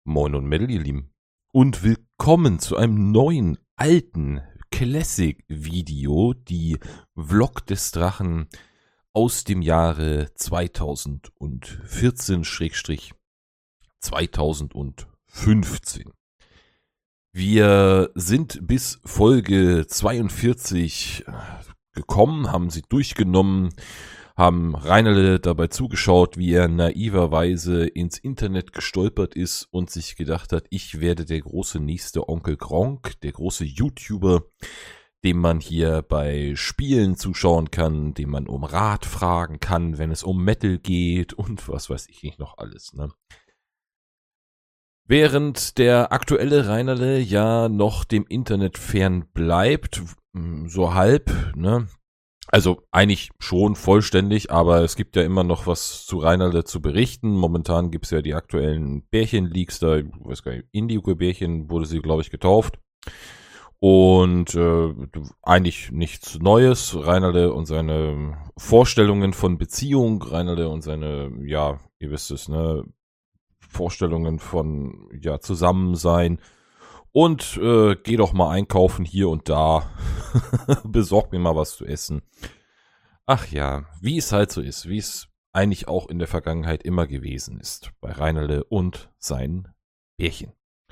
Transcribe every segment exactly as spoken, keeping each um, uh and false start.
Moin und Metal, ihr Lieben. Und willkommen zu einem neuen, alten Classic-Video, die Vlog des Drachen aus dem Jahre zweitausendvierzehn zweitausendfünfzehn. Wir sind bis Folge zweiundvierzig gekommen, haben sie durchgenommen, haben Reinerle dabei zugeschaut, wie er naiverweise ins Internet gestolpert ist und sich gedacht hat, ich werde der große nächste Onkel Gronk, der große YouTuber, dem man hier bei Spielen zuschauen kann, dem man um Rat fragen kann, wenn es um Metal geht und was weiß ich nicht noch alles, ne? Während der aktuelle Reinerle ja noch dem Internet fern bleibt, so halb, ne? Also eigentlich schon vollständig, aber es gibt ja immer noch was zu Reinerle zu berichten. Momentan gibt's ja die aktuellen Bärchen-Leaks, da, ich weiß gar nicht, Indigo-Bärchen wurde sie, glaube ich, getauft. Und äh, eigentlich nichts Neues. Reinerle und seine Vorstellungen von Beziehung, Reinerle und seine, ja, ihr wisst es, ne, Vorstellungen von, ja, Zusammensein. Und äh, geh doch mal einkaufen hier und da. Besorg mir mal was zu essen. Ach ja, wie es halt so ist, wie es eigentlich auch in der Vergangenheit immer gewesen ist. Bei Reinerle und seinen Bärchen.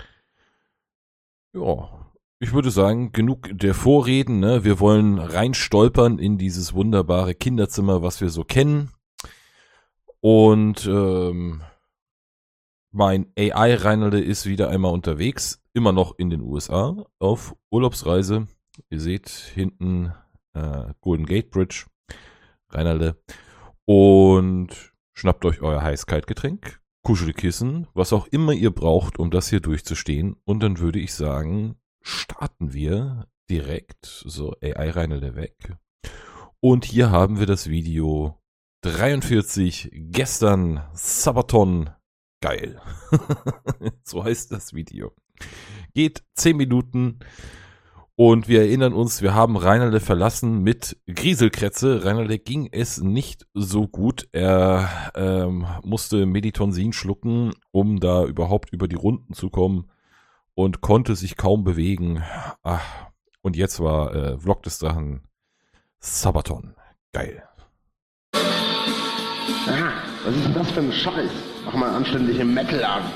Ja, ich würde sagen, genug der Vorreden, ne? Wir wollen reinstolpern in dieses wunderbare Kinderzimmer, was wir so kennen. Und ähm, mein A I-Reinerle ist wieder einmal unterwegs. Immer noch in den U S A auf Urlaubsreise. Ihr seht hinten äh, Golden Gate Bridge, Reinerle. Und schnappt euch euer Heiß-Kalt-Getränk, Kuschelkissen, was auch immer ihr braucht, um das hier durchzustehen. Und dann würde ich sagen, starten wir direkt. So, A I-Reinerle weg. Und hier haben wir das Video dreiundvierzig. Gestern Sabaton. Geil. So heißt das Video. Geht zehn Minuten und wir erinnern uns, wir haben Reinerle verlassen mit Grieselkrätze. Reinerle ging es nicht so gut. Er ähm, musste Meditonsin schlucken, um da überhaupt über die Runden zu kommen und konnte sich kaum bewegen. Ach, und jetzt war äh, Vlog des Drachen Sabaton. Geil. Ah, was ist denn das für ein Scheiß? Mach mal anständige Metal an.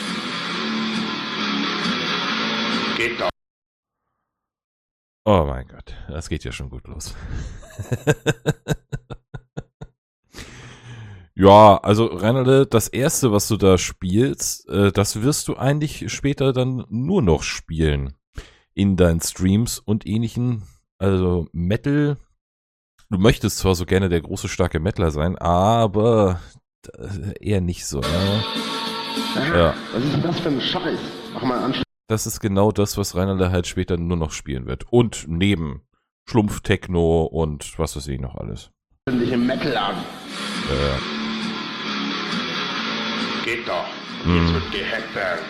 Geht doch. Oh mein Gott, das geht ja schon gut los. Ja, also Reinerle, das erste, was du da spielst, äh, das wirst du eigentlich später dann nur noch spielen in deinen Streams und ähnlichen. Also Metal, du möchtest zwar so gerne der große, starke Metaler sein, aber eher nicht so. Ne? Ah, Ja. was ist denn das für ein Scheiß? Mach mal anständige. Das ist genau das, was Reinerle halt später nur noch spielen wird. Und neben Schlumpf-Techno und was weiß ich noch alles. Metal an. Äh, Geht doch. Hm. Jetzt wird gehackt werden.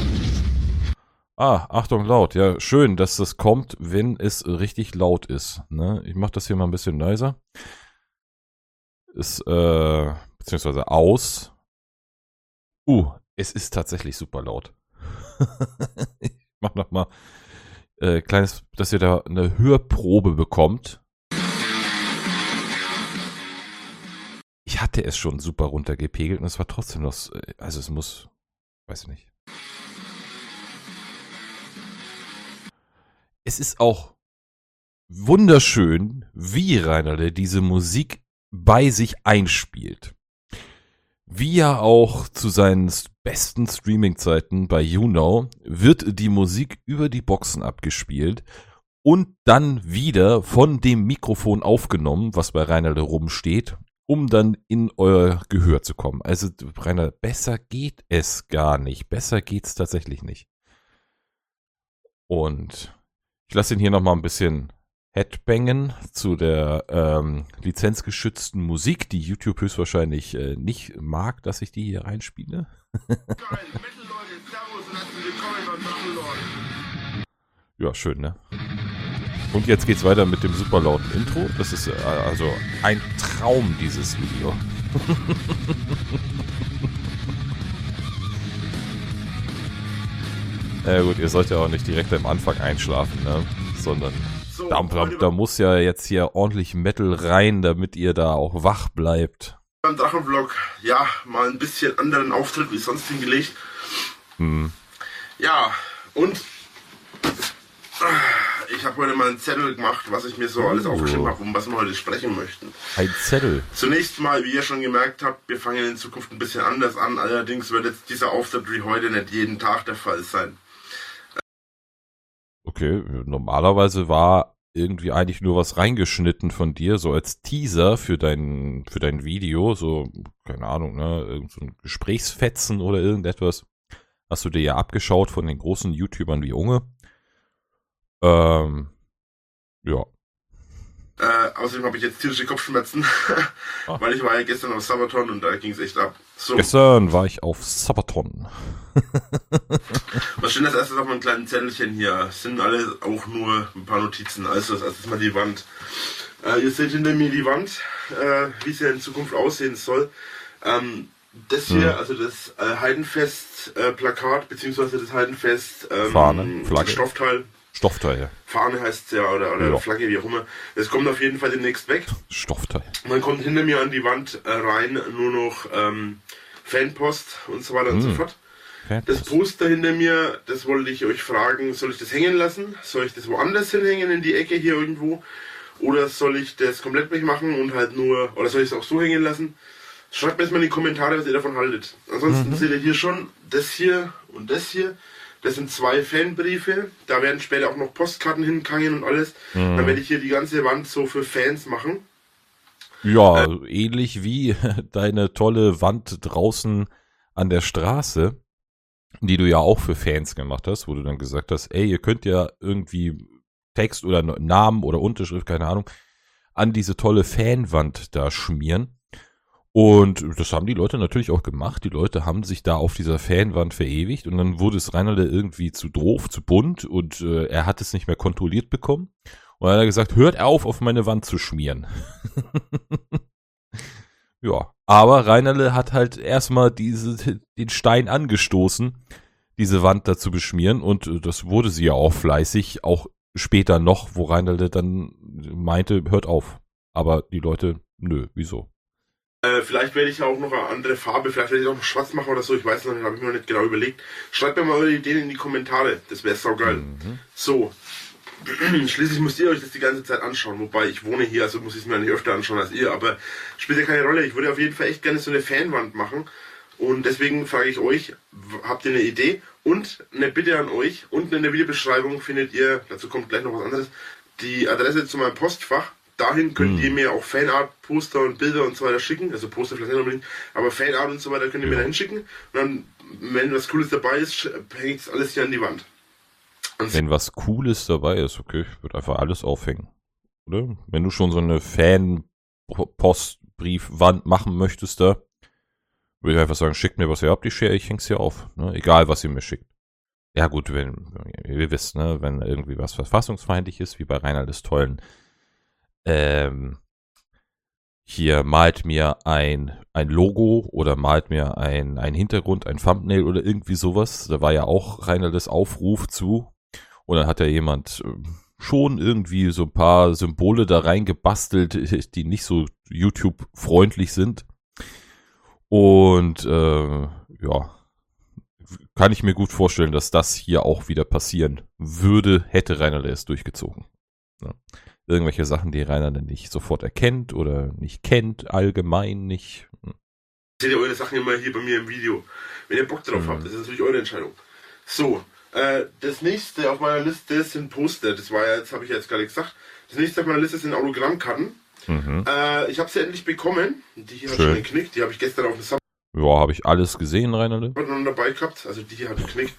ah, Achtung, laut. Ja, schön, dass das kommt, wenn es richtig laut ist. Ne? Ich mach das hier mal ein bisschen leiser. Ist, äh, beziehungsweise aus. Uh, es ist tatsächlich super laut. Ich mach noch mal äh, kleines, dass ihr da eine Hörprobe bekommt. Ich hatte es schon super runtergepegelt und es war trotzdem noch, also es muss, weiß ich nicht. Es ist auch wunderschön, wie Reinerle diese Musik bei sich einspielt. Wie ja auch zu seinen besten Streaming-Zeiten bei YouNow wird die Musik über die Boxen abgespielt und dann wieder von dem Mikrofon aufgenommen, was bei Reinerle rumsteht, um dann in euer Gehör zu kommen. Also Reinerle, besser geht es gar nicht. Besser geht's tatsächlich nicht. Und ich lasse ihn hier nochmal ein bisschen Headbangen zu der ähm, lizenzgeschützten Musik, die YouTube höchstwahrscheinlich äh, nicht mag, dass ich die hier reinspiele. Ja, schön, ne? Und jetzt geht's weiter mit dem super lauten Intro. Das ist äh, also ein Traum, dieses Video. Ja gut, ihr sollt ja auch nicht direkt am Anfang einschlafen, ne? Sondern So, da, da, da muss ja jetzt hier ordentlich Metal rein, damit ihr da auch wach bleibt. beim Drachenvlog, ja, mal ein bisschen anderen Auftritt wie sonst hingelegt. Hm. Ja, und ich habe heute mal einen Zettel gemacht, was ich mir so alles Oh. aufgeschrieben habe, um was wir heute sprechen möchten. Ein Zettel. Zunächst mal, wie ihr schon gemerkt habt, wir fangen in Zukunft ein bisschen anders an. Allerdings wird jetzt dieser Auftritt wie heute nicht jeden Tag der Fall sein. Okay, normalerweise war irgendwie eigentlich nur was reingeschnitten von dir, so als Teaser für dein, für dein Video, so, keine Ahnung, ne, irgend so ein Gesprächsfetzen oder irgendetwas. Hast du dir ja abgeschaut von den großen YouTubern wie Unge. Ähm, ja. Äh, außerdem habe ich jetzt tierische Kopfschmerzen, Ah. weil ich war ja gestern auf Sabaton und da ging es echt ab. So, Gestern war ich auf Sabaton. was steht als erstes auf meinem kleinen Zettelchen hier? Es sind alle auch nur ein paar Notizen. Also als erstes mal die Wand. Äh, ihr seht hinter mir die Wand, äh, wie sie in Zukunft aussehen soll. Ähm, das hier, Hm. also das äh, Heidenfest-Plakat, beziehungsweise das Heidenfest ähm, Fahne, Flagge. Stoffteil. Stoffteil. Fahne heißt es ja, oder, oder Ja. Flagge, wie auch immer. Das kommt auf jeden Fall demnächst weg. Stoffteil. Und dann kommt hinter mir an die Wand äh, rein nur noch ähm, Fanpost und so weiter und so Hm. fort. Das Poster hinter mir, das wollte ich euch fragen, soll ich das hängen lassen? Soll ich das woanders hinhängen, in die Ecke hier irgendwo? Oder soll ich das komplett wegmachen und halt nur, oder soll ich es auch so hängen lassen? Schreibt mir jetzt mal in die Kommentare, was ihr davon haltet. Ansonsten Mhm. seht ihr hier schon das hier und das hier. Das sind zwei Fanbriefe. Da werden später auch noch Postkarten hinkangen und alles. Mhm. Dann werde ich hier die ganze Wand so für Fans machen. Ja, ähnlich wie deine tolle Wand draußen an der Straße, die du ja auch für Fans gemacht hast, wo du dann gesagt hast, ey, ihr könnt ja irgendwie Text oder Namen oder Unterschrift, keine Ahnung, an diese tolle Fanwand da schmieren. Und das haben die Leute natürlich auch gemacht. Die Leute haben sich da auf dieser Fanwand verewigt und dann wurde es Reinalde irgendwie zu doof, zu bunt und äh, er hat es nicht mehr kontrolliert bekommen. Und dann hat er gesagt, hört auf, auf meine Wand zu schmieren. Ja, aber Reinalde hat halt erstmal diese, den Stein angestoßen, diese Wand da zu beschmieren und äh, das wurde sie ja auch fleißig, auch später noch, wo Reinalde dann meinte, hört auf. Aber die Leute, nö, wieso? Äh, vielleicht werde ich auch noch eine andere Farbe, vielleicht werde ich auch noch schwarz machen oder so, ich weiß noch nicht, habe ich mir noch nicht genau überlegt. Schreibt mir mal eure Ideen in die Kommentare, das wäre saugeil. Mhm. So, schließlich müsst ihr euch das die ganze Zeit anschauen, wobei ich wohne hier, also muss ich es mir nicht öfter anschauen als ihr, aber spielt ja keine Rolle. Ich würde auf jeden Fall echt gerne so eine Fanwand machen und deswegen frage ich euch, w- habt ihr eine Idee? Und eine Bitte an euch, unten in der Videobeschreibung findet ihr, dazu kommt gleich noch was anderes, die Adresse zu meinem Postfach. Dahin könnt Hm. ihr mir auch Fanart, Poster und Bilder und so weiter schicken. Also Poster vielleicht nicht unbedingt, aber Fanart und so weiter könnt ihr mir Ja. da hinschicken. Und dann, wenn was Cooles dabei ist, sch- hänge ich das alles hier an die Wand. Und Wenn was Cooles dabei ist, okay, ich würde einfach alles aufhängen. Oder? Wenn du schon so eine Fan-Postbriefwand machen möchtest da, würde ich einfach sagen, schickt mir, was ihr habt, ich share, ich häng's hier auf. Ne? Egal, was ihr mir schickt. Ja gut, wenn, ihr wisst, ne, wenn irgendwie was verfassungsfeindlich ist, wie bei Reinaldes tollen, ähm, hier malt mir ein, ein Logo oder malt mir ein, ein Hintergrund, ein Thumbnail oder irgendwie sowas. Da war ja auch Reinaldes Aufruf zu. Und dann hat ja jemand äh, schon irgendwie so ein paar Symbole da reingebastelt, die nicht so YouTube-freundlich sind. Und äh, ja, kann ich mir gut vorstellen, dass das hier auch wieder passieren würde, hätte Reinalde es durchgezogen. Ja. Irgendwelche Sachen, die Reinalde nicht sofort erkennt oder nicht kennt, allgemein nicht. seht ihr eure Sachen immer hier bei mir im Video. Wenn ihr Bock drauf Mhm. habt, das ist natürlich eure Entscheidung. So, äh, das nächste auf meiner Liste sind Poster. Das war ja, jetzt habe ich ja jetzt gerade gesagt. Das nächste auf meiner Liste sind Autogrammkarten. Mhm. Äh, ich habe sie endlich bekommen. Die hier hat Schön. schon einen Knick. Die habe ich gestern auf dem Ja, habe ich alles gesehen, Reinalde. Sabaton dabei gehabt. Also die hier hat einen Knick.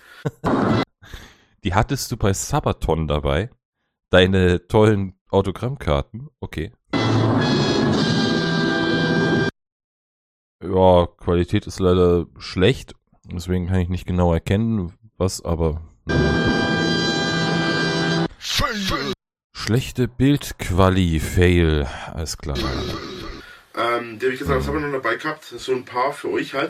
Die hattest du bei Sabaton dabei? Deine tollen Autogrammkarten? Okay. Ja, Qualität ist leider schlecht. Deswegen kann ich nicht genau erkennen, was, aber... Schlechte Bildquali, Fail. Alles klar. Ähm, die habe ich gestern auf Sabaton dabei gehabt. So ein paar für euch halt.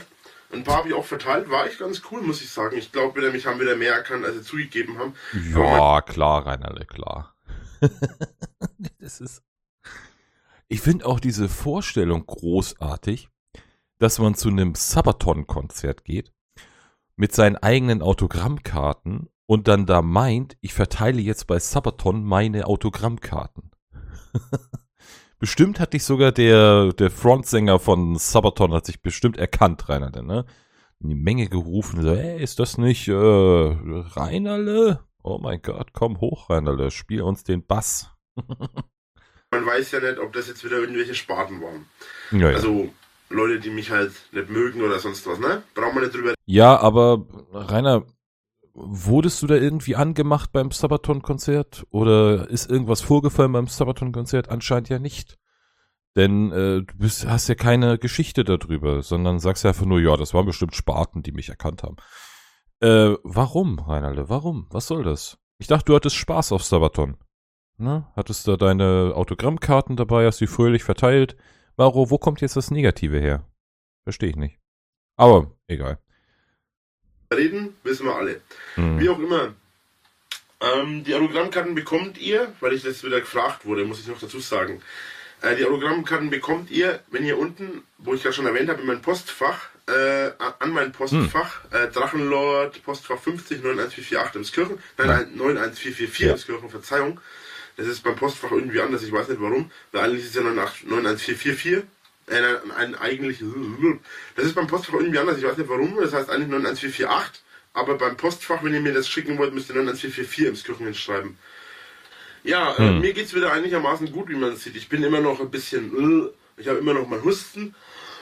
Ein paar habe ich auch verteilt, war echt ganz cool, muss ich sagen. Ich glaube, wieder mich haben wieder mehr erkannt, als sie zugegeben haben. Ja, klar, Rainerle, klar. Das ist. Ich finde auch diese Vorstellung großartig, dass man zu einem Sabaton-Konzert geht mit seinen eigenen Autogrammkarten und dann da meint, ich verteile jetzt bei Sabaton meine Autogrammkarten. Bestimmt hat dich sogar der, der Frontsänger von Sabaton hat sich bestimmt erkannt, Rainerle, ne? In die Menge gerufen, so, ey, ist das nicht äh, Rainerle? Oh mein Gott, komm hoch, Rainerle, spiel uns den Bass. Man weiß ja nicht, ob das jetzt wieder irgendwelche Spaten waren. Ja, ja. Also Leute, die mich halt nicht mögen oder sonst was, ne? Brauchen wir nicht drüber. Ja, aber Rainer, wurdest du da irgendwie angemacht beim Sabaton-Konzert? Oder ist irgendwas vorgefallen beim Sabaton-Konzert? Anscheinend ja nicht. Denn äh, du bist, hast ja keine Geschichte darüber, sondern sagst ja einfach nur, ja, das waren bestimmt Spaten, die mich erkannt haben. Äh, warum, Rainerle, warum? Was soll das? Ich dachte, du hattest Spaß auf Sabaton. Ne? Hattest da deine Autogrammkarten dabei, hast die fröhlich verteilt. Warum, wo kommt jetzt das Negative her? Verstehe ich nicht. Aber, egal. Reden, wissen wir alle. Hm. Wie auch immer. Ähm, die Autogrammkarten bekommt ihr, weil ich das wieder gefragt wurde, muss ich noch dazu sagen. Äh, die Autogrammkarten bekommt ihr, wenn ihr unten, wo ich ja schon erwähnt habe, in mein Postfach, äh, an mein Postfach, hm. äh, Drachenlord, Postfach fünfzig neun eins vier vier acht Emskirchen, nein, ja. neun eins vier vier vier ja. Emskirchen, Verzeihung. Das ist beim Postfach irgendwie anders, ich weiß nicht warum, weil eigentlich ist es ja neun eins vier vier vier. Äh, ein eigentlich. Das ist beim Postfach irgendwie anders, ich weiß nicht warum, das heißt eigentlich neun eins vier vier acht, aber beim Postfach, wenn ihr mir das schicken wollt, müsst ihr neun eins vier vier vier Emskirchen hinschreiben. Ja, hm. äh, mir geht's wieder einigermaßen gut, wie man sieht. Ich bin immer noch ein bisschen, ich habe immer noch mal Husten.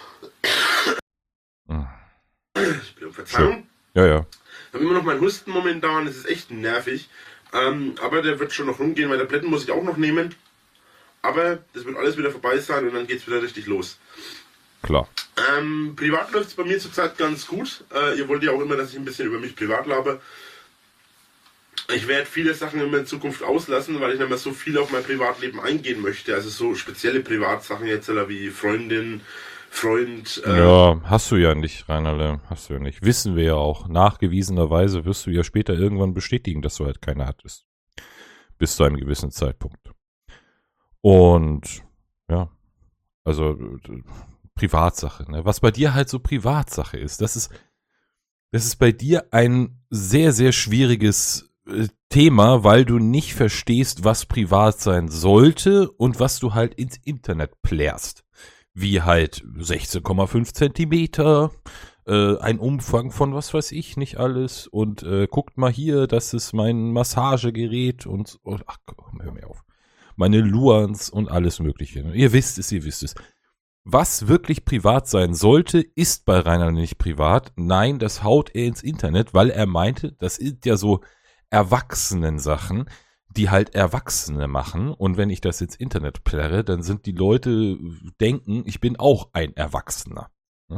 Ich bin um Verzeihung. Ja, ja. Ich habe immer noch meinen Husten momentan, es ist echt nervig. Ähm, aber der wird schon noch rumgehen, weil Tabletten muss ich auch noch nehmen. Aber das wird alles wieder vorbei sein und dann geht's wieder richtig los. Klar. Ähm, privat läuft's bei mir zurzeit ganz gut. Äh, ihr wollt ja auch immer, dass ich ein bisschen über mich privat laber. Ich werde viele Sachen immer in Zukunft auslassen, weil ich nicht mehr so viel auf mein Privatleben eingehen möchte. Also so spezielle Privatsachen jetzt wie Freundin, Freund. Äh ja, hast du ja nicht, Rainerle. Hast du ja nicht. Wissen wir ja auch. Nachgewiesenerweise wirst du ja später irgendwann bestätigen, dass du halt keine hattest. Bis zu einem gewissen Zeitpunkt. Und ja, also Privatsache. Ne? Was bei dir halt so Privatsache ist, das ist, das ist bei dir ein sehr, sehr schwieriges Thema, weil du nicht verstehst, was privat sein sollte und was du halt ins Internet plärst. Wie halt sechzehn Komma fünf Zentimeter, äh, ein Umfang von was weiß ich nicht alles und äh, guckt mal hier, das ist mein Massagegerät und, und ach komm, hör mir auf. Meine Luans und alles mögliche. Ihr wisst es, ihr wisst es. Was wirklich privat sein sollte, ist bei Rainer nicht privat. Nein, das haut er ins Internet, weil er meinte, das sind ja so Erwachsenen-Sachen, die halt Erwachsene machen. Und wenn ich das ins Internet plärre, dann sind die Leute, denken, ich bin auch ein Erwachsener.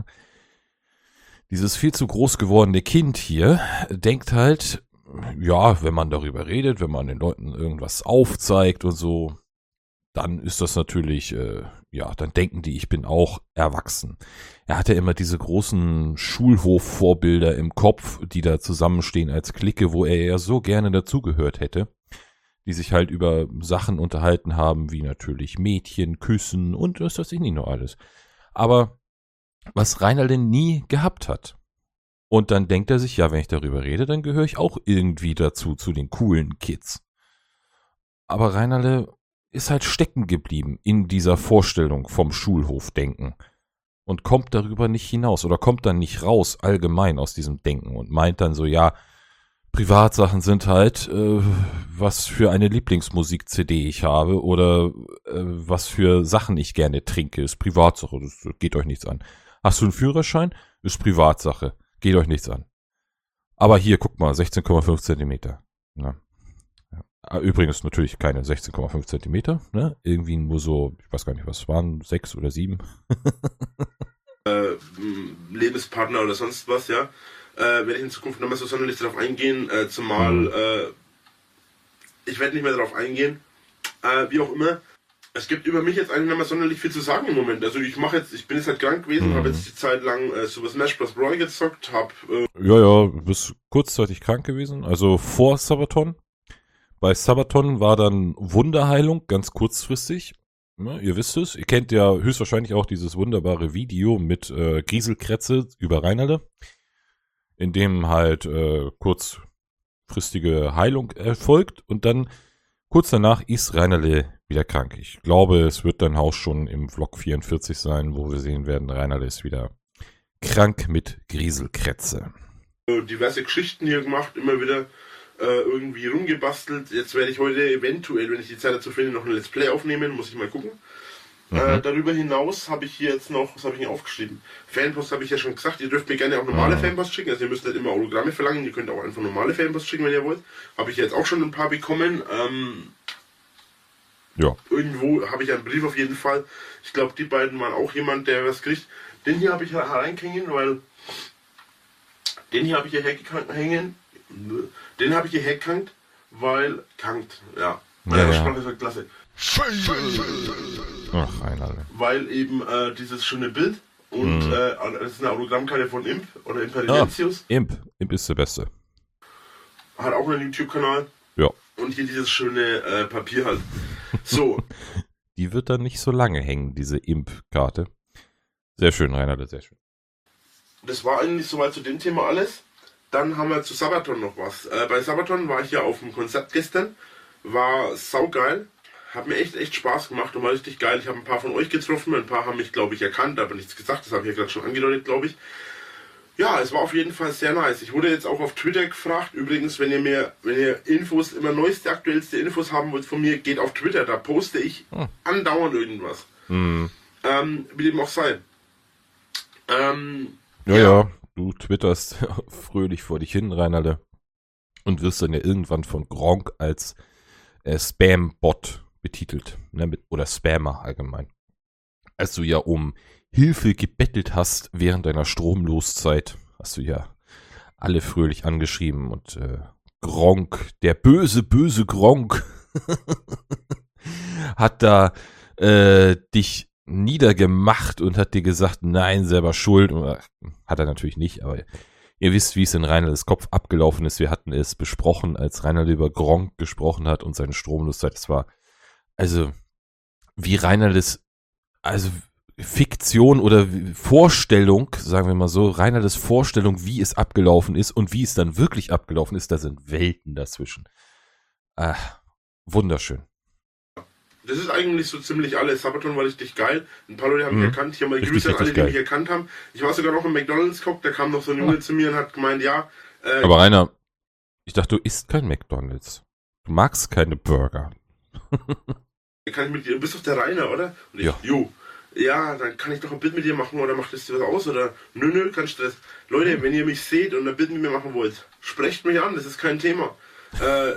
Dieses viel zu groß gewordene Kind hier denkt halt, ja, wenn man darüber redet, wenn man den Leuten irgendwas aufzeigt und so, dann ist das natürlich, äh, ja, dann denken die, ich bin auch erwachsen. Er hatte immer diese großen Schulhof-Vorbilder im Kopf, die da zusammenstehen als Clique, wo er ja so gerne dazugehört hätte, die sich halt über Sachen unterhalten haben, wie natürlich Mädchen, Küssen und das weiß ich nicht nur alles. Aber was Rainer denn nie gehabt hat. Und dann denkt er sich, ja, wenn ich darüber rede, dann gehöre ich auch irgendwie dazu, zu den coolen Kids. Aber Rainerle ist halt stecken geblieben in dieser Vorstellung vom Schulhofdenken und kommt darüber nicht hinaus oder kommt dann nicht raus allgemein aus diesem Denken und meint dann so, ja, Privatsachen sind halt, äh, was für eine Lieblingsmusik-C D ich habe oder äh, was für Sachen ich gerne trinke, ist Privatsache, das geht euch nichts an. Hast du einen Führerschein? Ist Privatsache, geht euch nichts an. Aber hier, guck mal, sechzehn Komma fünf Zentimeter. Ja. Übrigens natürlich keine sechzehn Komma fünf Zentimeter, ne? Irgendwie nur so, ich weiß gar nicht, was es waren, sechs oder sieben. äh, Lebenspartner oder sonst was, ja. Äh, werde ich in Zukunft nicht mehr so sonderlich darauf eingehen, äh, zumal mhm. äh, ich werde nicht mehr darauf eingehen, äh, wie auch immer. Es gibt über mich jetzt eigentlich nicht mehr sonderlich viel zu sagen im Moment. Also ich mache jetzt, ich bin jetzt halt krank gewesen, mhm. habe jetzt die Zeit lang äh, Super Smash Bros. Brawl gezockt, hab... Äh ja, ja, du bist kurzzeitig krank gewesen, also vor Sabaton. Bei Sabaton war dann Wunderheilung, ganz kurzfristig. Ja, ihr wisst es, ihr kennt ja höchstwahrscheinlich auch dieses wunderbare Video mit äh, Grieselkretze über Reinerle, in dem halt äh, kurzfristige Heilung erfolgt und dann kurz danach ist Reinerle wieder krank. Ich glaube, es wird dein Haus schon im Vlog vierundvierzig sein, wo wir sehen werden, Reinerle ist wieder krank mit Grieselkretze. Diverse Geschichten hier gemacht, immer wieder äh, irgendwie rumgebastelt. Jetzt werde ich heute eventuell, wenn ich die Zeit dazu finde, noch ein Let's Play aufnehmen, muss ich mal gucken. Mhm. Äh, darüber hinaus habe ich hier jetzt noch, was habe ich hier aufgeschrieben? Fanpost habe ich ja schon gesagt, ihr dürft mir gerne auch normale mhm. Fanpost schicken, also ihr müsst nicht immer Autogramme verlangen, ihr könnt auch einfach normale Fanpost schicken, wenn ihr wollt. Habe ich jetzt auch schon ein paar bekommen. Ähm, ja. Irgendwo habe ich einen Brief auf jeden Fall. Ich glaube, die beiden waren auch jemand, der was kriegt. Den hier habe ich hereinkriegen, weil den hier habe ich hier hergehängt. Den habe ich hier hergehängt, weil kankt, ja. Meine ja, Sprache ist klasse. Ach, einer. Weil eben äh, dieses schöne Bild und mhm. äh, das ist eine Autogrammkarte von Imp oder Imperientius. Ah, Imp, Imp ist der Beste. Hat auch einen YouTube-Kanal. Ja. Und hier dieses schöne äh, Papier halt. So. Die wird dann nicht so lange hängen, diese Imp-Karte. Sehr schön, Reinhard, sehr schön. Das war eigentlich soweit zu dem Thema alles. Dann haben wir zu Sabaton noch was. Äh, bei Sabaton war ich ja auf dem Konzert gestern. War saugeil. Hat mir echt, echt Spaß gemacht und war richtig geil. Ich habe ein paar von euch getroffen. Ein paar haben mich, glaube ich, erkannt, aber nichts gesagt. Das habe ich ja gerade schon angedeutet, glaube ich. Ja, es war auf jeden Fall sehr nice. Ich wurde jetzt auch auf Twitter gefragt. Übrigens, wenn ihr mir, wenn ihr Infos, immer neueste, aktuellste Infos haben wollt von mir, geht auf Twitter. Da poste ich hm. andauernd irgendwas. Hm. Ähm, wie dem auch sei. Ähm, ja, ja, ja, du twitterst fröhlich vor dich hin, Reinalde. Und wirst dann ja irgendwann von Gronk als äh, Spam-Bot betitelt. Ne, mit, oder Spammer allgemein. Als du ja um Hilfe gebettelt hast während deiner Stromloszeit, hast du ja alle fröhlich angeschrieben. Und äh, Gronk, der böse, böse Gronk, hat da äh, dich niedergemacht und hat dir gesagt, nein, selber schuld. Hat er natürlich nicht, aber ihr wisst, wie es in Reinalds Kopf abgelaufen ist. Wir hatten es besprochen, als Reinhard über Gronk gesprochen hat und seine Stromloszeit. Das war, also, wie Reinalds, also Fiktion oder Vorstellung, sagen wir mal so, Reinalds Vorstellung, wie es abgelaufen ist und wie es dann wirklich abgelaufen ist, da sind Welten dazwischen. Ah, wunderschön. Das ist eigentlich so ziemlich alles. Sabaton war richtig geil. Ein paar Leute haben mich mhm. erkannt. Hier mal richtig, Grüße an alle, die geil. mich erkannt haben. Ich war sogar noch im McDonalds geguckt, da kam noch so ein Junge ja. zu mir und hat gemeint, ja. Äh, Aber Rainer, ich dachte, du isst kein McDonalds. Du magst keine Burger. kann ich mit dir, du bist doch der Rainer, oder? Und ich, ja. Jo. Ja, dann kann ich doch ein Bild mit dir machen oder macht das dir was aus? Oder nö, nö, kein Stress. Leute, mhm. wenn ihr mich seht und ein Bild mit mir machen wollt, sprecht mich an, das ist kein Thema. Äh,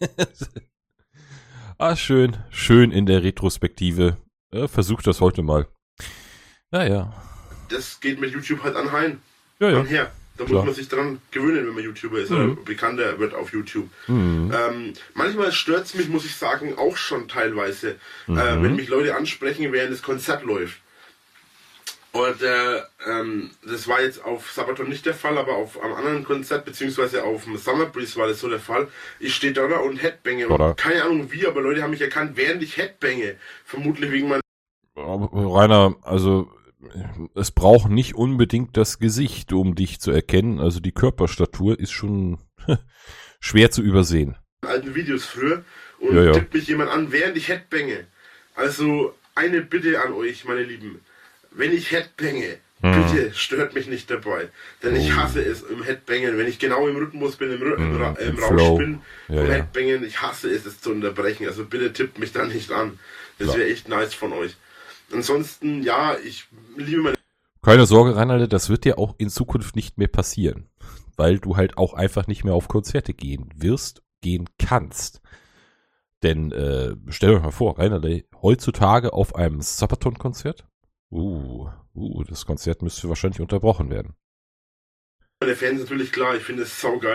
Ah, schön. Schön in der Retrospektive. Ja, versucht das heute mal. Naja. Das geht mit YouTube halt anheim. Ja, ja. Anher. Da Klar. muss man sich dran gewöhnen, wenn man YouTuber ist mhm. oder bekannter wird auf YouTube. Mhm. Ähm, manchmal stört es mich, muss ich sagen, auch schon teilweise, mhm. äh, wenn mich Leute ansprechen, während das Konzert läuft. Und äh, ähm, das war jetzt auf Sabaton nicht der Fall, aber auf einem anderen Konzert, beziehungsweise auf dem Summer Breeze war das so der Fall. Ich stehe da und Headbange. Und keine Ahnung wie, aber Leute haben mich erkannt, während ich Headbange. Vermutlich wegen meiner... Rainer, also es braucht nicht unbedingt das Gesicht, um dich zu erkennen. Also die Körperstatur ist schon schwer zu übersehen. Alten Videos früher und ja, ja. tippt mich jemand an, während ich Headbange. Also eine Bitte an euch, meine Lieben. Wenn ich Headbange, hm. bitte stört mich nicht dabei. Denn ich hasse es im Headbangen. Wenn ich genau im Rhythmus bin, im, hm, im, Ra im Rausch Flow. bin, ja, vom ja. Headbangen, ich hasse es, es zu unterbrechen. Also bitte tippt mich da nicht an. Das wäre echt nice von euch. Ansonsten, ja, ich liebe meine... Keine Sorge, Reinalde, das wird dir auch in Zukunft nicht mehr passieren. Weil du halt auch einfach nicht mehr auf Konzerte gehen wirst, gehen kannst. Denn, äh, stell euch mal vor, Reinalde, heutzutage auf einem Sabaton-Konzert? Uh, uh, das Konzert müsste wahrscheinlich unterbrochen werden. Meine Fans natürlich klar, ich finde es saugeil.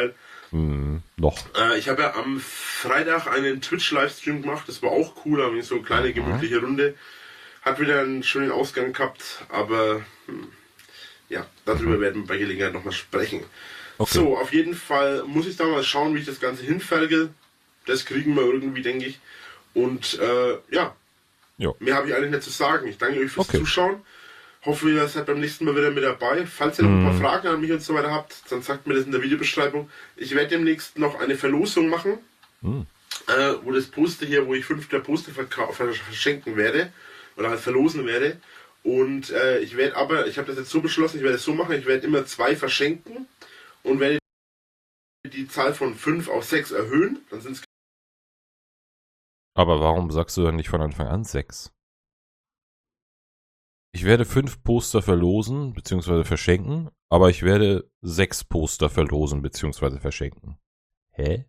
Hm, noch. Äh, ich habe ja am Freitag einen Twitch-Livestream gemacht, das war auch cool, aber so eine kleine gemütliche Runde. Hat wieder einen schönen Ausgang gehabt, aber hm, ja, darüber mhm. werden wir bei Gelegenheit nochmal sprechen. Okay. So, auf jeden Fall muss ich da mal schauen, wie ich das Ganze hinfertige. Das kriegen wir irgendwie, denke ich. Und äh, ja, jo. mehr habe ich eigentlich nicht zu sagen. Ich danke euch fürs okay. Zuschauen. Hoffe, ihr seid beim nächsten Mal wieder mit dabei. Falls ihr noch ein paar Fragen an mich und so weiter habt, dann sagt mir das in der Videobeschreibung. Ich werde demnächst noch eine Verlosung machen, mhm. äh, wo das Poster hier, wo ich fünf der Poster verschenken werde oder halt verlosen werde. Und äh, ich werde aber, ich habe das jetzt so beschlossen, ich werde es so machen, ich werde immer zwei verschenken und werde die Zahl von fünf auf sechs erhöhen. Dann sind es. Aber warum sagst du dann nicht von Anfang an sechs? Ich werde fünf Poster verlosen bzw. verschenken, aber ich werde sechs Poster verlosen bzw. verschenken. Hä?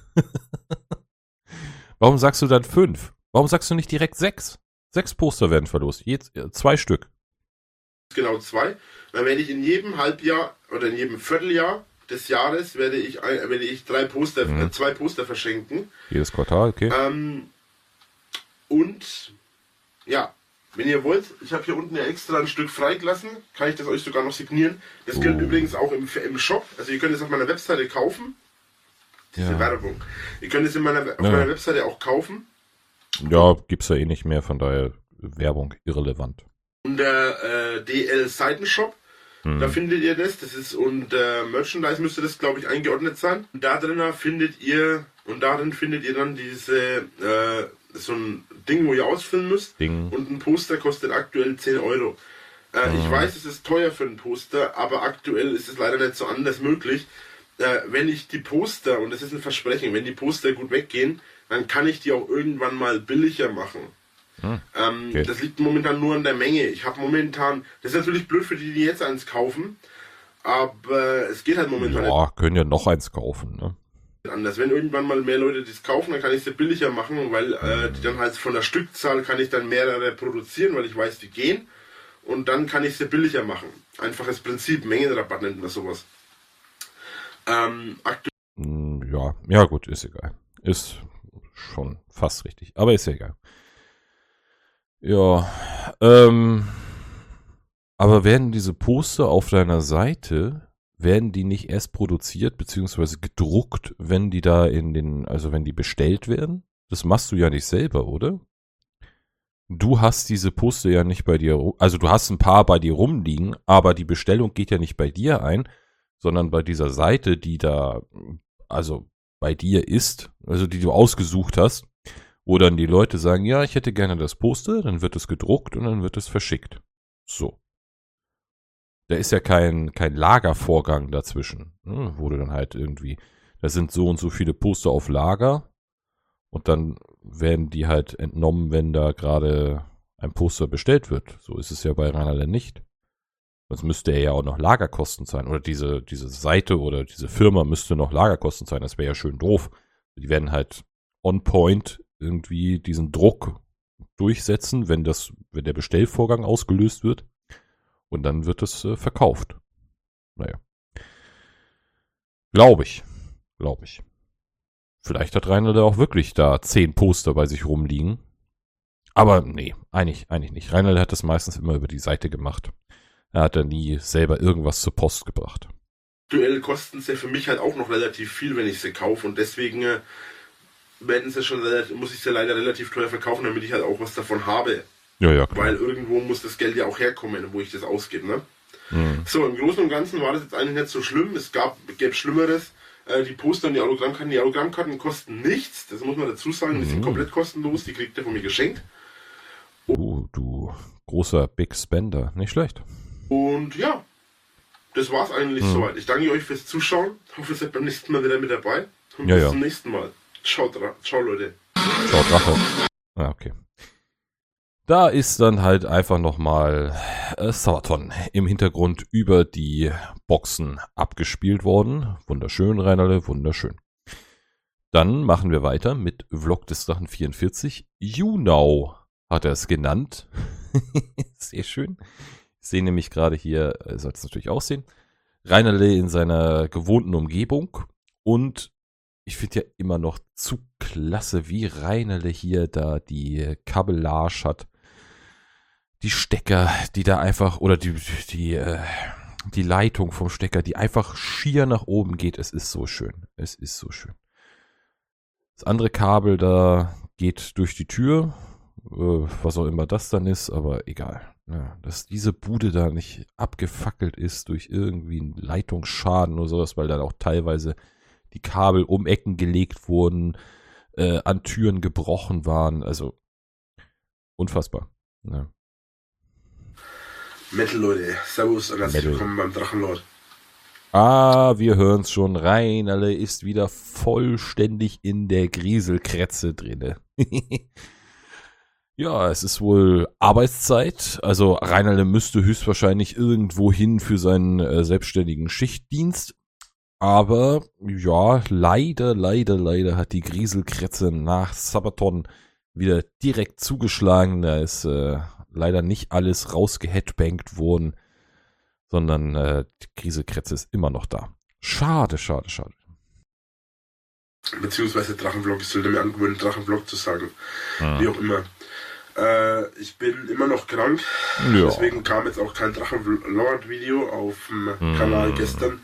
Warum sagst du dann fünf? Warum sagst du nicht direkt sechs? Sechs Poster werden verlost, Je zwei Stück. Genau, zwei. Dann werde ich in jedem Halbjahr oder in jedem Vierteljahr des Jahres werde ich, ein, werde ich drei Poster, mhm. äh, zwei Poster verschenken. Jedes Quartal, okay. Ähm, und ja, wenn ihr wollt, ich habe hier unten ja extra ein Stück freigelassen, kann ich das euch sogar noch signieren. Das oh. gilt übrigens auch im, im Shop, also ihr könnt es auf meiner Webseite kaufen. Diese ja. Werbung. Ihr könnt es in meiner, auf ja. meiner Webseite auch kaufen. Ja, gibt's ja eh nicht mehr, von daher Werbung irrelevant. Und der äh, D L-Seitenshop, hm. da findet ihr das, das ist unter Merchandise müsste das, glaube ich, eingeordnet sein. Und da drin findet ihr, und darin findet ihr dann diese, äh, so ein Ding, wo ihr ausfüllen müsst. Ding. Und ein Poster kostet aktuell zehn Euro. Äh, hm. Ich weiß, es ist teuer für ein Poster, aber aktuell ist es leider nicht so anders möglich. Äh, wenn ich die Poster, und das ist ein Versprechen, wenn die Poster gut weggehen, dann kann ich die auch irgendwann mal billiger machen. Hm, ähm, okay. Das liegt momentan nur an der Menge. Ich habe momentan, das ist natürlich blöd für die, die jetzt eins kaufen, aber es geht halt momentan ja, nicht. Können ja noch eins kaufen, ne? Anders. Wenn irgendwann mal mehr Leute das kaufen, dann kann ich sie billiger machen, weil äh, die dann halt von der Stückzahl kann ich dann mehrere produzieren, weil ich weiß, die gehen. Und dann kann ich sie billiger machen. Einfaches Prinzip, Mengenrabatt nennt man sowas. Ähm, aktuell. Ja, ja gut, ist egal. Ist schon fast richtig, aber ist ja egal. Ja, ähm, aber werden diese Poster auf deiner Seite, werden die nicht erst produziert bzw. gedruckt, wenn die da in den, also wenn die bestellt werden? Das machst du ja nicht selber, oder? Du hast diese Poster ja nicht bei dir, also du hast ein paar bei dir rumliegen, aber die Bestellung geht ja nicht bei dir ein, sondern bei dieser Seite, die da, also bei dir ist, also die du ausgesucht hast, wo dann die Leute sagen, ja, ich hätte gerne das Poster, dann wird es gedruckt und dann wird es verschickt. So. Da ist ja kein, kein Lagervorgang dazwischen, ne, wo du dann halt irgendwie, da sind so und so viele Poster auf Lager und dann werden die halt entnommen, wenn da gerade ein Poster bestellt wird. So ist es ja bei Rainer nicht. Sonst müsste er ja auch noch Lagerkosten zahlen. Oder diese, diese Seite oder diese Firma müsste noch Lagerkosten zahlen. Das wäre ja schön doof. Die werden halt on point irgendwie diesen Druck durchsetzen, wenn das, wenn der Bestellvorgang ausgelöst wird. Und dann wird es äh, verkauft. Naja. Glaube ich. Glaube ich. Vielleicht hat Rainer da auch wirklich da zehn Poster bei sich rumliegen. Aber nee, eigentlich, eigentlich nicht. Rainer hat das meistens immer über die Seite gemacht. Er hat da nie selber irgendwas zur Post gebracht. Aktuell kosten sie für mich halt auch noch relativ viel, wenn ich sie kaufe. Und deswegen äh, werden sie schon relativ, muss ich sie leider relativ teuer verkaufen, damit ich halt auch was davon habe. Ja, ja, klar. Weil irgendwo muss das Geld ja auch herkommen, wo ich das ausgebe, ne? Mhm. So, im Großen und Ganzen war das jetzt eigentlich nicht so schlimm. Es gab, gäbe Schlimmeres. Äh, die Poster und die Autogrammkarten. Die Autogrammkarten kosten nichts. Das muss man dazu sagen. Die mhm. sind komplett kostenlos. Die kriegt ihr von mir geschenkt. Du, du großer Big Spender. Nicht schlecht. Und ja, das war's eigentlich mhm. soweit. Ich danke euch fürs Zuschauen. Ich hoffe, ihr seid beim nächsten Mal wieder mit dabei. Und ja, bis ja. zum nächsten Mal. Ciao, ciao Leute. Ciao, Drache. Ah, okay. Da ist dann halt einfach nochmal äh, Sabaton im Hintergrund über die Boxen abgespielt worden. Wunderschön, Reinerle, wunderschön. Dann machen wir weiter mit Vlog des Drachen vierundvierzig. You Know hat er es genannt. Sehr schön. Ich sehe nämlich gerade hier, ihr sollt es natürlich auch sehen, Reinerle in seiner gewohnten Umgebung. Und ich finde ja immer noch zu klasse, wie Reinerle hier da die Kabellage hat. Die Stecker, die da einfach, oder die, die, äh, die Leitung vom Stecker, die einfach schier nach oben geht. Es ist so schön. Es ist so schön. Das andere Kabel da geht durch die Tür, äh, was auch immer das dann ist, aber egal. Ja, dass diese Bude da nicht abgefackelt ist durch irgendwie einen Leitungsschaden oder sowas, weil dann auch teilweise die Kabel um Ecken gelegt wurden, äh, an Türen gebrochen waren. Also unfassbar. Ja. Metal, Leute. Servus und herzlich Metal. willkommen beim Drachenlord. Ah, wir hören's schon. Reinerle ist wieder vollständig in der Grieselkrätze drinne. Ja, es ist wohl Arbeitszeit. Also Reinerle müsste höchstwahrscheinlich irgendwo hin für seinen äh, selbstständigen Schichtdienst. Aber ja, leider, leider, leider hat die Grieselkrätze nach Sabaton wieder direkt zugeschlagen. Da ist äh, leider nicht alles rausgeheadbankt worden, sondern äh, die Grieselkrätze ist immer noch da. Schade, schade, schade. Beziehungsweise Drachenvlog, ich sollte mir angewöhnen, Drachenvlog zu sagen. Hm. Wie auch immer. Äh, ich bin immer noch krank. Ja. Deswegen kam jetzt auch kein Drachenlord-Video auf dem Hm. Kanal gestern.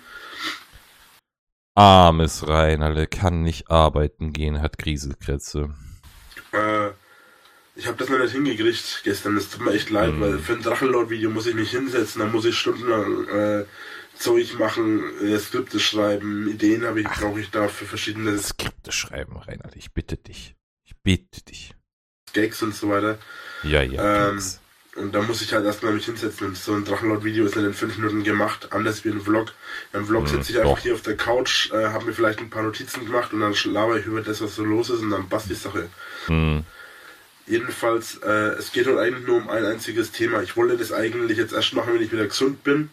Armes Reinerle kann nicht arbeiten gehen, hat Grieselkrätze. Äh, ich habe das noch nicht hingekriegt gestern. Das tut mir echt leid, Hm. weil für ein Drachenlord-Video muss ich mich hinsetzen. Da muss ich stundenlang äh, Zeug machen, äh, Skripte schreiben, Ideen habe ich, brauche ich da für verschiedene Skripte schreiben, Reinerle, ich bitte dich. Ich bitte dich. Gags und so weiter. Ja, ja. Ähm, und da muss ich halt erstmal mich hinsetzen. Und so ein Drachenlord-Video ist nicht in fünf Minuten gemacht, anders wie ein Vlog. Im Vlog Hm, sitze ich einfach doch. hier auf der Couch, äh, habe mir vielleicht ein paar Notizen gemacht und dann laber ich über das, was so los ist und dann passt die Sache. Hm. Jedenfalls, äh, es geht heute eigentlich nur um ein einziges Thema. Ich wollte das eigentlich jetzt erst machen, wenn ich wieder gesund bin.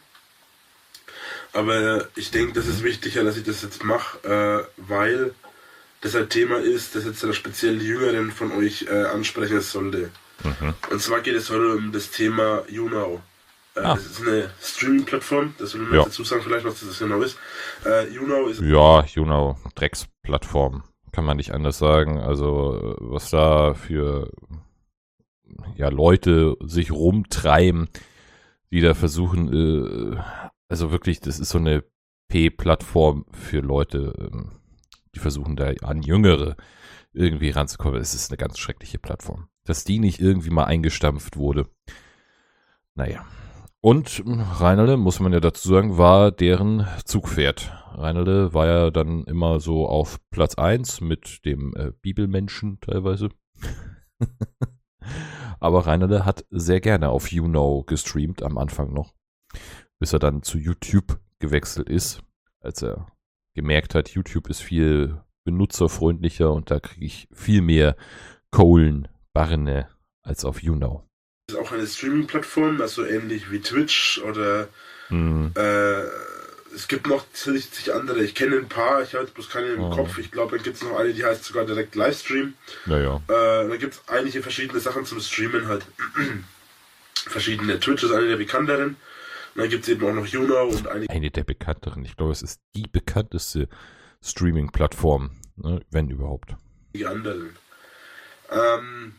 Aber ich denke, das ist wichtiger, dass ich das jetzt mache, äh, weil das ein Thema ist, das jetzt speziell die Jüngeren von euch äh, ansprechen sollte. Mhm. Und zwar geht es heute um das Thema YouNow. Äh, Ah. Das ist eine Streaming-Plattform, das will man Ja. dazu sagen, vielleicht was das genau ist. Äh, YouNow ist Ja, you know, Drecksplattform. Kann man nicht anders sagen. Also, was da für ja, Leute sich rumtreiben, die da versuchen, äh, also wirklich, das ist so eine P-Plattform für Leute, ähm, die versuchen da an Jüngere irgendwie ranzukommen. Es ist eine ganz schreckliche Plattform. Dass die nicht irgendwie mal eingestampft wurde. Naja. Und Reinerle, muss man ja dazu sagen, war deren Zugpferd. Reinerle war ja dann immer so auf Platz eins mit dem äh, Bibelmenschen teilweise. Aber Reinerle hat sehr gerne auf YouNow gestreamt am Anfang noch, bis er dann zu YouTube gewechselt ist, als er gemerkt hat, YouTube ist viel benutzerfreundlicher und da kriege ich viel mehr Kohlen, Barne als auf YouNow. auch eine Streaming-Plattform, also ähnlich wie Twitch oder Hm. äh, es gibt noch zig andere. Ich kenne ein paar, ich habe jetzt bloß keine im Oh. Kopf. Ich glaube, dann gibt es noch eine, die heißt sogar direkt Livestream. Naja. Äh, da gibt es einige verschiedene Sachen zum Streamen halt. Verschiedene. Twitch ist eine der bekannteren. Und dann gibt es eben auch noch YouNow und einige Eine der bekannteren. Ich glaube, es ist die bekannteste Streaming-Plattform, ne, wenn überhaupt. anderen. Ähm,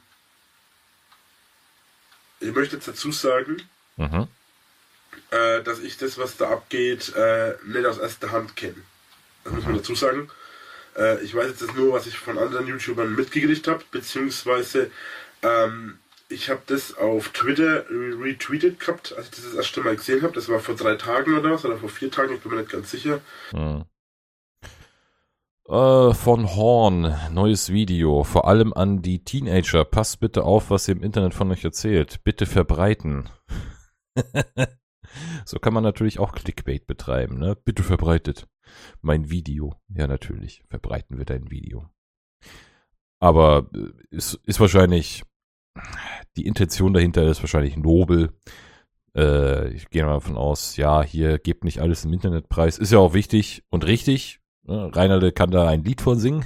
ich möchte jetzt dazu sagen, Mhm. äh, dass ich das, was da abgeht, äh, nicht aus erster Hand kenne. Das muss man dazu sagen. Äh, ich weiß jetzt das nur, was ich von anderen YouTubern mitgekriegt habe, beziehungsweise ähm, ich habe das auf Twitter retweetet gehabt, als ich das das erste Mal gesehen habe. Das war vor drei Tagen oder was, oder vor vier Tagen, ich bin mir nicht ganz sicher. Mhm. Äh, von Horn, neues Video, vor allem an die Teenager. Passt bitte auf, was ihr im Internet von euch erzählt. Bitte verbreiten. So kann man natürlich auch Clickbait betreiben, ne? Bitte verbreitet mein Video. Ja, natürlich, verbreiten wir dein Video. Aber äh, ist, ist wahrscheinlich, die Intention dahinter ist wahrscheinlich nobel. Äh, ich gehe mal davon aus, ja, hier gebt nicht alles im Internet preis. Ist ja auch wichtig und richtig. Ne? Reinerle kann da ein Lied von singen.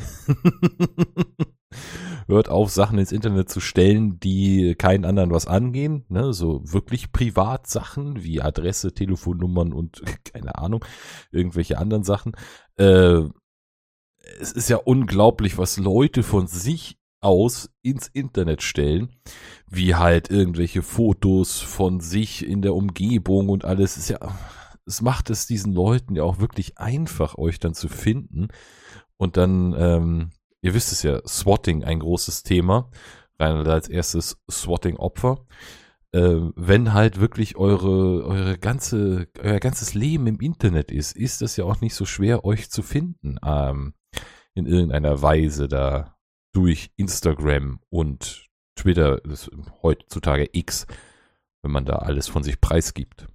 Hört auf, Sachen ins Internet zu stellen, die keinen anderen was angehen. Ne? So wirklich Privatsachen wie Adresse, Telefonnummern und keine Ahnung, irgendwelche anderen Sachen. Äh, es ist ja unglaublich, was Leute von sich aus ins Internet stellen, wie halt irgendwelche Fotos von sich in der Umgebung und alles. Ist ja, es macht es diesen Leuten ja auch wirklich einfach, euch dann zu finden. Und dann, ähm, ihr wisst es ja, Swatting, ein großes Thema. Rein als erstes Swatting-Opfer. Äh, wenn halt wirklich eure, eure ganze, euer ganzes Leben im Internet ist, ist es ja auch nicht so schwer, euch zu finden. Ähm, in irgendeiner Weise da durch Instagram und Twitter, das ist heutzutage X, wenn man da alles von sich preisgibt.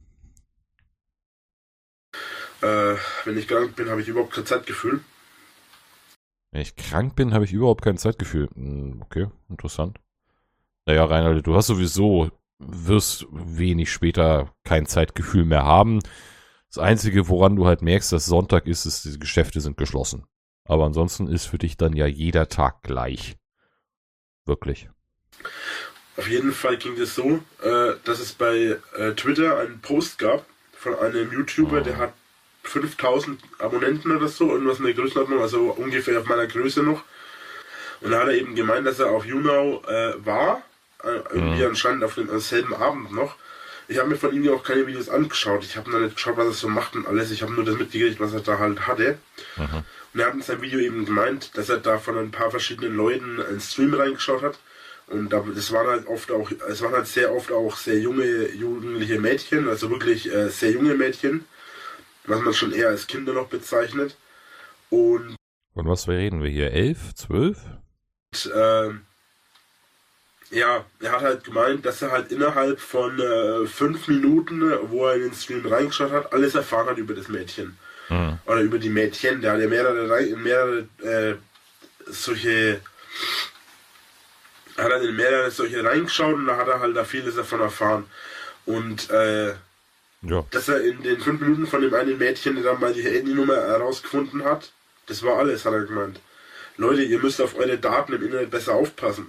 Äh, wenn ich krank bin, habe ich überhaupt kein Zeitgefühl. Wenn ich krank bin, habe ich überhaupt kein Zeitgefühl. Okay, interessant. Naja, Reinhard, du hast sowieso, wirst wenig später kein Zeitgefühl mehr haben. Das Einzige, woran du halt merkst, dass Sonntag ist, ist, die Geschäfte sind geschlossen. Aber ansonsten ist für dich dann ja jeder Tag gleich. Wirklich. Auf jeden Fall ging es so, äh, dass es bei äh, Twitter einen Post gab von einem YouTuber, oh. der hat fünftausend Abonnenten oder so, irgendwas in der Größenordnung, also ungefähr auf meiner Größe noch. Und da hat er eben gemeint, dass er auf YouNow äh, war, äh, irgendwie mhm. anscheinend auf dem selben Abend noch. Ich habe mir von ihm ja auch keine Videos angeschaut. Ich habe noch nicht geschaut, was er so macht und alles. Ich habe nur das mitgekriegt, was er da halt hatte. Mhm. Und er hat in seinem Video eben gemeint, dass er da von ein paar verschiedenen Leuten einen Stream reingeschaut hat. Und da, das waren halt oft auch, es waren halt sehr oft auch sehr junge, jugendliche Mädchen, also wirklich äh, sehr junge Mädchen, was man schon eher als Kinder noch bezeichnet. Und von was reden wir hier? Elf? Zwölf? Und, äh, ja, er hat halt gemeint, dass er halt innerhalb von äh, fünf Minuten, wo er in den Stream reingeschaut hat, alles erfahren hat über das Mädchen. Mhm. Oder über die Mädchen. Der hat ja mehrere, mehrere äh, solche, hat er in mehrere solche reingeschaut und da hat er halt da vieles davon erfahren. Und äh, ja. dass er in den fünf Minuten von dem einen Mädchen, der dann mal die Handynummer herausgefunden hat, das war alles, hat er gemeint. Leute, ihr müsst auf eure Daten im Internet besser aufpassen.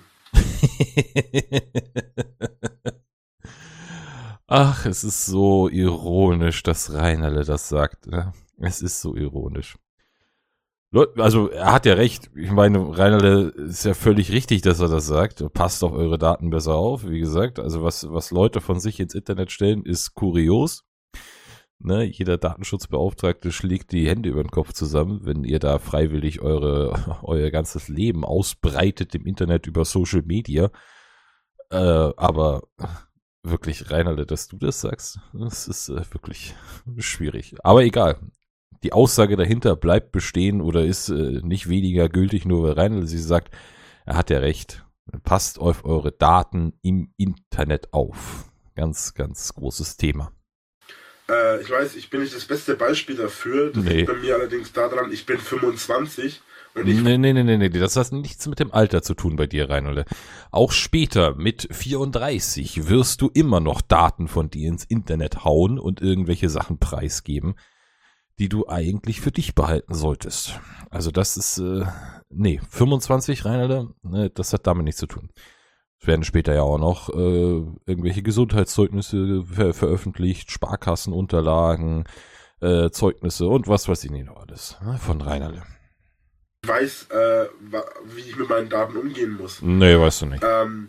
Ach, es ist so ironisch, dass Reinerle das sagt. Ne? Es ist so ironisch. Also, er hat ja recht. Ich meine, Reinerle ist ja völlig richtig, dass er das sagt. Passt auf eure Daten besser auf, wie gesagt. Also, was, was Leute von sich ins Internet stellen, ist kurios. Ne? Jeder Datenschutzbeauftragte schlägt die Hände über den Kopf zusammen, wenn ihr da freiwillig eure, euer ganzes Leben ausbreitet im Internet über Social Media. Äh, aber wirklich, Reinerle, dass du das sagst, das ist äh, wirklich schwierig. Aber egal. Die Aussage dahinter bleibt bestehen oder ist äh, nicht weniger gültig, nur weil Reinerle sie sagt, er hat ja recht. Passt auf eure Daten im Internet auf. Ganz, ganz großes Thema. Äh, ich weiß, ich bin nicht das beste Beispiel dafür. Das nee. liegt bei mir allerdings daran, ich bin fünfundzwanzig. Und ich nee, nee, nee, nee, nee, das hat nichts mit dem Alter zu tun bei dir, Reinerle. Auch später, mit vierunddreißig, wirst du immer noch Daten von dir ins Internet hauen und irgendwelche Sachen preisgeben, die du eigentlich für dich behalten solltest. Also das ist, äh, nee, fünfundzwanzig, Reinerle, ne, das hat damit nichts zu tun. Es werden später ja auch noch äh, irgendwelche Gesundheitszeugnisse ver- veröffentlicht, Sparkassenunterlagen, äh, Zeugnisse und was weiß ich nicht noch alles, ne, von Reinerle. Ich weiß, äh, wie ich mit meinen Daten umgehen muss. Nee, weißt du nicht. Ähm,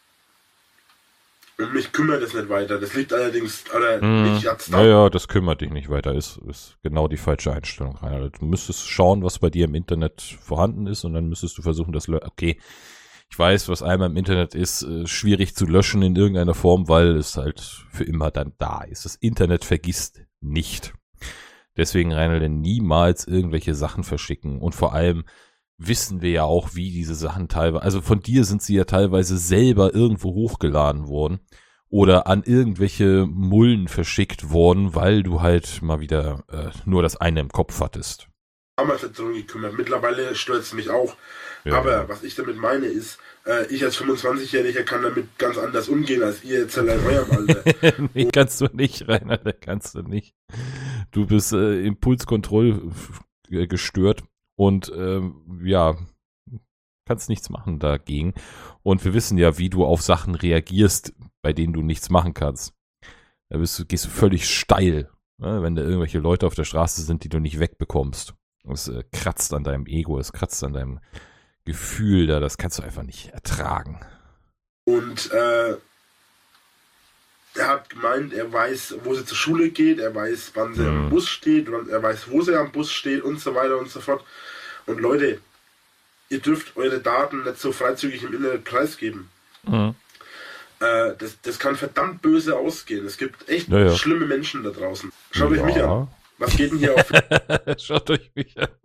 und mich kümmert das nicht weiter. Das liegt allerdings, oder mm, nicht jetzt da. Naja, das kümmert dich nicht weiter. Ist, ist genau die falsche Einstellung, Rainer. Du müsstest schauen, was bei dir im Internet vorhanden ist und dann müsstest du versuchen, das, okay, ich weiß, was einmal im Internet ist, äh, schwierig zu löschen in irgendeiner Form, weil es halt für immer dann da ist. Das Internet vergisst nicht. Deswegen, Rainer, niemals irgendwelche Sachen verschicken. Und vor allem wissen wir ja auch, wie diese Sachen teilweise, also von dir sind sie ja teilweise selber irgendwo hochgeladen worden oder an irgendwelche Mullen verschickt worden, weil du halt mal wieder äh, nur das eine im Kopf hattest. Damals hat darum gekümmert. Mittlerweile stört es mich auch. Ja. Aber was ich damit meine ist, äh, ich als fünfundzwanzigjähriger kann damit ganz anders umgehen als ihr jetzt in eurem Alter. Nee, kannst du nicht, Rainer, kannst du nicht. Du bist äh, Impulskontroll äh, gestört und ähm, ja, kannst nichts machen dagegen. Und wir wissen ja, wie du auf Sachen reagierst, bei denen du nichts machen kannst. Da bist du, gehst du völlig steil, ne, wenn da irgendwelche Leute auf der Straße sind, die du nicht wegbekommst. Es äh, kratzt an deinem Ego, es kratzt an deinem Gefühl da, das kannst du einfach nicht ertragen. Und äh, er hat gemeint, er weiß, wo sie zur Schule geht, er weiß, wann sie mhm. am Bus steht, er weiß, wo sie am Bus steht und so weiter und so fort. Und Leute, ihr dürft eure Daten nicht so freizügig im Internet preisgeben. Mhm. Äh, das, das kann verdammt böse ausgehen. Es gibt echt ja, ja. schlimme Menschen da draußen. Schaut ja. euch mich an. Was geht denn hier auf? Schaut euch mich an.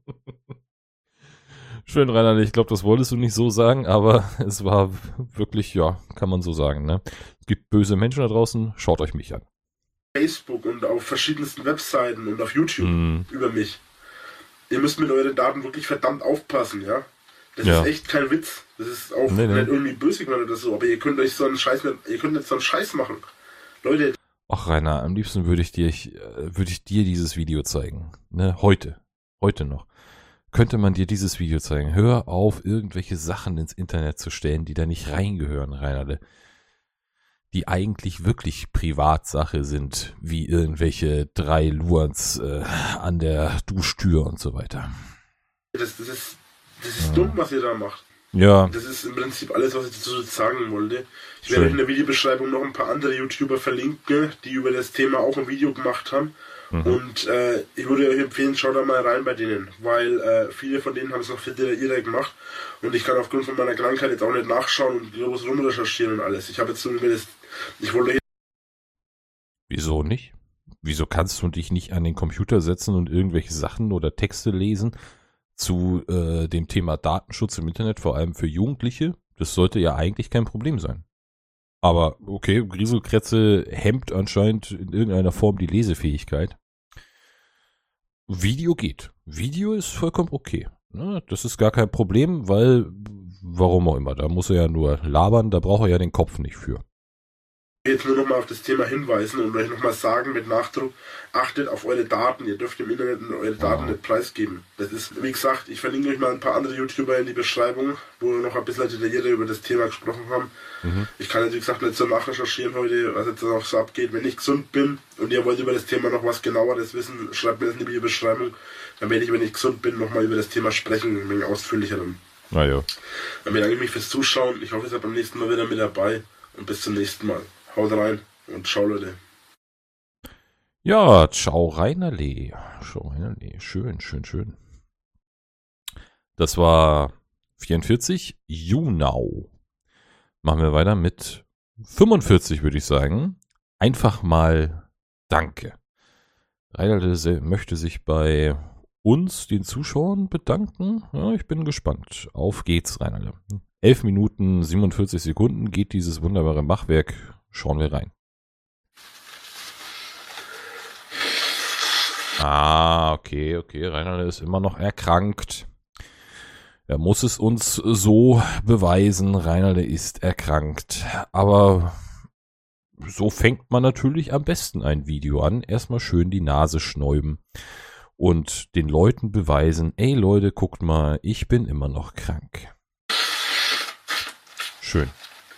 Schön, Rainer, ich glaube, das wolltest du nicht so sagen, aber es war wirklich, ja, kann man so sagen, ne? Es gibt böse Menschen da draußen, schaut euch mich an. Facebook und auf verschiedensten Webseiten und auf YouTube mm. über mich. Ihr müsst mit euren Daten wirklich verdammt aufpassen, ja? Das ja. ist echt kein Witz. Das ist auch nee, nicht nee. irgendwie böse gemeint oder so, aber ihr könnt euch so einen Scheiß nicht, ihr könnt nicht so einen Scheiß machen. Leute. Ach, Rainer, am liebsten würde ich dir, ich, würde ich dir dieses Video zeigen, ne? Heute. Heute noch. Könnte man dir dieses Video zeigen. Hör auf, irgendwelche Sachen ins Internet zu stellen, die da nicht reingehören, Rainer. Die eigentlich wirklich Privatsache sind, wie irgendwelche drei Luans äh, an der Duschtür und so weiter. Das, das ist, das ist ja. dumm, was ihr da macht. Ja. Das ist im Prinzip alles, was ich dazu sagen wollte. Ich Schön. werde in der Videobeschreibung noch ein paar andere YouTuber verlinken, die über das Thema auch ein Video gemacht haben. Mhm. Und äh, ich würde euch empfehlen, schaut da mal rein bei denen, weil äh, viele von denen haben es noch viel detaillierter gemacht und ich kann aufgrund von meiner Krankheit jetzt auch nicht nachschauen und groß rumrecherchieren und alles. Ich habe jetzt so über das, ich wollte... Wieso nicht? Wieso kannst du dich nicht an den Computer setzen und irgendwelche Sachen oder Texte lesen zu äh, dem Thema Datenschutz im Internet, vor allem für Jugendliche? Das sollte ja eigentlich kein Problem sein. Aber okay, Grieselkrätze hemmt anscheinend in irgendeiner Form die Lesefähigkeit. Video geht. Video ist vollkommen okay. Ne? Das ist gar kein Problem, weil, warum auch immer, da muss er ja nur labern, da braucht er ja den Kopf nicht für. Jetzt nur nochmal auf das Thema hinweisen und euch nochmal sagen mit Nachdruck, achtet auf eure Daten, ihr dürft im Internet eure Daten oh. nicht preisgeben. Das ist, wie gesagt, ich verlinke euch mal ein paar andere YouTuber in die Beschreibung, wo wir noch ein bisschen detaillierter über das Thema gesprochen haben. Mhm. Ich kann jetzt, wie gesagt, nicht so nachrecherchieren heute, was jetzt noch so abgeht. Wenn ich gesund bin und ihr wollt über das Thema noch was genaueres wissen, schreibt mir das in die Beschreibung. Dann werde ich, wenn ich gesund bin, nochmal über das Thema sprechen, ein wenig ausführlicher dann. Na ja. Dann bedanke ich mich fürs Zuschauen. Ich hoffe, ihr seid beim nächsten Mal wieder mit dabei und bis zum nächsten Mal. Haut rein und ciao, Leute. Ja, ciao, Reinerle. Ciao, Reinerle. Schön, schön, schön. Das war vierundvierzig. YouNow. Machen wir weiter mit fünfundvierzig, würde ich sagen. Einfach mal Danke. Reinerle möchte sich bei uns, den Zuschauern, bedanken. Ja, ich bin gespannt. Auf geht's, Reinerle. elf Minuten, siebenundvierzig Sekunden geht dieses wunderbare Machwerk. Schauen wir rein. Ah, okay, okay. Reinerle ist immer noch erkrankt. Er muss es uns so beweisen. Reinerle ist erkrankt. Aber so fängt man natürlich am besten ein Video an. Erstmal schön die Nase schnäuben und den Leuten beweisen, ey Leute, guckt mal, ich bin immer noch krank. Schön.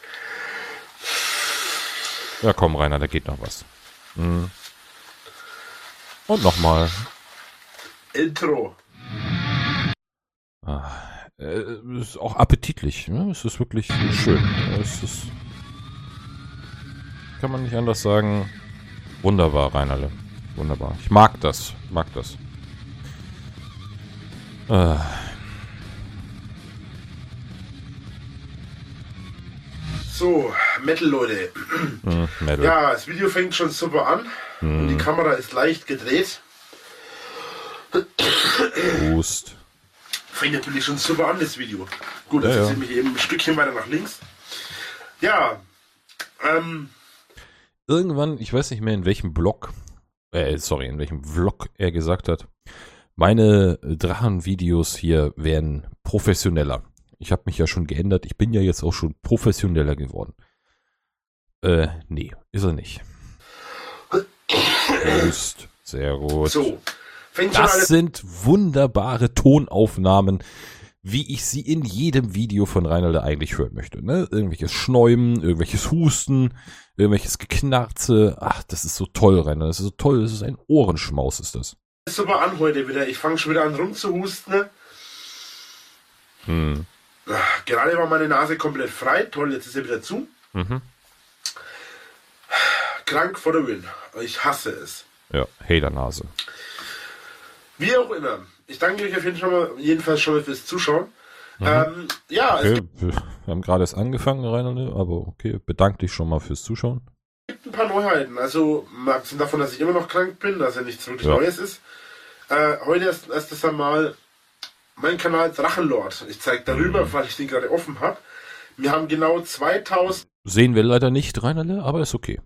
Ja, komm, Rainer, da geht noch was. Mhm. Und nochmal. Intro. Ah, äh, ist auch appetitlich. Ne? Es ist wirklich schön. Es ist, kann man nicht anders sagen. Wunderbar, Reinerle. Wunderbar. Ich mag das. Mag das. Ah. So, Metal, Leute. Mm, Metal. Ja, das Video fängt schon super an. Mm. Und die Kamera ist leicht gedreht. Prost. Fängt natürlich schon super an, das Video. Gut, das ja, ist ja. nämlich eben ein Stückchen weiter nach links. Ja, ähm. Irgendwann, ich weiß nicht mehr in welchem Blog, äh, sorry, in welchem Vlog er gesagt hat, meine Drachenvideos hier werden professioneller. Ich habe mich ja schon geändert. Ich bin ja jetzt auch schon professioneller geworden. Äh, nee, ist er nicht. Prost. Sehr gut. So. Fängt Das sind wunderbare Tonaufnahmen, wie ich sie in jedem Video von Reinerle eigentlich hören möchte. Ne? Irgendwelches Schnäumen, irgendwelches Husten, irgendwelches Geknarze. Ach, das ist so toll, Reinerle. Das ist so toll. Das ist ein Ohrenschmaus, ist das. Super an heute wieder. Ich fange schon wieder an rumzuhusten. Ne? Hm. Gerade war meine Nase komplett frei. Toll, jetzt ist sie wieder zu. Mhm. Krank vor der Win. Ich hasse es. Ja, Haternase. Wie auch immer. Ich danke euch auf jeden Fall schon mal, jedenfalls schon mal fürs Zuschauen. Mhm. Ähm, ja, okay, es gibt wir haben gerade erst angefangen, Rainer, aber okay, bedanke dich schon mal fürs Zuschauen. ein paar Neuheiten. Also, mal abgesehen davon, dass ich immer noch krank bin, dass ja nichts wirklich Ja. Neues ist. Äh, heute erst, erst einmal mein Kanal Drachenlord. Ich zeige darüber, Mhm. weil ich den gerade offen habe. Wir haben genau zweitausendfünfhundert, Sehen wir leider nicht, Rainer, aber ist okay.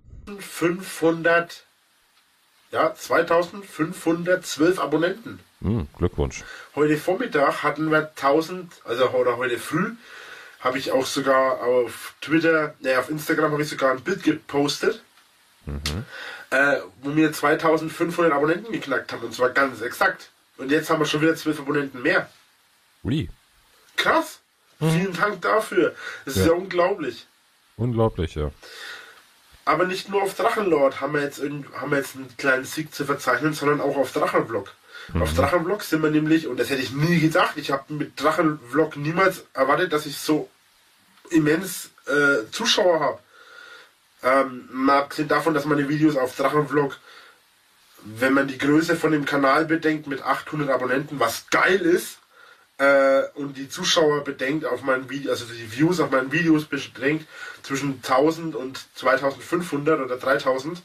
ja, zweitausendfünfhundertzwölf Abonnenten. Hm, Glückwunsch. Heute Vormittag hatten wir tausend, also oder heute früh, habe ich auch sogar auf Twitter, ne, auf Instagram habe ich sogar ein Bild gepostet, Mhm. äh, wo wir zweitausendfünfhundert Abonnenten geknackt haben, und zwar ganz exakt. Und jetzt haben wir schon wieder zwölf Abonnenten mehr. Ui, Krass. Vielen Dank dafür. Das ist Ja. ja unglaublich. unglaublich, ja. Aber nicht nur auf Drachenlord haben wir jetzt, irgend- haben wir jetzt einen kleinen Sieg zu verzeichnen, sondern auch auf Drachenvlog. Auf Drachenvlog sind wir nämlich, und das hätte ich nie gedacht, ich habe mit Drachenvlog niemals erwartet, dass ich so immens äh, Zuschauer habe. Ähm, mal abgesehen davon, dass meine Videos auf Drachenvlog, wenn man die Größe von dem Kanal bedenkt, mit achthundert Abonnenten, was geil ist, äh, und die Zuschauer bedenkt auf meinen Videos, also die Views auf meinen Videos bedenkt, zwischen tausend und zweitausendfünfhundert oder dreitausend,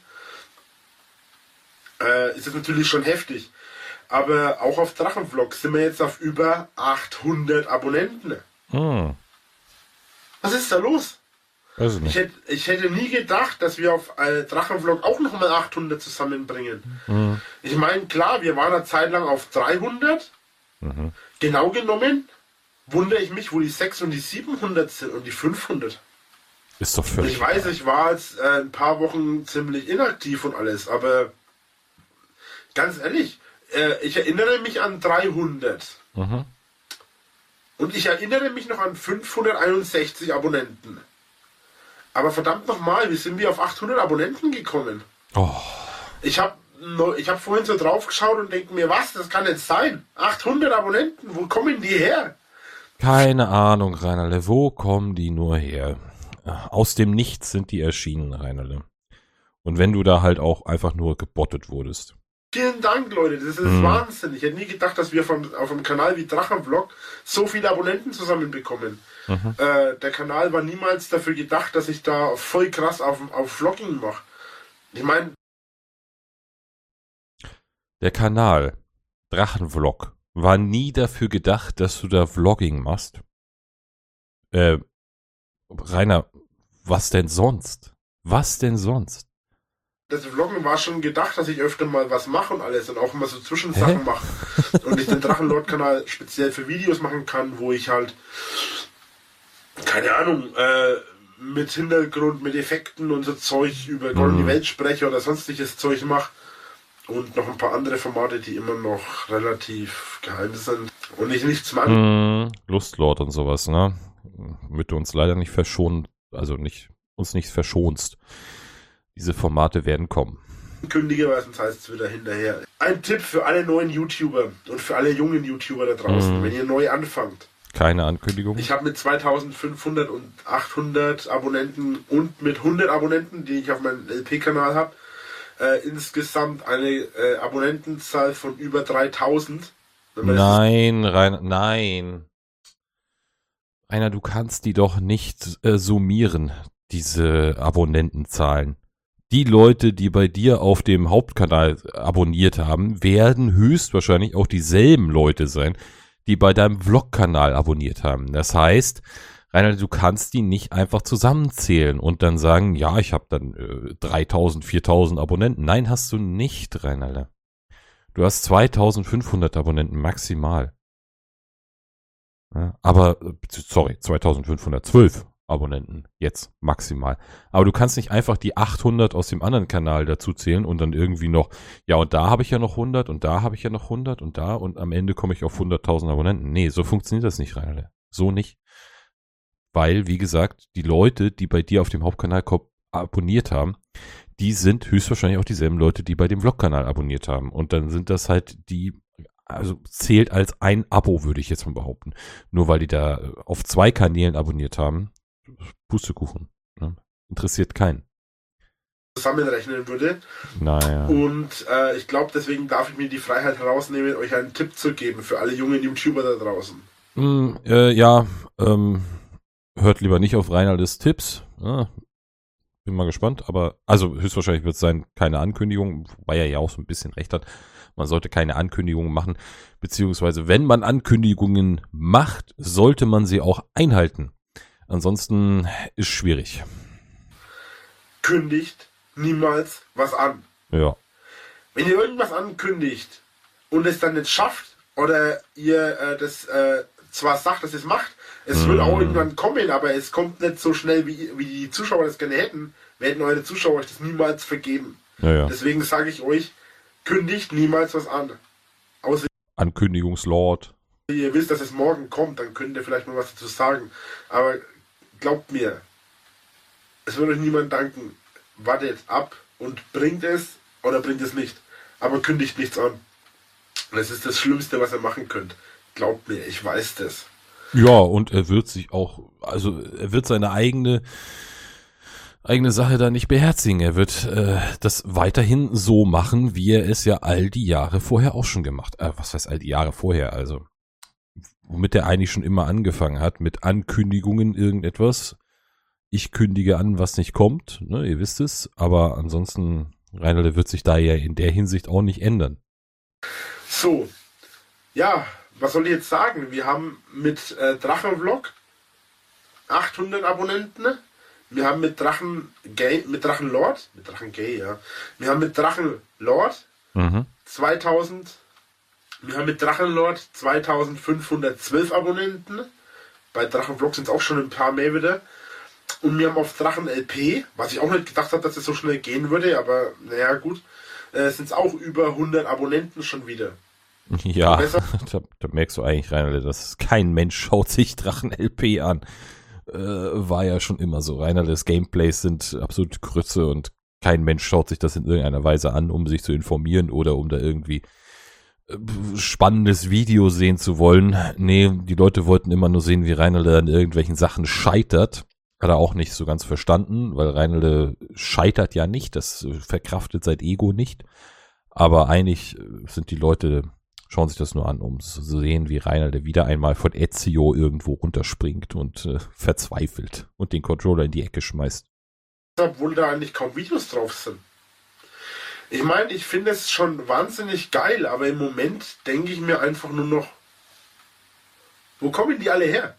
äh, ist das natürlich schon heftig. Aber auch auf Drachenvlog sind wir jetzt auf über achthundert Abonnenten. Hm, Was ist da los? weiß ich Ich nicht. hätte, ich hätte nie gedacht, dass wir auf äh, Drachenvlog auch nochmal achthundert zusammenbringen. Mhm. Ich meine, klar, wir waren eine Zeit lang auf dreihundert. Mhm. Genau genommen wundere ich mich, wo die sechshundert und die siebenhundert sind und die fünfhundert. Ist doch Und völlig ich weiß, ich war jetzt äh, ein paar Wochen ziemlich inaktiv und alles, aber ganz ehrlich, äh, ich erinnere mich an dreihundert. Mhm. Und ich erinnere mich noch an fünfhunderteinundsechzig Abonnenten. Aber verdammt nochmal, wie sind wir auf achthundert Abonnenten gekommen? Oh, Ich habe ich hab vorhin so drauf geschaut und denke mir, was, das kann nicht sein. achthundert Abonnenten, wo kommen die her? keine Ahnung, Rainerle, wo kommen die nur her? Aus dem Nichts sind die erschienen, Rainerle. Und wenn du da halt auch einfach nur gebottet wurdest. Vielen Dank, Leute, das ist Mhm. Wahnsinn. Ich hätte nie gedacht, dass wir vom, auf einem Kanal wie Drachenvlog so viele Abonnenten zusammenbekommen. Mhm. Äh, der Kanal war niemals dafür gedacht, dass ich da voll krass auf, auf Vlogging mache. Ich meine, Der Kanal Drachenvlog war nie dafür gedacht, dass du da Vlogging machst. Äh, Rainer, was denn sonst? Was denn sonst? das Vloggen war schon gedacht, dass ich öfter mal was mache und alles und auch immer so Zwischensachen Hä? mache. Und ich den Drachenlord-Kanal speziell für Videos machen kann, wo ich halt, keine Ahnung, äh, mit Hintergrund, mit Effekten und so Zeug über Gott und die Mhm. Welt spreche oder sonstiges Zeug mache. Und noch ein paar andere Formate, die immer noch relativ geheim sind und ich nichts mache. Mm, Lustlord und sowas, ne? Damit du uns leider nicht verschonen, also nicht, uns nicht verschonst. Diese Formate werden kommen. Kündige, weil sonst heißt es wieder hinterher. Ein Tipp für alle neuen YouTuber und für alle jungen YouTuber da draußen, Mhm. wenn ihr neu anfangt. Keine Ankündigung. Ich habe mit zweitausendfünfhundert und achthundert Abonnenten und mit hundert Abonnenten, die ich auf meinem L P-Kanal habe, äh, insgesamt eine äh, Abonnentenzahl von über dreitausend. Wenn man das- Nein, Rainer, nein. Rainer, du kannst die doch nicht äh, summieren, diese Abonnentenzahlen. Die Leute, die bei dir auf dem Hauptkanal abonniert haben, werden höchstwahrscheinlich auch dieselben Leute sein, die bei deinem Vlog-Kanal abonniert haben. Das heißt, Rainer, du kannst die nicht einfach zusammenzählen und dann sagen, ja, ich habe dann äh, dreitausend, viertausend Abonnenten. Nein, hast du nicht, Rainer. Du hast zweitausendfünfhundert Abonnenten maximal. Ja, aber, äh, sorry, zweitausendfünfhundertzwölf Abonnenten jetzt maximal. Aber du kannst nicht einfach die achthundert aus dem anderen Kanal dazu zählen und dann irgendwie noch, ja, und da habe ich ja noch hundert und da habe ich ja noch hundert und da und am Ende komme ich auf hunderttausend Abonnenten. Nee, so funktioniert das nicht, Rainer. So nicht. Weil, wie gesagt, die Leute, die bei dir auf dem Hauptkanal ko- abonniert haben, die sind höchstwahrscheinlich auch dieselben Leute, die bei dem Vlog-Kanal abonniert haben. Und dann sind das halt die, also zählt als ein Abo, würde ich jetzt mal behaupten. Nur weil die da auf zwei Kanälen abonniert haben, Pustekuchen. Ne? Interessiert keinen. Zusammenrechnen würde. Naja. Und äh, ich glaube, deswegen darf ich mir die Freiheit herausnehmen, euch einen Tipp zu geben für alle jungen YouTuber da draußen. Mm, äh, ja, ähm, hört lieber nicht auf Reinaldes Tipps. Ja, bin mal gespannt, aber also höchstwahrscheinlich wird es sein, keine Ankündigung, wobei er ja auch so ein bisschen recht hat. Man sollte keine Ankündigungen machen, beziehungsweise wenn man Ankündigungen macht, sollte man sie auch einhalten. Ansonsten ist schwierig. Kündigt niemals was an. Ja. Wenn ihr irgendwas ankündigt und es dann nicht schafft oder ihr äh, das äh, zwar sagt, dass es macht, es mm. wird auch irgendwann kommen, aber es kommt nicht so schnell, wie, wie die Zuschauer das gerne hätten, werden eure Zuschauer euch das niemals vergeben. Ja, ja. Deswegen sage ich euch, kündigt niemals was an. Außer Ankündigungslord. ihr wisst, dass es morgen kommt, dann könnt ihr vielleicht mal was dazu sagen. Aber glaubt mir, es wird euch niemand danken. Wartet ab und bringt es oder bringt es nicht. Aber kündigt nichts an. Das ist das Schlimmste, was ihr machen könnt. Glaubt mir, ich weiß das. Ja, und er wird sich auch, also er wird seine eigene eigene Sache da nicht beherzigen. Er wird äh, das weiterhin so machen, wie er es ja all die Jahre vorher auch schon gemacht hat. Äh, was heißt all die Jahre vorher? Also, womit er eigentlich schon immer angefangen hat, mit Ankündigungen irgendetwas. Ich kündige an, was nicht kommt, ne, ihr wisst es. Aber ansonsten, Reinhold wird sich da ja in der Hinsicht auch nicht ändern. So, ja, was soll ich jetzt sagen? Wir haben mit äh, Drachenvlog achthundert Abonnenten. Wir haben mit Drachen Gay, mit Drachenlord, mit Drachen Gay, ja. Wir haben mit Drachenlord mhm. zweitausend, wir haben mit Drachenlord zweitausendfünfhundertzwölf Abonnenten. Bei Drachenvlog sind es auch schon ein paar mehr wieder. Und wir haben auf Drachen L P, was ich auch nicht gedacht habe, dass es so schnell gehen würde, aber naja, gut, äh, sind es auch über hundert Abonnenten schon wieder. Ja, da, da merkst du eigentlich, Reinhold, dass kein Mensch schaut sich Drachen L P an. Äh, war ja schon immer so. Reinholds Gameplays sind absolut Grütze und kein Mensch schaut sich das in irgendeiner Weise an, um sich zu informieren oder um da irgendwie äh, spannendes Video sehen zu wollen. Nee, die Leute wollten immer nur sehen, wie Reinhold an irgendwelchen Sachen scheitert. Hat er auch nicht so ganz verstanden, weil Reinhold scheitert ja nicht, das verkraftet sein Ego nicht. Aber eigentlich sind die Leute, schauen sich das nur an, um zu sehen, wie Reinhold wieder einmal von Ezio irgendwo runterspringt und äh, verzweifelt und den Controller in die Ecke schmeißt. Obwohl da eigentlich kaum Videos drauf sind. Ich meine, ich finde es schon wahnsinnig geil, aber im Moment denke ich mir einfach nur noch, wo kommen die alle her?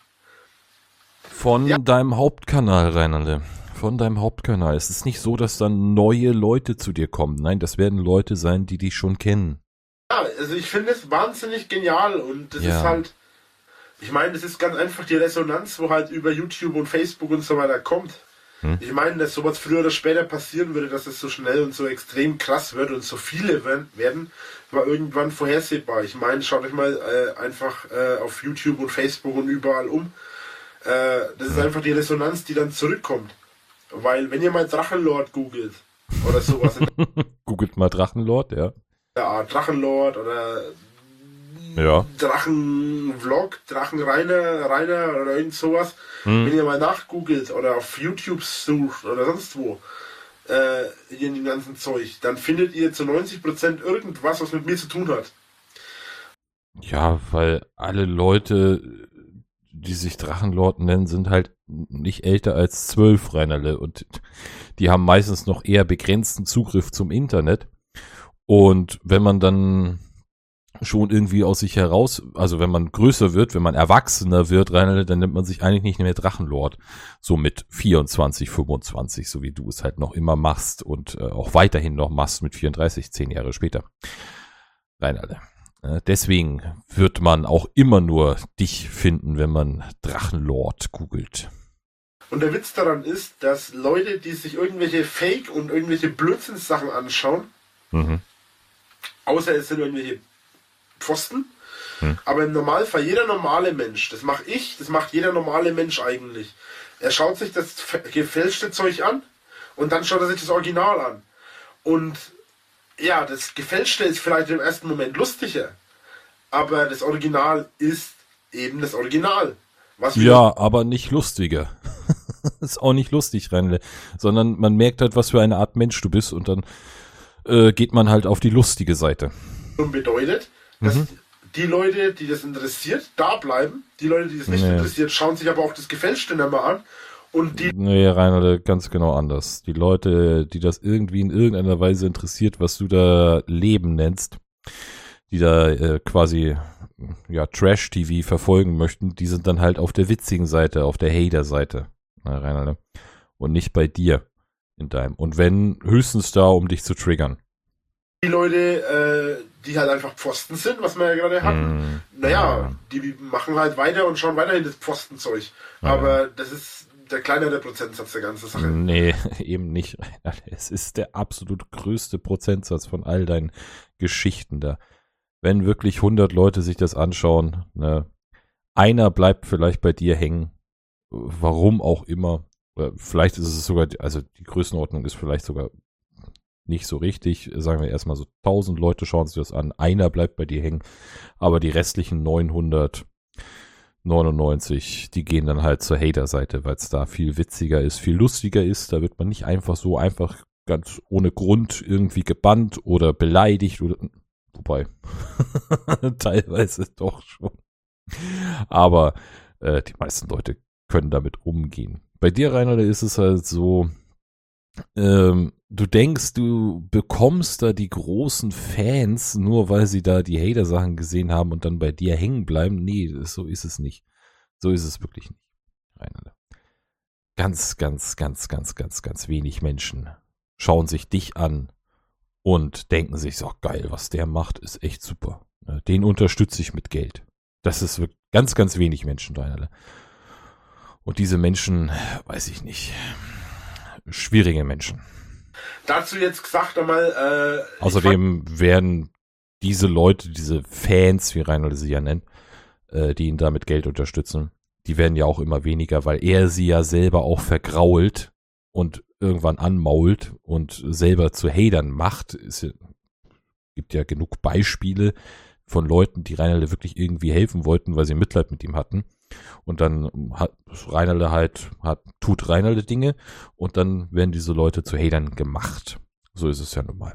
Von ja. deinem Hauptkanal, Reinhold. Von deinem Hauptkanal. Es ist nicht so, dass dann neue Leute zu dir kommen. Nein, das werden Leute sein, die dich schon kennen. Ja, also ich finde es wahnsinnig genial und das ja. ist halt, ich meine, das ist ganz einfach die Resonanz, wo halt über YouTube und Facebook und so weiter kommt. Hm. Ich meine, dass sowas früher oder später passieren würde, dass es so schnell und so extrem krass wird und so viele werden, war irgendwann vorhersehbar. Ich meine, schaut euch mal äh, einfach äh, auf YouTube und Facebook und überall um. Äh, das ist einfach die Resonanz, die dann zurückkommt. Weil, wenn ihr mal Drachenlord googelt oder sowas. Googelt mal Drachenlord, ja. Ja, Drachenlord oder ja. Drachenvlog, Drachenrainer, Rainer oder irgend sowas. Hm. Wenn ihr mal nachgoogelt oder auf YouTube sucht oder sonst wo, äh, in dem ganzen Zeug, dann findet ihr zu neunzig Prozent irgendwas, was mit mir zu tun hat. Ja, weil alle Leute, die sich Drachenlord nennen, sind halt nicht älter als zwölf, Reinerle, und die haben meistens noch eher begrenzten Zugriff zum Internet. Und wenn man dann schon irgendwie aus sich heraus, also wenn man größer wird, wenn man erwachsener wird, Reinerle, dann nimmt man sich eigentlich nicht mehr Drachenlord. So mit vierundzwanzig, fünfundzwanzig, so wie du es halt noch immer machst und äh, auch weiterhin noch machst mit vierunddreißig, zehn Jahre später. Reinerle. Deswegen wird man auch immer nur dich finden, wenn man Drachenlord googelt. Und der Witz daran ist, dass Leute, die sich irgendwelche Fake- und irgendwelche Blödsinnssachen anschauen, mhm. außer es sind irgendwelche Pfosten, mhm. aber im Normalfall jeder normale Mensch, das mache ich, das macht jeder normale Mensch eigentlich. Er schaut sich das gefälschte Zeug an und dann schaut er sich das Original an. Und ja, das Gefälschte ist vielleicht im ersten Moment lustiger, aber das Original ist eben das Original. Was ja, aber nicht lustiger. Ist auch nicht lustig, Reinle, sondern man merkt halt, was für eine Art Mensch du bist und dann äh, geht man halt auf die lustige Seite. Und bedeutet, dass mhm. die Leute, die das interessiert, da bleiben. Die Leute, die das nicht nee. interessiert, schauen sich aber auch das Gefälschte nicht mehr an. Und die nee, Reinle, ganz genau anders. Die Leute, die das irgendwie in irgendeiner Weise interessiert, was du da Leben nennst, die da äh, quasi ja Trash-T V verfolgen möchten, die sind dann halt auf der witzigen Seite, auf der Hater-Seite. Na, Reinle. Und nicht bei dir in deinem. Und wenn, höchstens da, um dich zu triggern. Die Leute, äh, die halt einfach Pfosten sind, was wir ja gerade hatten, mm, naja, ja. die machen halt weiter und schauen weiterhin das Pfostenzeug. Ja. Aber das ist der kleinere Prozentsatz der ganzen Sache. Nee, eben nicht. Es ist der absolut größte Prozentsatz von all deinen Geschichten da. Wenn wirklich hundert Leute sich das anschauen, ne, einer bleibt vielleicht bei dir hängen, warum auch immer. Oder vielleicht ist es sogar, also die Größenordnung ist vielleicht sogar nicht so richtig. Sagen wir erstmal so tausend Leute schauen sich das an, einer bleibt bei dir hängen, aber die restlichen neunhundertneunundneunzig, die gehen dann halt zur Hater-Seite, weil es da viel witziger ist, viel lustiger ist. Da wird man nicht einfach so einfach ganz ohne Grund irgendwie gebannt oder beleidigt oder wobei teilweise doch schon. Aber äh, die meisten Leute können damit umgehen. Bei dir, Reinhard, ist es halt so, ähm, du denkst, du bekommst da die großen Fans, nur weil sie da die Hater-Sachen gesehen haben und dann bei dir hängen bleiben. Nee, so ist es nicht. So ist es wirklich nicht, Reinhard. Ganz, ganz, ganz, ganz, ganz, ganz wenig Menschen schauen sich dich an und denken sich so, geil, was der macht, ist echt super. Den unterstütze ich mit Geld. Das ist wirklich ganz, ganz wenig Menschen, Reinhard. Und diese Menschen, weiß ich nicht, schwierige Menschen. Dazu jetzt gesagt einmal, äh, außerdem werden diese Leute, diese Fans, wie Reinhard sie ja nennt, äh, die ihn da mit Geld unterstützen, die werden ja auch immer weniger, weil er sie ja selber auch vergrault und irgendwann anmault und selber zu Hatern macht. Es gibt ja genug Beispiele von Leuten, die Reinhard wirklich irgendwie helfen wollten, weil sie Mitleid mit ihm hatten. Und dann hat Reinhard halt, hat, tut Reinhard Dinge und dann werden diese Leute zu Hatern gemacht. So ist es ja nun mal.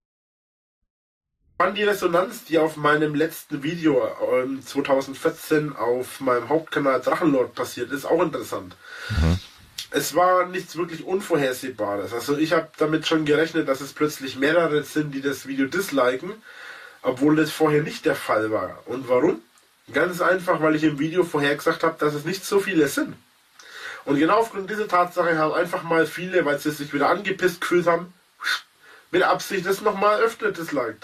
Die Resonanz, die auf meinem letzten Video ähm, zwanzig vierzehn auf meinem Hauptkanal Drachenlord passiert ist, auch interessant. Mhm. Es war nichts wirklich Unvorhersehbares. Also ich habe damit schon gerechnet, dass es plötzlich mehrere sind, die das Video disliken, obwohl das vorher nicht der Fall war. Und warum? Ganz einfach, weil ich im Video vorher gesagt habe, dass es nicht so viele sind. Und genau aufgrund dieser Tatsache haben einfach mal viele, weil sie sich wieder angepisst gefühlt haben, mit Absicht das nochmal öfter disliked.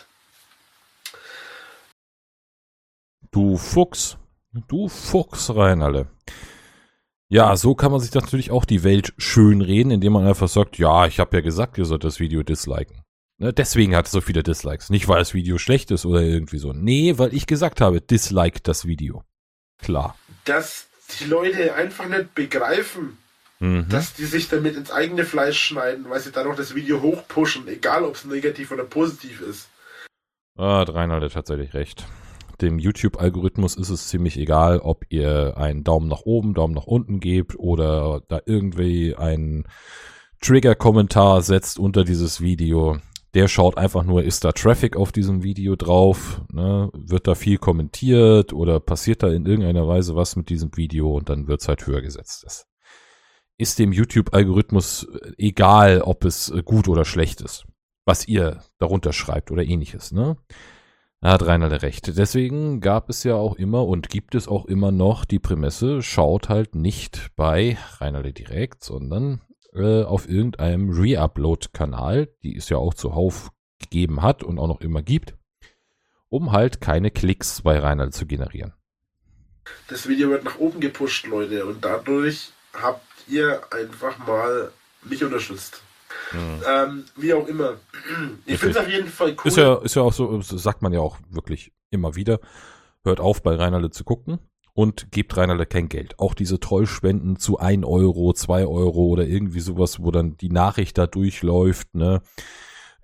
Du Fuchs. Du Fuchs, Reinhard. Ja, so kann man sich natürlich auch die Welt schönreden, indem man einfach sagt, ja, ich habe ja gesagt, ihr sollt das Video disliken. Ne, deswegen hat es so viele Dislikes. Nicht, weil das Video schlecht ist oder irgendwie so. Nee, weil ich gesagt habe, dislike das Video. Klar. Dass die Leute einfach nicht begreifen, mhm. dass die sich damit ins eigene Fleisch schneiden, weil sie dann noch das Video hochpushen, egal ob es negativ oder positiv ist. Ah, Reinhard hat tatsächlich recht. Dem YouTube-Algorithmus ist es ziemlich egal, ob ihr einen Daumen nach oben, Daumen nach unten gebt oder da irgendwie einen Trigger-Kommentar setzt unter dieses Video. Der schaut einfach nur, ist da Traffic auf diesem Video drauf, ne? Wird da viel kommentiert oder passiert da in irgendeiner Weise was mit diesem Video und dann wird es halt höher gesetzt. Das ist dem YouTube-Algorithmus egal, ob es gut oder schlecht ist, was ihr darunter schreibt oder ähnliches, ne? Da hat Reinhard recht. Deswegen gab es ja auch immer und gibt es auch immer noch die Prämisse, schaut halt nicht bei Reinhard direkt, sondern äh, auf irgendeinem Reupload-Kanal, die es ja auch zuhauf gegeben hat und auch noch immer gibt, um halt keine Klicks bei Reinhard zu generieren. Das Video wird nach oben gepusht, Leute, und dadurch habt ihr einfach mal mich unterstützt. Mhm. Ähm, wie auch immer. Ich finde es auf jeden Fall cool. Ist ja, ist ja auch so, sagt man ja auch wirklich immer wieder. Hört auf, bei Reinhard zu gucken und gebt Reinhard kein Geld. Auch diese Trollspenden zu ein Euro, zwei Euro oder irgendwie sowas, wo dann die Nachricht da durchläuft, ne?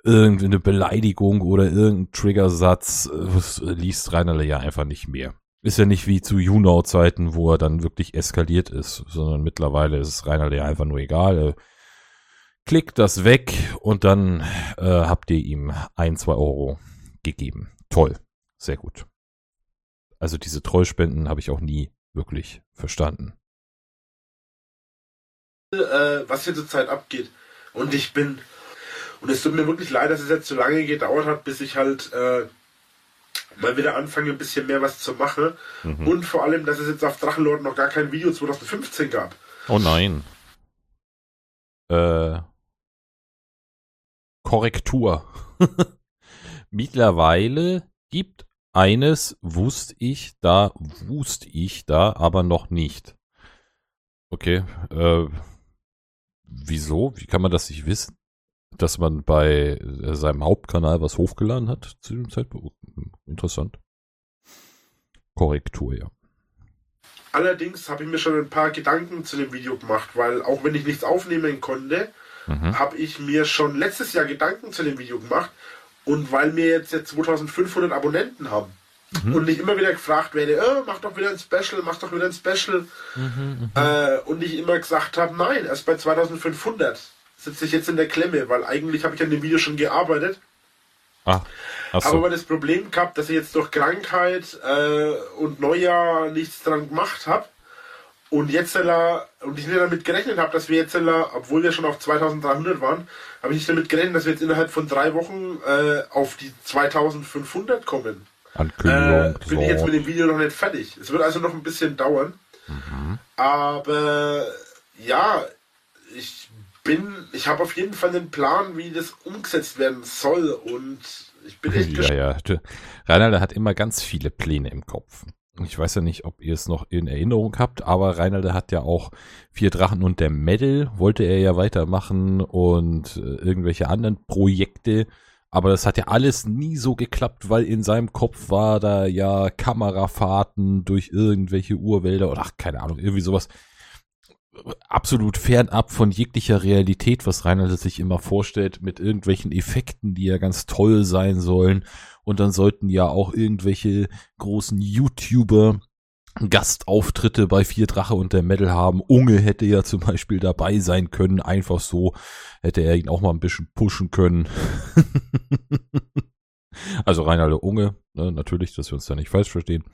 irgendeine Beleidigung oder irgendein Triggersatz, das liest Reinerle ja einfach nicht mehr. Ist ja nicht wie zu YouNow-Zeiten, wo er dann wirklich eskaliert ist, sondern mittlerweile ist es Reinerle ja einfach nur egal. Er klickt das weg und dann äh, habt ihr ihm ein, zwei Euro gegeben. Toll, sehr gut. Also diese Treuspenden habe ich auch nie wirklich verstanden. Äh, was hier zurzeit abgeht. Und ich bin, und es tut mir wirklich leid, dass es jetzt so lange gedauert hat, bis ich halt äh, mal wieder anfange, ein bisschen mehr was zu machen. Mhm. Und vor allem, dass es jetzt auf Drachenlord noch gar kein Video zwanzig fünfzehn gab. Oh nein. Äh, Korrektur. Mittlerweile gibt eines, wusste ich da, wusste ich da, aber noch nicht. Okay, äh, wieso? Wie kann man das nicht wissen? Dass man bei äh, seinem Hauptkanal was hochgeladen hat zu dem Zeitpunkt? Interessant. Korrektur, ja. Allerdings habe ich mir schon ein paar Gedanken zu dem Video gemacht, weil auch wenn ich nichts aufnehmen konnte, mhm. habe ich mir schon letztes Jahr Gedanken zu dem Video gemacht. Und weil wir jetzt, jetzt zweitausendfünfhundert Abonnenten haben mhm. und ich immer wieder gefragt werde, oh, mach doch wieder ein Special, mach doch wieder ein Special. Mhm, äh, und ich immer gesagt habe, nein, erst bei zweitausendfünfhundert sitze ich jetzt in der Klemme, weil eigentlich habe ich an dem Video schon gearbeitet. Ah, ach so. Aber das Problem gehabt, dass ich jetzt durch Krankheit äh, und Neujahr nichts dran gemacht habe. Und jetzt, und ich nicht damit gerechnet habe, dass wir jetzt, obwohl wir schon auf zweitausenddreihundert waren, habe ich nicht damit gerechnet, dass wir jetzt innerhalb von drei Wochen äh, auf die zweitausendfünfhundert kommen. Ankündigung. Äh, bin ich jetzt mit dem Video noch nicht fertig. Es wird also noch ein bisschen dauern. Mhm. Aber ja, ich bin, ich habe auf jeden Fall einen Plan, wie das umgesetzt werden soll. Und ich bin echt gespannt. Ja, ja. Reinaldo hat immer ganz viele Pläne im Kopf. Ich weiß ja nicht, ob ihr es noch in Erinnerung habt, aber Reinaldo hat ja auch Vier Drachen und der Medal, wollte er ja weitermachen und äh, irgendwelche anderen Projekte, aber das hat ja alles nie so geklappt, weil in seinem Kopf war da ja Kamerafahrten durch irgendwelche Urwälder oder ach, keine Ahnung, irgendwie sowas absolut fernab von jeglicher Realität, was Reinaldo sich immer vorstellt, mit irgendwelchen Effekten, die ja ganz toll sein sollen. Und dann sollten ja auch irgendwelche großen YouTuber Gastauftritte bei Vier Drache und der Medal haben. Unge hätte ja zum Beispiel dabei sein können. Einfach so hätte er ihn auch mal ein bisschen pushen können. Also Reinaldo Unge, ne, natürlich, dass wir uns da nicht falsch verstehen.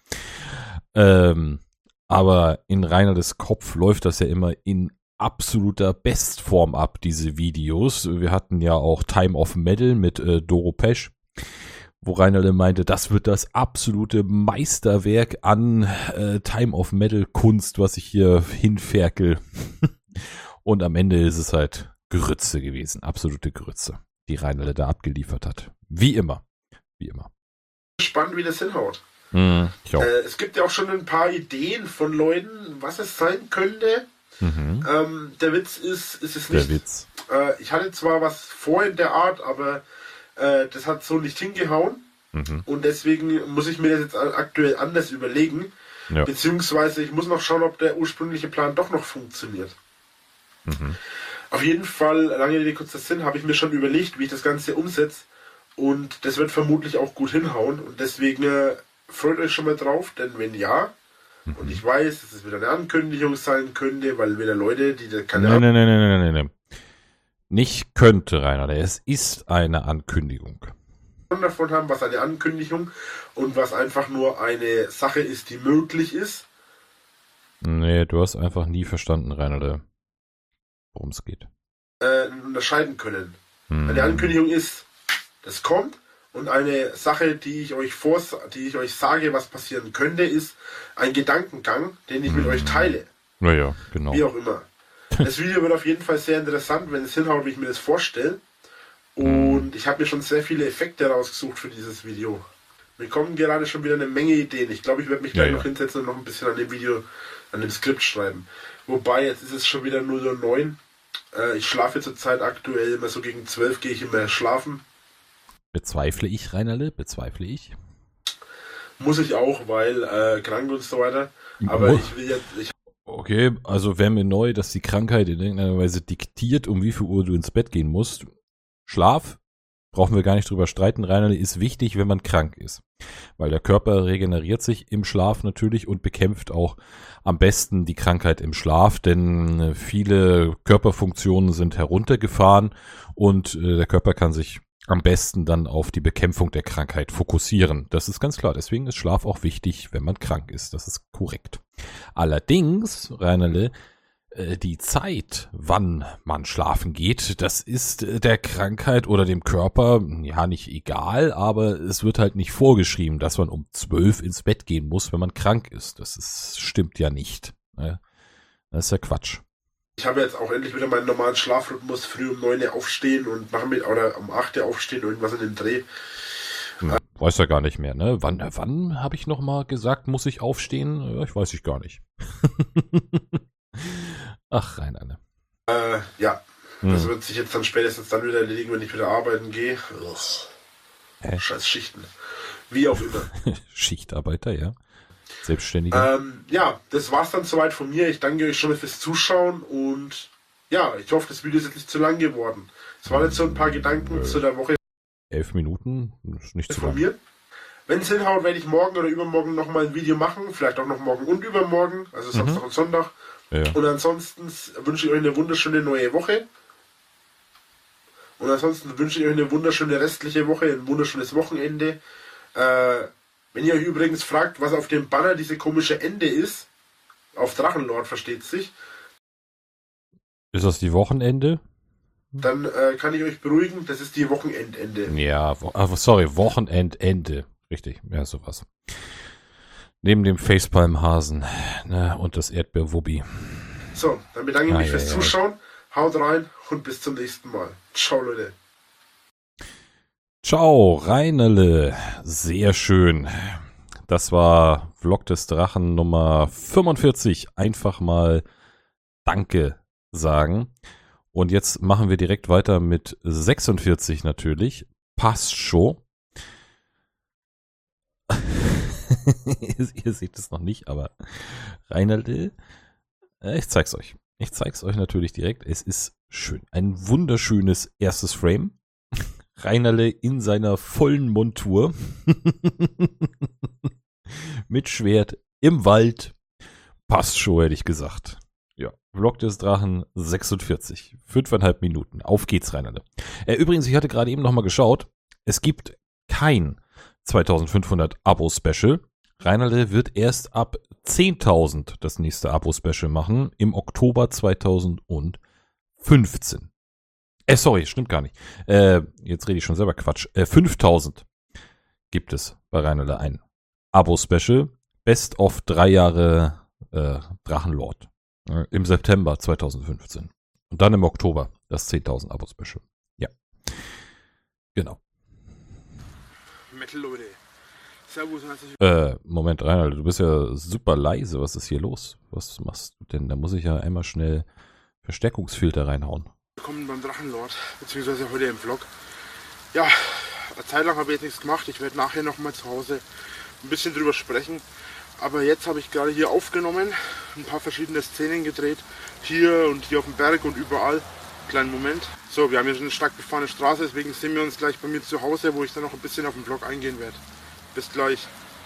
Ähm, aber in Reinaldes Kopf läuft das ja immer in absoluter Bestform ab, diese Videos. Wir hatten ja auch Time of Medal mit äh, Doro Pesch, wo Reinaldo meinte, das wird das absolute Meisterwerk an äh, Time of Medal Kunst, was ich hier hinferkel. Und am Ende ist es halt Grütze gewesen, absolute Grütze, die Reinaldo da abgeliefert hat. Wie immer, wie immer. Spannend, wie das hinhaut. Mm, äh, es gibt ja auch schon ein paar Ideen von Leuten, was es sein könnte. Mhm. Ähm, der Witz ist, ist es nicht. Der Witz. Äh, ich hatte zwar was vor in der Art, aber äh, das hat so nicht hingehauen. Mhm. Und deswegen muss ich mir das jetzt aktuell anders überlegen. Ja. Beziehungsweise ich muss noch schauen, ob der ursprüngliche Plan doch noch funktioniert. Mhm. Auf jeden Fall, lange Rede, kurzer Sinn, habe ich mir schon überlegt, wie ich das Ganze umsetze. Und das wird vermutlich auch gut hinhauen. Und deswegen äh, freut euch schon mal drauf, denn wenn ja, mhm. und ich weiß, dass es wieder eine Ankündigung sein könnte, weil wieder Leute, die da keine Nein, nein, nein, nein, nein, nein. Nicht könnte, Rainer, es ist eine Ankündigung. Davon haben, was eine Ankündigung und was einfach nur eine Sache ist, die möglich ist. Nee, du hast einfach nie verstanden, Rainer, worum es geht. Äh, unterscheiden können. Hm. Eine Ankündigung ist, das kommt. Und eine Sache, die ich euch vors, die ich euch sage, was passieren könnte, ist ein Gedankengang, den ich mit euch teile. Naja, genau. Wie auch immer. Das Video wird auf jeden Fall sehr interessant, wenn es hinhaut, wie ich mir das vorstelle. Und ich habe mir schon sehr viele Effekte rausgesucht für dieses Video. Mir kommen gerade schon wieder eine Menge Ideen. Ich glaube, ich werde mich gleich ja, ja. noch hinsetzen und noch ein bisschen an dem Video, an dem Skript schreiben. Wobei, jetzt ist es schon wieder null Uhr neun. Äh, ich schlafe zurzeit aktuell immer so gegen zwölf, gehe ich immer schlafen. Bezweifle ich, Reinaldo, bezweifle ich. Muss ich auch, weil äh, krank und so weiter. Aber oh. ich will jetzt... Ich okay, also wäre mir neu, dass die Krankheit in irgendeiner Weise diktiert, um wie viel Uhr du ins Bett gehen musst. Schlaf Brauchen wir gar nicht drüber streiten. Reinhard, ist wichtig, wenn man krank ist. Weil der Körper regeneriert sich im Schlaf natürlich und bekämpft auch am besten die Krankheit im Schlaf, denn viele Körperfunktionen sind heruntergefahren und der Körper kann sich am besten dann auf die Bekämpfung der Krankheit fokussieren. Das ist ganz klar. Deswegen ist Schlaf auch wichtig, wenn man krank ist. Das ist korrekt. Allerdings, Reinhard, die Zeit, wann man schlafen geht, das ist der Krankheit oder dem Körper ja nicht egal, aber es wird halt nicht vorgeschrieben, dass man um zwölf ins Bett gehen muss, wenn man krank ist. Das ist, stimmt ja nicht. Das ist ja Quatsch. Ich habe jetzt auch endlich wieder meinen normalen Schlafrhythmus, früh um neun Uhr aufstehen und nachmittag oder um acht Uhr aufstehen, irgendwas in den Dreh. Hm, weiß ja gar nicht mehr, ne? Wann, wann habe ich nochmal gesagt, muss ich aufstehen? Ja, ich weiß ich gar nicht. Ach, rein eine. Äh, ja. Hm. Das wird sich jetzt dann spätestens dann wieder erledigen, wenn ich wieder arbeiten gehe. Ugh. Scheiß Schichten. Wie auch immer. Schichtarbeiter, ja. Selbstständiger. Ähm, ja, das war's dann soweit von mir. Ich danke euch schon mal fürs Zuschauen und ja, ich hoffe, das Video ist jetzt nicht zu lang geworden. Es waren jetzt so ein paar Gedanken äh, zu der Woche. Elf Minuten, ist nicht zu lang. Von mir. Wenn es hinhaut, werde ich morgen oder übermorgen nochmal ein Video machen. Vielleicht auch noch morgen und übermorgen. Also Samstag mhm. und Sonntag. Ja. Und ansonsten wünsche ich euch eine wunderschöne neue Woche. Und ansonsten wünsche ich euch eine wunderschöne restliche Woche, ein wunderschönes Wochenende. Äh, wenn ihr euch übrigens fragt, was auf dem Banner diese komische Ende ist, auf Drachenlord versteht sich. Ist das die Wochenende? Dann äh, kann ich euch beruhigen, das ist die Wochenendende. Ja, wo, ah, sorry, Wochenendende. Richtig, ja, sowas. Neben dem Facepalm-Hasen, ne, und das Erdbeerwubbi. So, dann bedanke ich mich ah, fürs ja, Zuschauen. Ja. Haut rein und bis zum nächsten Mal. Ciao, Leute. Ciao, Reinerle. Sehr schön. Das war Vlog des Drachen Nummer fünfundvierzig. Einfach mal Danke sagen. Und jetzt machen wir direkt weiter mit sechsundvierzig natürlich. Passt schon. Ihr seht es noch nicht, aber Reinerle, ich zeig's euch. Ich zeig's euch natürlich direkt. Es ist schön. Ein wunderschönes erstes Frame. Reinerle in seiner vollen Montur. Mit Schwert im Wald. Passt schon, hätte ich gesagt. Ja, Vlog des Drachen sechsundvierzig. Fünfeinhalb Minuten. Auf geht's, Reinerle. Äh, übrigens, ich hatte gerade eben nochmal geschaut. Es gibt kein zweitausendfünfhundert Abo-Special. Reinerle wird erst ab zehntausend das nächste Abo-Special machen. Im Oktober zweitausendfünfzehn. Äh, sorry, stimmt gar nicht. Äh, jetzt rede ich schon selber Quatsch. Äh, fünftausend gibt es bei Reinerle ein Abo-Special. Best of drei Jahre äh, Drachenlord. Äh, Im September zweitausendfünfzehn. Und dann im Oktober das zehntausend Abo-Special. Ja. Genau. Metal, Leute. Servus, äh, Moment, Reinhard, du bist ja super leise. Was ist hier los? Was machst du denn? Da muss ich ja einmal schnell Verstärkungsfilter reinhauen. Willkommen beim Drachenlord, beziehungsweise heute im Vlog. Ja, eine Zeit lang habe ich jetzt nichts gemacht. Ich werde nachher nochmal zu Hause ein bisschen drüber sprechen. Aber jetzt habe ich gerade hier aufgenommen, ein paar verschiedene Szenen gedreht. Hier und hier auf dem Berg und überall. Kleinen Moment. So, wir haben hier schon eine stark befahrene Straße, deswegen sehen wir uns gleich bei mir zu Hause, wo ich dann noch ein bisschen auf den Vlog eingehen werde. Bis gleich.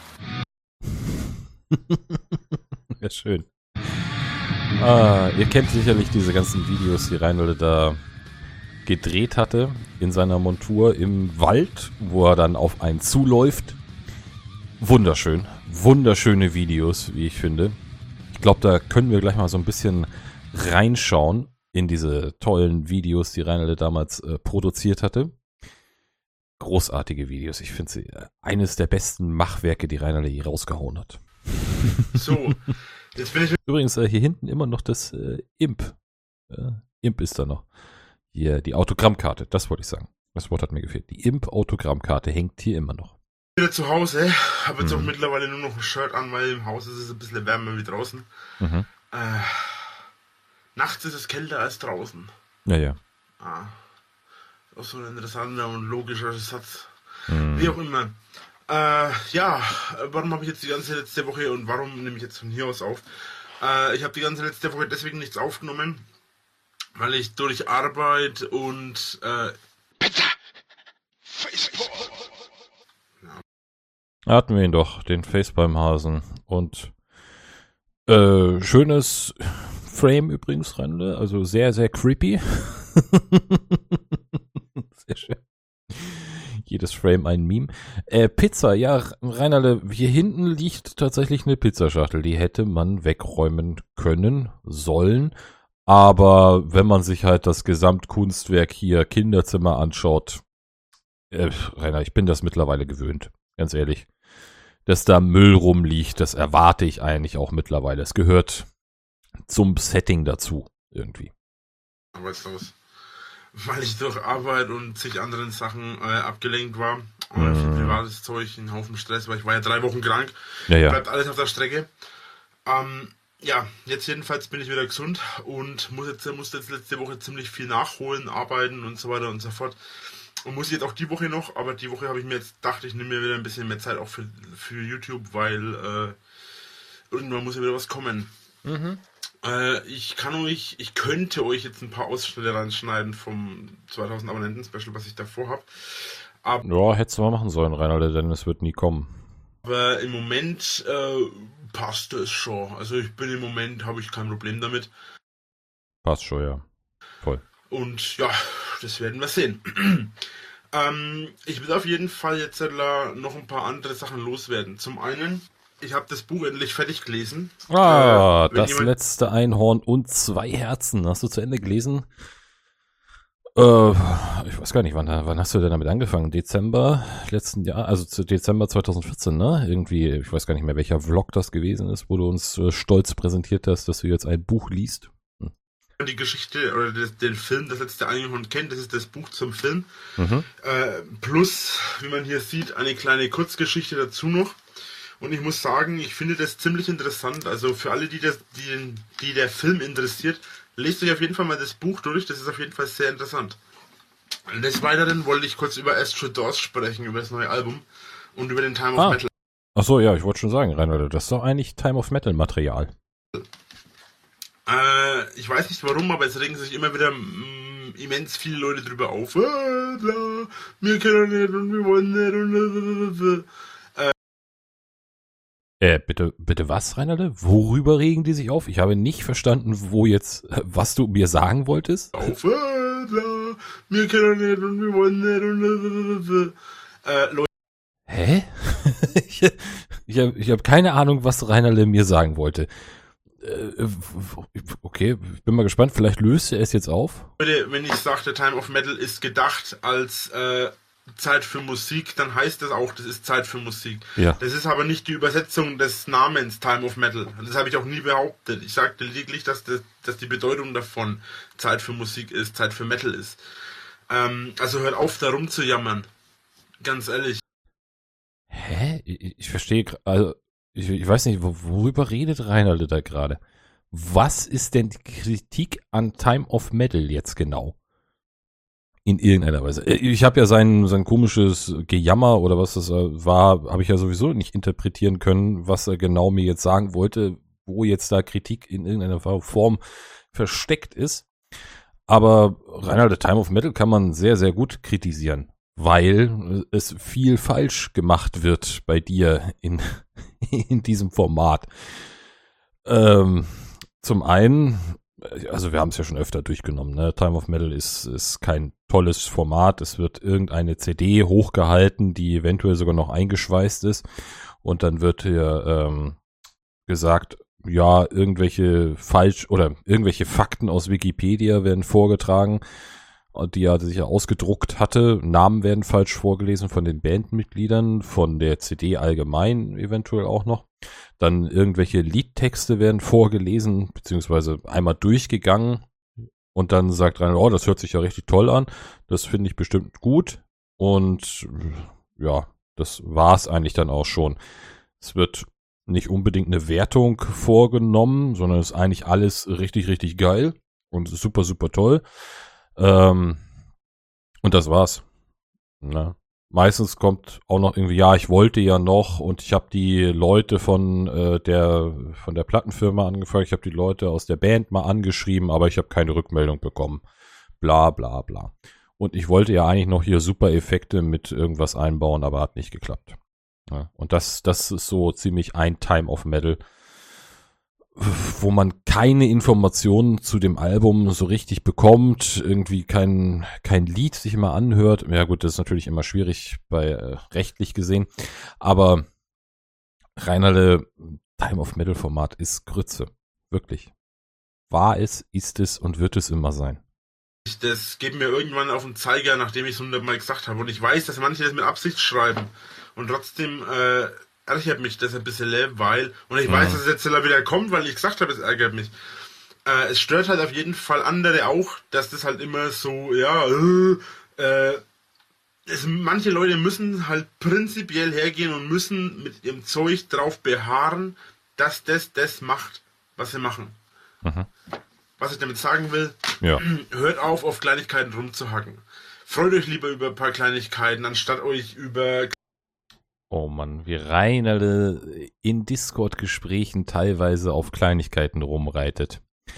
Ja, schön. Ah, ihr kennt sicherlich diese ganzen Videos, die Reinhold da gedreht hatte in seiner Montur im Wald, wo er dann auf einen zuläuft. Wunderschön. Wunderschöne Videos, wie ich finde. Ich glaube, da können wir gleich mal so ein bisschen reinschauen in diese tollen Videos, die Reinhold damals äh, produziert hatte. Großartige Videos. Ich finde sie äh, eines der besten Machwerke, die Reinhold je rausgehauen hat. So, jetzt bin ich... Übrigens, äh, hier hinten immer noch das äh, Imp. Äh, Imp ist da noch. Hier, die Autogrammkarte, das wollte ich sagen. Das Wort hat mir gefehlt. Die Imp-Autogrammkarte hängt hier immer noch. Wieder zu Hause, habe jetzt mhm. auch mittlerweile nur noch ein Shirt an, weil im Haus ist es ein bisschen wärmer wie draußen. Mhm. Äh, nachts ist es kälter als draußen. Ja, ja. Ah, auch so ein interessanter und logischer Satz. Mhm. Wie auch immer. Äh, ja, warum habe ich jetzt die ganze letzte Woche und warum nehme ich jetzt von hier aus auf? Äh, ich habe die ganze letzte Woche deswegen nichts aufgenommen, weil ich durch Arbeit und äh, Pizza Hatten wir ihn doch, den Facepalm-Hasen. Und äh, schönes Frame übrigens, Rande. Also sehr, sehr creepy. Sehr schön. Jedes Frame ein Meme. Äh, Pizza, ja, Reinerle, hier hinten liegt tatsächlich eine Pizzaschachtel. Die hätte man wegräumen können, sollen. Aber wenn man sich halt das Gesamtkunstwerk hier Kinderzimmer anschaut, äh, Rainer, ich bin das mittlerweile gewöhnt, ganz ehrlich. Dass da Müll rumliegt, das erwarte ich eigentlich auch mittlerweile. Es gehört zum Setting dazu, irgendwie. Arbeitslos. Weil ich durch Arbeit und zig anderen Sachen äh, abgelenkt war. Und viel privates Zeug, ein Haufen Stress, weil ich war ja drei Wochen krank. Ja, ja. Bleibt alles auf der Strecke. Ähm, ja, jetzt jedenfalls bin ich wieder gesund und muss jetzt, musste jetzt letzte Woche ziemlich viel nachholen, arbeiten und so weiter und so fort. Und muss jetzt auch die Woche noch, aber die Woche habe ich mir jetzt gedacht, ich nehme mir wieder ein bisschen mehr Zeit auch für, für YouTube, weil äh, irgendwann muss ja wieder was kommen. Mhm. Äh, ich kann euch, ich könnte euch jetzt ein paar Ausschnitte reinschneiden vom zweitausend Abonnenten-Special, was ich davor habe. Aber, Ja, hättest du mal machen sollen, Reinhold, denn es wird nie kommen. aber im Moment äh, passt es schon. Also ich bin im Moment, habe ich kein Problem damit. Passt schon, ja. Voll. Und ja, das werden wir sehen. ähm, ich will auf jeden Fall jetzt noch ein paar andere Sachen loswerden. Zum einen, ich habe das Buch endlich fertig gelesen. Ah, äh, das jemand... letzte Einhorn und zwei Herzen. Hast du zu Ende gelesen? Äh, ich weiß gar nicht, wann, wann hast du denn damit angefangen? Dezember letzten Jahr, also zu Dezember zweitausendvierzehn, ne? Irgendwie, ich weiß gar nicht mehr, welcher Vlog das gewesen ist, wo du uns äh, stolz präsentiert hast, dass du jetzt ein Buch liest. Hm. Die Geschichte oder das, den Film, das letzte Einhorn kennt, das ist das Buch zum Film. Mhm. Äh, plus, wie man hier sieht, eine kleine Kurzgeschichte dazu noch. Und ich muss sagen, ich finde das ziemlich interessant. Also für alle, die, das, die, die der Film interessiert, lest euch auf jeden Fall mal das Buch durch. Das ist auf jeden Fall sehr interessant. Des Weiteren wollte ich kurz über Astro Doors sprechen, über das neue Album und über den Time of Ah. Metal. Achso, ja, ich wollte schon sagen, Reinhold, das ist doch eigentlich Time of Metal Material. Äh, ich weiß nicht warum, aber es regen sich immer wieder mh, immens viele Leute drüber auf. Äh, bla, wir können nicht und wir wollen nicht und äh, Äh, bitte, bitte was, Reinhold? Worüber regen die sich auf? Ich habe nicht verstanden, wo jetzt, was du mir sagen wolltest. auf. Äh, bla, wir können nicht und wir wollen nicht und äh, Leute. Hä? ich ich habe ich hab keine Ahnung, was Reinhold mir sagen wollte. Äh, okay, ich bin mal gespannt. Vielleicht löst er es jetzt auf. Wenn ich sage, der Time of Metal ist gedacht als äh, Zeit für Musik, dann heißt das auch, das ist Zeit für Musik. Ja. Das ist aber nicht die Übersetzung des Namens Time of Metal. Das habe ich auch nie behauptet. Ich sagte lediglich, dass, das, dass die Bedeutung davon Zeit für Musik ist, Zeit für Metal ist. Ähm, also hört auf, da rumzujammern. Ganz ehrlich. Hä? Ich, ich verstehe, also ich, ich weiß nicht, worüber redet Reinhold da gerade? Was ist denn die Kritik an Time of Metal jetzt genau? In irgendeiner Weise. Ich habe ja sein, sein komisches Gejammer oder was das war, habe ich ja sowieso nicht interpretieren können, was er genau mir jetzt sagen wollte, wo jetzt da Kritik in irgendeiner Form versteckt ist. Aber Reinhold, Time of Metal kann man sehr, sehr gut kritisieren, weil es viel falsch gemacht wird bei dir in, in diesem Format. Ähm, zum einen, also wir haben es ja schon öfter durchgenommen, ne? Time of Metal ist, ist kein tolles Format. Es wird irgendeine C D hochgehalten, die eventuell sogar noch eingeschweißt ist. Und dann wird hier ähm, gesagt, ja, irgendwelche falsch oder irgendwelche Fakten aus Wikipedia werden vorgetragen, die er sich ja ausgedruckt hatte. Namen werden falsch vorgelesen von den Bandmitgliedern, von der C D allgemein eventuell auch noch. Dann irgendwelche Liedtexte werden vorgelesen, beziehungsweise einmal durchgegangen. Und dann sagt einer, oh, das hört sich ja richtig toll an. Das finde ich bestimmt gut. Und ja, das war's eigentlich dann auch schon. Es wird nicht unbedingt eine Wertung vorgenommen, sondern es ist eigentlich alles richtig, richtig geil und super, super toll. Ähm, und das war's. Na, meistens kommt auch noch irgendwie, ja, ich wollte ja noch und ich habe die Leute von äh, der von der Plattenfirma angefragt, ich habe die Leute aus der Band mal angeschrieben, aber ich habe keine Rückmeldung bekommen. Bla bla bla. Und ich wollte ja eigentlich noch hier super Effekte mit irgendwas einbauen, aber hat nicht geklappt. Ja, und das, das ist so ziemlich ein Time of Metal, wo man keine Informationen zu dem Album so richtig bekommt, irgendwie kein, kein Lied sich immer anhört. Ja gut, das ist natürlich immer schwierig bei äh, rechtlich gesehen, aber Reinerle Time of Metal Format ist Grütze. Wirklich. War es, ist es und wird es immer sein. Das geht mir irgendwann auf den Zeiger, nachdem ich es hundertmal gesagt habe. Und ich weiß, dass manche das mit Absicht schreiben. Und trotzdem äh, ärgert mich das ein bisschen, weil, und ich mhm. weiß, dass es jetzt wieder kommt, weil ich gesagt habe, es ärgert mich. Äh, es stört halt auf jeden Fall andere auch, dass das halt immer so, ja, äh, äh, es, manche Leute müssen halt prinzipiell hergehen und müssen mit ihrem Zeug drauf beharren, dass das das macht, was sie machen. Mhm. Was ich damit sagen will, ja. Hört auf, auf Kleinigkeiten rumzuhacken. Freut euch lieber über ein paar Kleinigkeiten, anstatt euch über... Oh Mann, wie Reinerle in Discord-Gesprächen teilweise auf Kleinigkeiten rumreitet.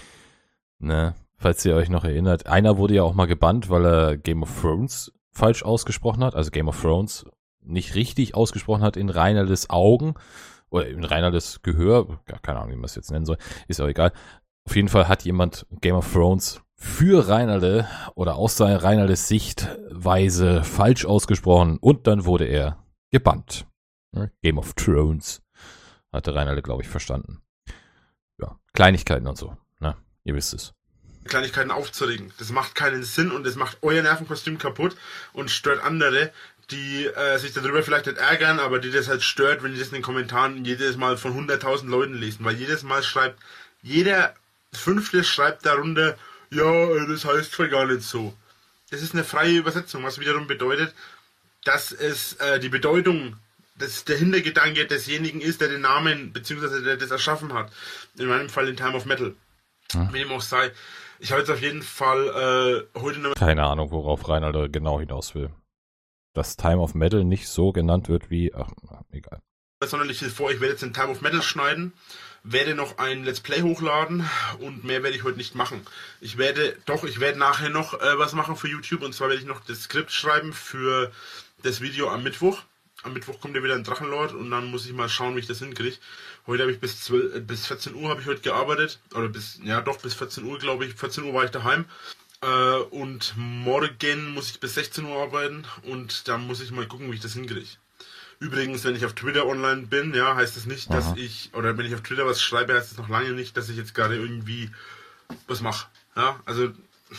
Ne, falls ihr euch noch erinnert. Einer wurde ja auch mal gebannt, weil er Game of Thrones falsch ausgesprochen hat. Also Game of Thrones nicht richtig ausgesprochen hat in Reinerles Augen. Oder in Reinerles Gehör. Keine Ahnung, wie man es jetzt nennen soll. Ist auch egal. Auf jeden Fall hat jemand Game of Thrones für Reinerle oder aus seiner Reinerles Sichtweise falsch ausgesprochen und dann wurde er gebannt. Game of Thrones hatte Reinerle, glaube ich, verstanden. Ja, Kleinigkeiten und so. Na, ihr wisst es. Kleinigkeiten aufzuregen. Das macht keinen Sinn und das macht euer Nervenkostüm kaputt und stört andere, die äh, sich darüber vielleicht nicht ärgern, aber die das halt stört, wenn die das in den Kommentaren jedes Mal von hunderttausend Leuten lesen. Weil jedes Mal schreibt jeder Fünfte schreibt darunter, ja, das heißt voll gar nicht so. Das ist eine freie Übersetzung, was wiederum bedeutet, dass es äh, die Bedeutung, dass der Hintergedanke desjenigen ist, der den Namen, beziehungsweise der das erschaffen hat. In meinem Fall in Time of Metal. Hm. Wie dem auch sei. Ich habe jetzt auf jeden Fall äh, heute noch... Keine Ahnung, worauf Reinaldo genau hinaus will. Dass Time of Metal nicht so genannt wird wie... Ach, egal. Sonderlich viel vor, ich werde jetzt den Time of Metal schneiden, werde noch ein Let's Play hochladen und mehr werde ich heute nicht machen. Ich werde, doch, ich werde nachher noch äh, was machen für YouTube und zwar werde ich noch das Skript schreiben für das Video am Mittwoch. Am Mittwoch kommt ja wieder ein Drachenlord und dann muss ich mal schauen, wie ich das hinkriege. Heute habe ich bis zwölf, äh, bis vierzehn Uhr habe ich heute gearbeitet, oder bis, ja doch, bis vierzehn Uhr glaube ich, vierzehn Uhr war ich daheim. Äh, und morgen muss ich bis sechzehn Uhr arbeiten und dann muss ich mal gucken, wie ich das hinkriege. Übrigens, wenn ich auf Twitter online bin, ja, heißt das nicht, dass Aha. ich, oder wenn ich auf Twitter was schreibe, heißt es noch lange nicht, dass ich jetzt gerade irgendwie was mache. Ja, also.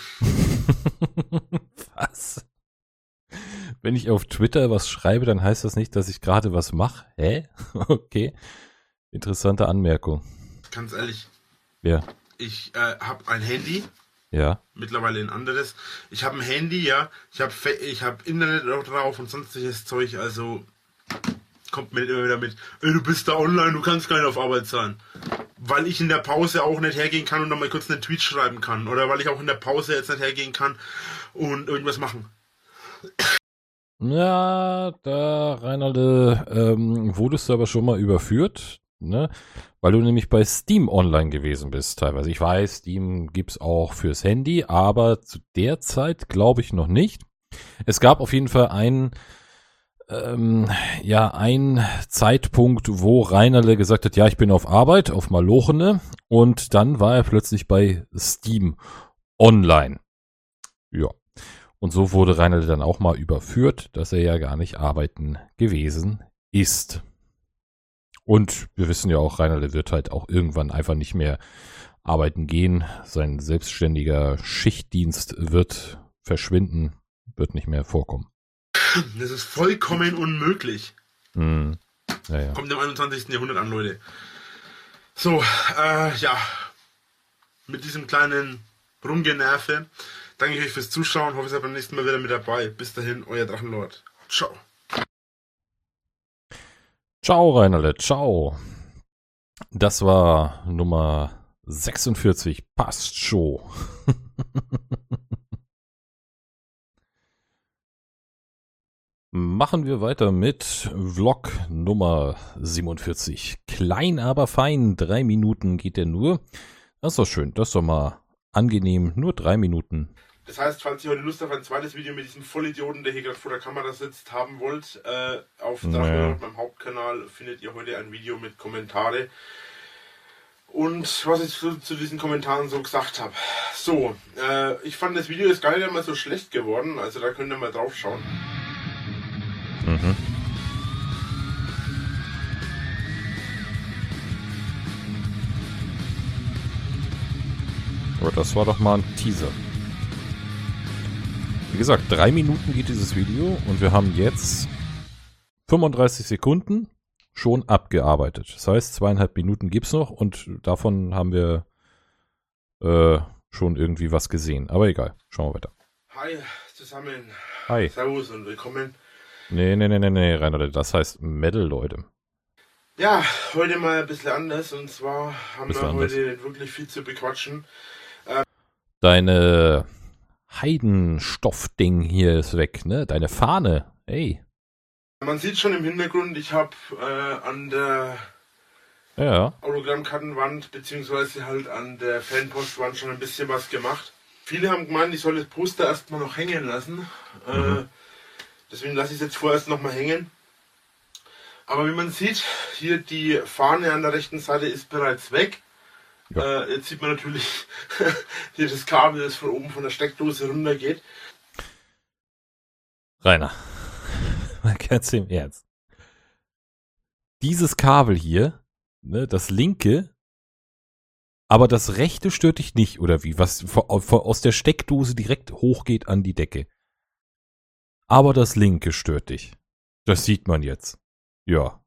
Was? Wenn ich auf Twitter was schreibe, dann heißt das nicht, dass ich gerade was mache? Hä? Okay. Interessante Anmerkung. Ganz ehrlich. Ja. Ich äh, habe ein Handy. Ja. Mittlerweile ein anderes. Ich habe ein Handy, ja. Ich habe ich hab Internet drauf und sonstiges Zeug, also kommt mir immer wieder mit, ey, du bist da online, du kannst gar nicht auf Arbeit sein. Weil ich in der Pause auch nicht hergehen kann und dann mal kurz einen Tweet schreiben kann. Oder weil ich auch in der Pause jetzt nicht hergehen kann und irgendwas machen. Ja, da, Reinalde, ähm, wurdest du aber schon mal überführt, ne? Weil du nämlich bei Steam online gewesen bist teilweise. Ich weiß, Steam gibt's auch fürs Handy, aber zu der Zeit glaube ich noch nicht. Es gab auf jeden Fall einen Ähm, ja, ein Zeitpunkt, wo Reinerle gesagt hat, ja, ich bin auf Arbeit, auf Malochene, und dann war er plötzlich bei Steam online. Ja. Und so wurde Reinerle dann auch mal überführt, dass er ja gar nicht arbeiten gewesen ist. Und wir wissen ja auch, Reinerle wird halt auch irgendwann einfach nicht mehr arbeiten gehen. Sein selbstständiger Schichtdienst wird verschwinden, wird nicht mehr vorkommen. Das ist vollkommen unmöglich. Mm. Ja, ja. Kommt im einundzwanzigsten Jahrhundert an, Leute. So, äh, ja. Mit diesem kleinen Rumgenerve danke ich euch fürs Zuschauen. Hoffe, ihr seid beim nächsten Mal wieder mit dabei. Bis dahin, euer Drachenlord. Ciao. Ciao, Reinerle. Ciao. Das war Nummer sechsundvierzig. Passt schon. Machen wir weiter mit Vlog Nummer siebenundvierzig. Klein, aber fein. Drei Minuten geht der nur. Das ist doch schön. Das ist doch mal angenehm. Nur drei Minuten. Das heißt, falls ihr heute Lust auf ein zweites Video mit diesem Vollidioten, der hier gerade vor der Kamera sitzt, haben wollt, äh, auf Drachenlord, meinem Hauptkanal, findet ihr heute ein Video mit Kommentare. Und was ich zu, zu diesen Kommentaren so gesagt habe. So, äh, ich fand das Video ist gar nicht mal so schlecht geworden, also da könnt ihr mal drauf schauen. Mhm. Aber das war doch mal ein Teaser. Wie gesagt, drei Minuten geht dieses Video und wir haben jetzt fünfunddreißig Sekunden schon abgearbeitet. Das heißt, zweieinhalb Minuten gibt's noch und davon haben wir äh, schon irgendwie was gesehen. Aber egal, schauen wir weiter. Hi zusammen. Hi. Servus und willkommen. Nee, nee, nee, nee, nee, Rainer, das heißt Metal, Leute. Ja, heute mal ein bisschen anders und zwar haben Bisschen wir anders. heute nicht wirklich viel zu bequatschen. Deine Heidenstoffding hier ist weg, ne? Deine Fahne, ey. Man sieht schon im Hintergrund, ich habe äh, an der Ja. Autogrammkartenwand beziehungsweise halt an der Fanpostwand schon ein bisschen was gemacht. Viele haben gemeint, ich soll das Poster erstmal noch hängen lassen. Mhm. Äh, deswegen lasse ich es jetzt vorerst nochmal hängen. Aber wie man sieht, hier die Fahne an der rechten Seite ist bereits weg. Ja. Äh, jetzt sieht man natürlich hier das Kabel, das von oben von der Steckdose runtergeht. Rainer, mal ganz im Ernst. Dieses Kabel hier, ne, das linke, aber das rechte stört dich nicht, oder wie? Was vor, vor, aus der Steckdose direkt hochgeht an die Decke. Aber das linke stört dich. Das sieht man jetzt. Ja.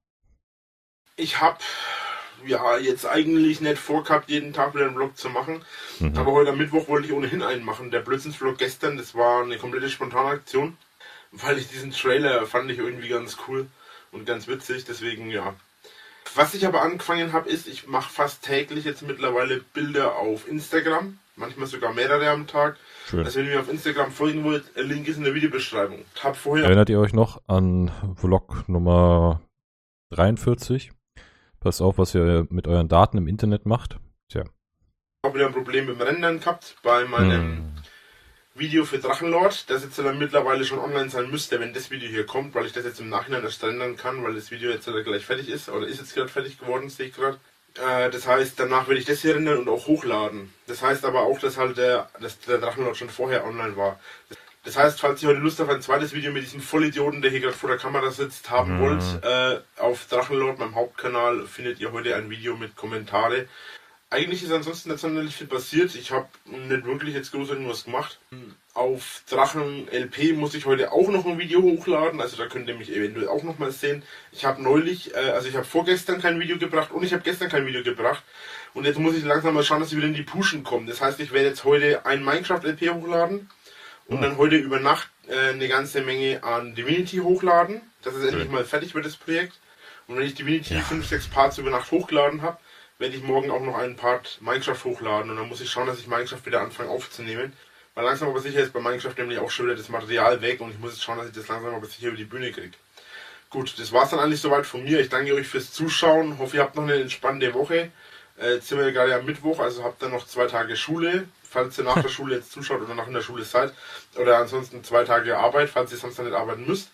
Ich habe ja jetzt eigentlich nicht vorgehabt, jeden Tag wieder einen Vlog zu machen. Mhm. Aber heute am Mittwoch wollte ich ohnehin einen machen. Der Blödsinns-Vlog gestern, das war eine komplette Spontanaktion. Weil ich diesen Trailer fand ich irgendwie ganz cool und ganz witzig. Deswegen ja. Was ich aber angefangen habe, ist, ich mache fast täglich jetzt mittlerweile Bilder auf Instagram. Manchmal sogar mehrere am Tag. Schön. Also wenn ihr mir auf Instagram folgen wollt, der Link ist in der Videobeschreibung. Hab vorher Erinnert ihr euch noch an Vlog Nummer dreiundvierzig? Passt auf, was ihr mit euren Daten im Internet macht. Tja. auch wieder ein Problem mit dem Rendern gehabt bei meinem Hm. Video für Drachenlord, das jetzt dann mittlerweile schon online sein müsste, wenn das Video hier kommt, weil ich das jetzt im Nachhinein erst rendern kann, weil das Video jetzt gleich fertig ist, oder ist jetzt gerade fertig geworden, sehe ich gerade. Äh, das heißt, danach werde ich das hier rendern und auch hochladen. Das heißt aber auch, dass halt der, dass der Drachenlord schon vorher online war. Das heißt, falls ihr heute Lust auf ein zweites Video mit diesem Vollidioten, der hier gerade vor der Kamera sitzt, haben Mhm. wollt, äh, auf Drachenlord, meinem Hauptkanal, findet ihr heute ein Video mit Kommentare. Eigentlich ist ansonsten nicht sonderlich viel passiert. Ich habe nicht wirklich jetzt groß irgendwas gemacht. Auf Drachen L P muss ich heute auch noch ein Video hochladen. Also da könnt ihr mich eventuell auch noch mal sehen. Ich habe neulich, äh, also ich habe vorgestern kein Video gebracht und ich habe gestern kein Video gebracht. Und jetzt muss ich langsam mal schauen, dass ich wieder in die Pushen komme. Das heißt, ich werde jetzt heute ein Minecraft L P hochladen. Und dann heute über Nacht äh, eine ganze Menge an Divinity hochladen. Dass es endlich mal fertig wird, das Projekt. Und wenn ich Divinity Ja. fünf, sechs Parts über Nacht hochgeladen habe, werde ich morgen auch noch einen Part Minecraft hochladen. Und dann muss ich schauen, dass ich Minecraft wieder anfange aufzunehmen. Weil langsam aber sicher ist bei Minecraft nämlich auch schon wieder das Material weg. Und ich muss jetzt schauen, dass ich das langsam aber sicher über die Bühne kriege. Gut, das war's dann eigentlich soweit von mir. Ich danke euch fürs Zuschauen. Hoffe, ihr habt noch eine entspannende Woche. Äh, jetzt sind wir gerade am Mittwoch, also habt ihr noch zwei Tage Schule. Falls ihr nach der Schule jetzt zuschaut oder nach in der Schule seid. Oder ansonsten zwei Tage Arbeit, falls ihr sonst nicht arbeiten müsst.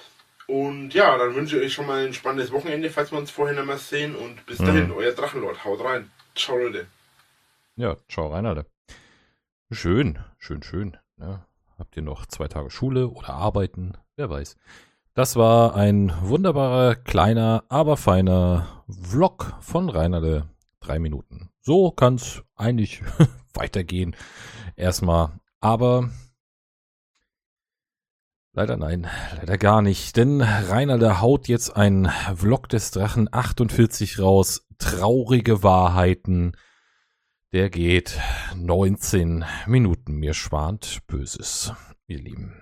Und ja, dann wünsche ich euch schon mal ein spannendes Wochenende, falls wir uns vorhin einmal sehen. Und bis dahin, Mhm. euer Drachenlord. Haut rein. Ciao, Leute. Ja, ciao Reinhard. Schön, schön, schön. Ja, habt ihr noch zwei Tage Schule oder Arbeiten? Wer weiß. Das war ein wunderbarer, kleiner, aber feiner Vlog von Reinhard. Drei Minuten. So kann es eigentlich weitergehen. Erstmal. Aber leider nein, leider gar nicht. Denn Reinhard haut jetzt ein Vlog des Drachen achtundvierzig raus. Traurige Wahrheiten. Der geht neunzehn Minuten. Mir schwant Böses, ihr Lieben.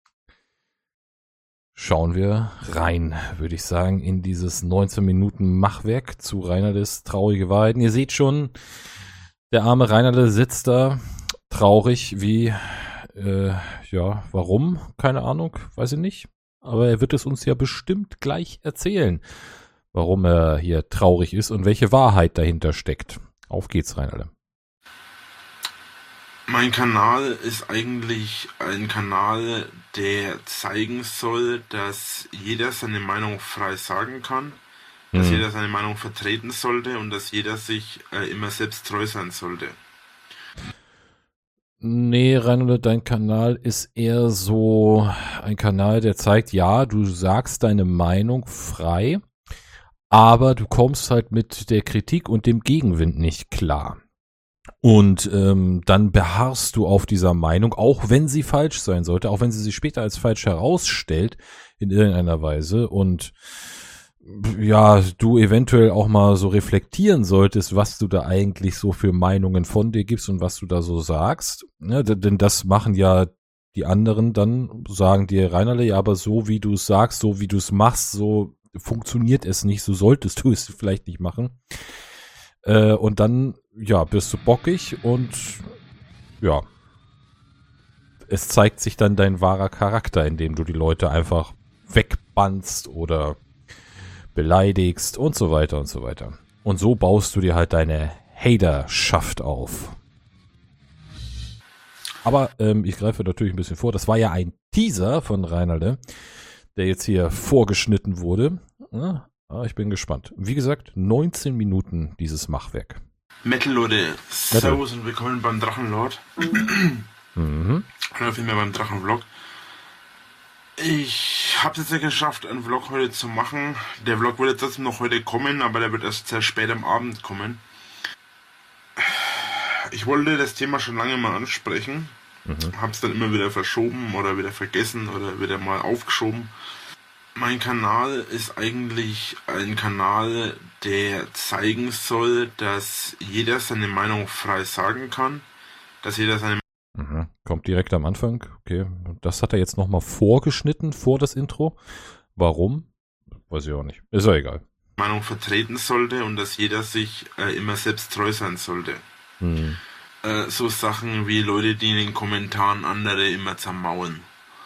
Schauen wir rein, würde ich sagen, in dieses neunzehn Minuten Machwerk zu Reinhards traurige Wahrheiten. Ihr seht schon, der arme Reinhard sitzt da traurig wie, äh, ja, warum? Keine Ahnung, weiß ich nicht. Aber er wird es uns ja bestimmt gleich erzählen, warum er hier traurig ist und welche Wahrheit dahinter steckt. Auf geht's, Reinhard. Mein Kanal ist eigentlich ein Kanal, der zeigen soll, dass jeder seine Meinung frei sagen kann, dass Hm. jeder seine Meinung vertreten sollte und dass jeder sich äh, immer selbst treu sein sollte. Nee, Reinhold, dein Kanal ist eher so ein Kanal, der zeigt, ja, du sagst deine Meinung frei, aber du kommst halt mit der Kritik und dem Gegenwind nicht klar. Und ähm, dann beharrst du auf dieser Meinung, auch wenn sie falsch sein sollte, auch wenn sie sich später als falsch herausstellt in irgendeiner Weise und ja, du eventuell auch mal so reflektieren solltest, was du da eigentlich so für Meinungen von dir gibst und was du da so sagst. Ja, d- denn das machen ja die anderen dann, sagen dir, Reinerle, ja, aber so wie du es sagst, so wie du es machst, so funktioniert es nicht, so solltest du es vielleicht nicht machen. Äh, und dann, ja, bist du bockig und ja, es zeigt sich dann dein wahrer Charakter, indem du die Leute einfach wegbannst oder beleidigst und so weiter und so weiter. Und so baust du dir halt deine Haterschaft auf. Aber ähm, ich greife natürlich ein bisschen vor. Das war ja ein Teaser von Reinalde, der jetzt hier vorgeschnitten wurde. Ja, aber ich bin gespannt. Wie gesagt, neunzehn Minuten dieses Machwerk. Metal Leute, servus und willkommen beim Drachenlord. Mhm. Oder vielmehr beim Drachenvlog. Ich habe es jetzt ja geschafft, einen Vlog heute zu machen. Der Vlog wird jetzt trotzdem noch heute kommen, aber der wird erst sehr spät am Abend kommen. Ich wollte das Thema schon lange mal ansprechen, Mhm. habe es dann immer wieder verschoben oder wieder vergessen oder wieder mal aufgeschoben. Mein Kanal ist eigentlich ein Kanal, der zeigen soll, dass jeder seine Meinung frei sagen kann, dass jeder seine Mhm. Kommt direkt am Anfang. Okay. Und das hat er jetzt nochmal vorgeschnitten vor das Intro. Warum? Weiß ich auch nicht. Ist ja egal. Meinung vertreten sollte und dass jeder sich äh, immer selbst treu sein sollte. Mhm. Äh, so Sachen wie Leute, die in den Kommentaren andere immer zermauern.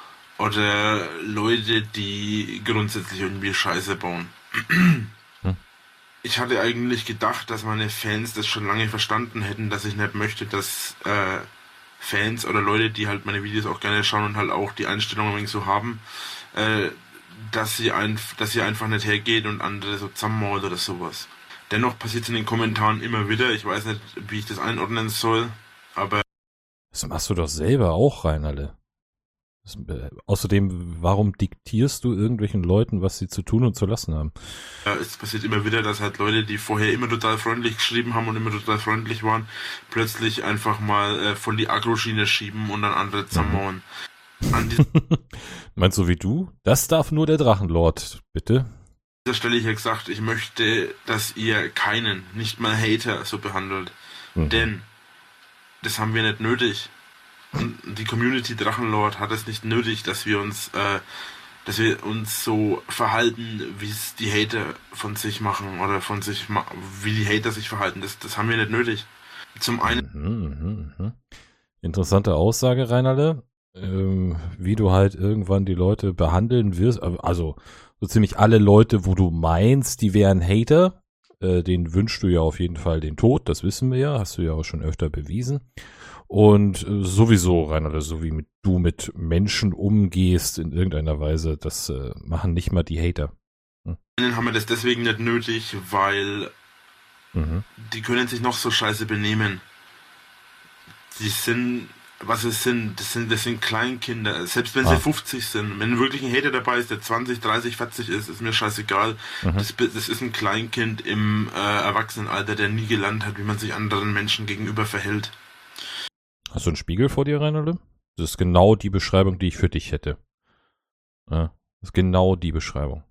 Oder Leute, die grundsätzlich irgendwie Scheiße bauen. Hm. Ich hatte eigentlich gedacht, dass meine Fans das schon lange verstanden hätten, dass ich nicht möchte, dass äh, Fans oder Leute, die halt meine Videos auch gerne schauen und halt auch die Einstellung ein wenig so haben, äh, dass sie ein, dass sie einfach nicht hergeht und andere so zusammenmauert oder sowas. Dennoch passiert es in den Kommentaren immer wieder. Ich weiß nicht, wie ich das einordnen soll, aber Das machst du doch selber auch, Reinalde. Das, äh, außerdem, warum diktierst du irgendwelchen Leuten, was sie zu tun und zu lassen haben? äh, es passiert immer wieder, dass halt Leute, die vorher immer total freundlich geschrieben haben und immer total freundlich waren, plötzlich einfach mal äh, voll die Agro-Schiene schieben und dann andere zusammenmauern. An Meinst du wie du? Das darf nur der Drachenlord, bitte. dieser Stelle hier gesagt, ich möchte, dass ihr keinen, nicht mal Hater so behandelt. Mhm. Denn das haben wir nicht nötig. Und die Community Drachenlord hat es nicht nötig, dass wir uns, äh, dass wir uns so verhalten, wie es die Hater von sich machen oder von sich, ma- wie die Hater sich verhalten. Das, das haben wir nicht nötig. Zum einen, Mhm, mhm, mhm. Interessante Aussage, Reinalde. Ähm, wie du halt irgendwann die Leute behandeln wirst. Also so ziemlich alle Leute, wo du meinst, die wären Hater, äh, denen wünschst du ja auf jeden Fall den Tod. Das wissen wir ja, hast du ja auch schon öfter bewiesen. Und äh, sowieso, Reinalde, so wie mit, du mit Menschen umgehst in irgendeiner Weise, das äh, machen nicht mal die Hater. haben wir das deswegen nicht nötig, weil Mhm. die können sich noch so scheiße benehmen. Die sind, was es sind, das sind, das sind Kleinkinder. Selbst wenn Ah. sie fünfzig sind, wenn wirklich ein Hater dabei ist, der zwanzig, dreißig, vierzig ist, ist mir scheißegal. Mhm. Das, das ist ein Kleinkind im äh, Erwachsenenalter, der nie gelernt hat, wie man sich anderen Menschen gegenüber verhält. Hast du einen Spiegel vor dir, Reinalde? Das ist genau die Beschreibung, die ich für dich hätte. Ja, das ist genau die Beschreibung.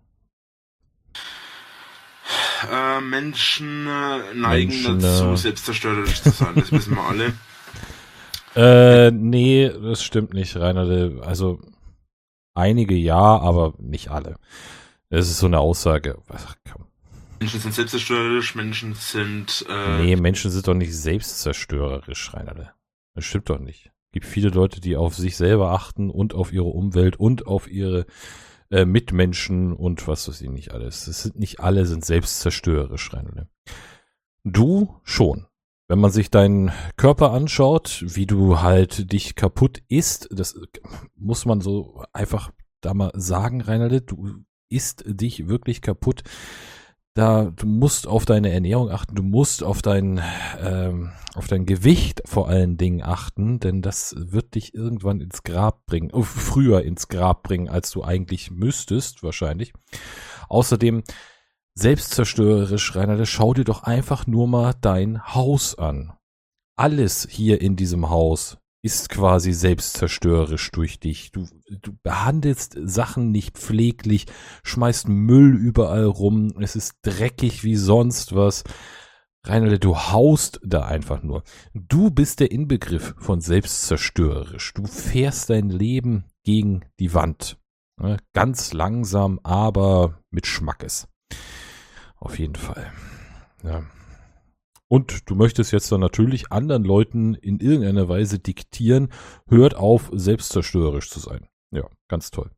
Äh, Menschen äh, neigen Menschen, dazu, äh, selbstzerstörerisch zu sein, das wissen wir alle. Äh, nee, das stimmt nicht, Reinalde. Also einige ja, aber nicht alle. Das ist so eine Aussage. Ach, komm. Menschen sind selbstzerstörerisch, Menschen sind... Äh, Nee, Menschen sind doch nicht selbstzerstörerisch, Reinalde. Das stimmt doch nicht. Es gibt viele Leute, die auf sich selber achten und auf ihre Umwelt und auf ihre äh, Mitmenschen und was weiß ich nicht alles. Es sind nicht alle sind selbstzerstörerisch, Reinalde. Du schon. Wenn man sich deinen Körper anschaut, wie du halt dich kaputt isst, das muss man so einfach da mal sagen, Reinhard, du isst dich wirklich kaputt. Da, du musst auf deine Ernährung achten, du musst auf dein, ähm, auf dein Gewicht vor allen Dingen achten, denn das wird dich irgendwann ins Grab bringen, äh, früher ins Grab bringen, als du eigentlich müsstest, wahrscheinlich. Außerdem, selbstzerstörerisch, Reinhard, schau dir doch einfach nur mal dein Haus an. Alles hier in diesem Haus ist quasi selbstzerstörerisch durch dich. Du, du behandelst Sachen nicht pfleglich, schmeißt Müll überall rum, es ist dreckig wie sonst was. Reinhard, du haust da einfach nur. Du bist der Inbegriff von selbstzerstörerisch. Du fährst dein Leben gegen die Wand. Ganz langsam, aber mit Schmackes. Auf jeden Fall. Ja. Und du möchtest jetzt dann natürlich anderen Leuten in irgendeiner Weise diktieren, hört auf, selbstzerstörerisch zu sein. Ja, ganz toll.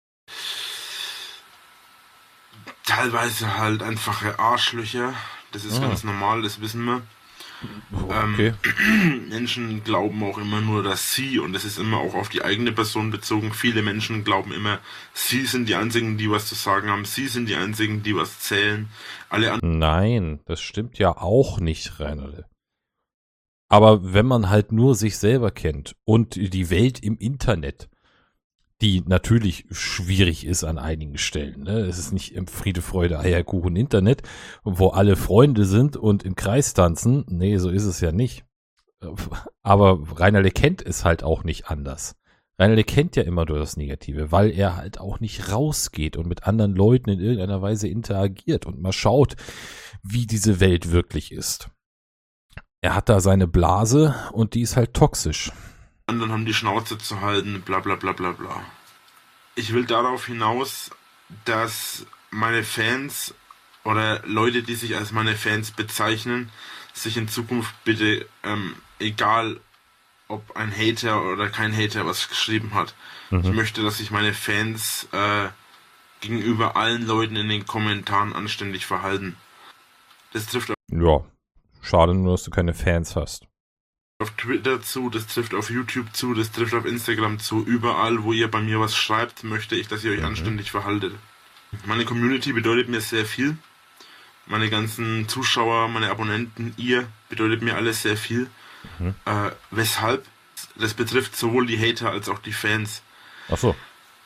Teilweise halt einfache Arschlöcher. Das ist ah. ganz normal, das wissen wir. Okay. Ähm, Menschen glauben auch immer nur, dass sie, und das ist immer auch auf die eigene Person bezogen, viele Menschen glauben immer, sie sind die Einzigen, die was zu sagen haben, sie sind die Einzigen, die was zählen. Alle anderen. Nein, das stimmt ja auch nicht, Reinhard. Aber wenn man halt nur sich selber kennt und die Welt im Internet, die natürlich schwierig ist an einigen Stellen. Ne? Es ist nicht im Friede, Freude, Eierkuchen Internet, wo alle Freunde sind und im Kreis tanzen. Nee, so ist es ja nicht. Aber Reinhard kennt es halt auch nicht anders. Reinhard kennt ja immer nur das Negative, weil er halt auch nicht rausgeht und mit anderen Leuten in irgendeiner Weise interagiert und mal schaut, wie diese Welt wirklich ist. Er hat da seine Blase und die ist halt toxisch. Anderen haben die Schnauze zu halten, bla bla bla bla bla. Ich will darauf hinaus, dass meine Fans oder Leute, die sich als meine Fans bezeichnen, sich in Zukunft bitte, ähm, egal ob ein Hater oder kein Hater was geschrieben hat, mhm. ich möchte, dass sich meine Fans äh, gegenüber allen Leuten in den Kommentaren anständig verhalten. Das trifft auf Ja, schade nur, dass du keine Fans hast. Auf Twitter zu, das trifft auf YouTube zu, das trifft auf Instagram zu. Überall, wo ihr bei mir was schreibt, möchte ich, dass ihr euch mhm. anständig verhaltet. Meine Community bedeutet mir sehr viel. Meine ganzen Zuschauer, meine Abonnenten, ihr bedeutet mir alles sehr viel. Mhm. Äh, weshalb? Das betrifft sowohl die Hater als auch die Fans. Ach so.